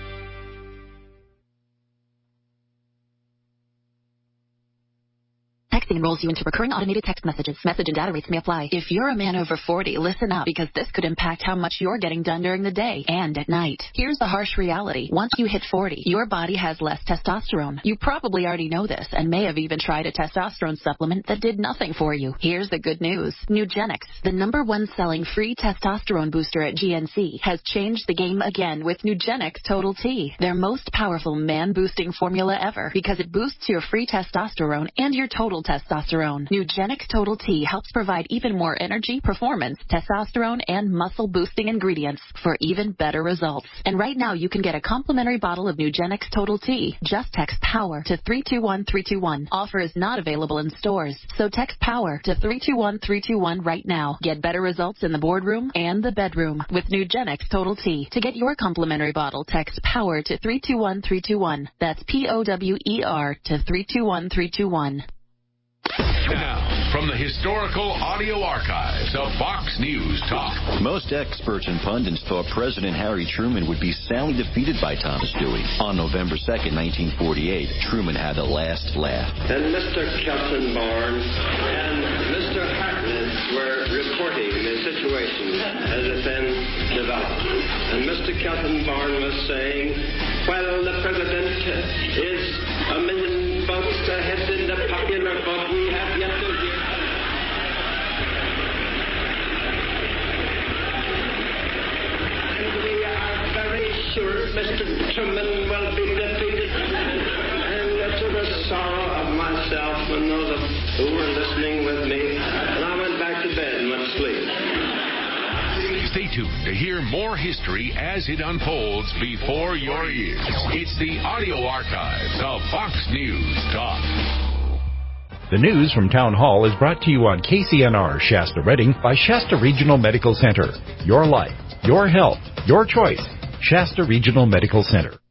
Texting enrolls you into recurring automated text messages. Message and data rates may apply. If you're a man over 40, listen up, because this could impact how much you're getting done during the day and at night. Here's the harsh reality. Once you hit 40, your body has less testosterone. You probably already know this and may have even tried a testosterone supplement that did nothing for you. Here's the good news. Nugenix, the #1 selling free testosterone booster at GNC, has changed the game again with Nugenix Total T, their most powerful man-boosting formula ever, because it boosts your free testosterone and your total testosterone. Nugenix Total T helps provide even more energy, performance, testosterone, and muscle-boosting ingredients for even better results. And right now, you can get a complimentary bottle of Nugenix Total T. Just text POWER to 321321. Offer is not available in stores, so text POWER to 321321 right now. Get better results in the boardroom and the bedroom with Nugenix Total T. To get your complimentary bottle, text POWER to 321-321. That's POWER to 321-321. Now, from the historical audio archives of Fox News Talk. Most experts and pundits thought President Harry Truman would be soundly defeated by Thomas Dewey. On November 2nd, 1948, Truman had a last laugh. And Mr. Kelsenborn and Mr. Hartnett were reporting the situation as it then developed. And Mr. Kelsenborn was saying, well, the president is 1 million votes ahead in the popular vote. We have yet to hear. And we are very sure Mr. Truman will be defeated. And to the sorrow of myself and those who were listening with me, and I went back to bed and went to sleep. Stay tuned to hear more history as it unfolds before your ears. It's the audio archives of Fox News Talk. The news from Town Hall is brought to you on KCNR Shasta Redding by Shasta Regional Medical Center. Your life, your health, your choice. Shasta Regional Medical Center.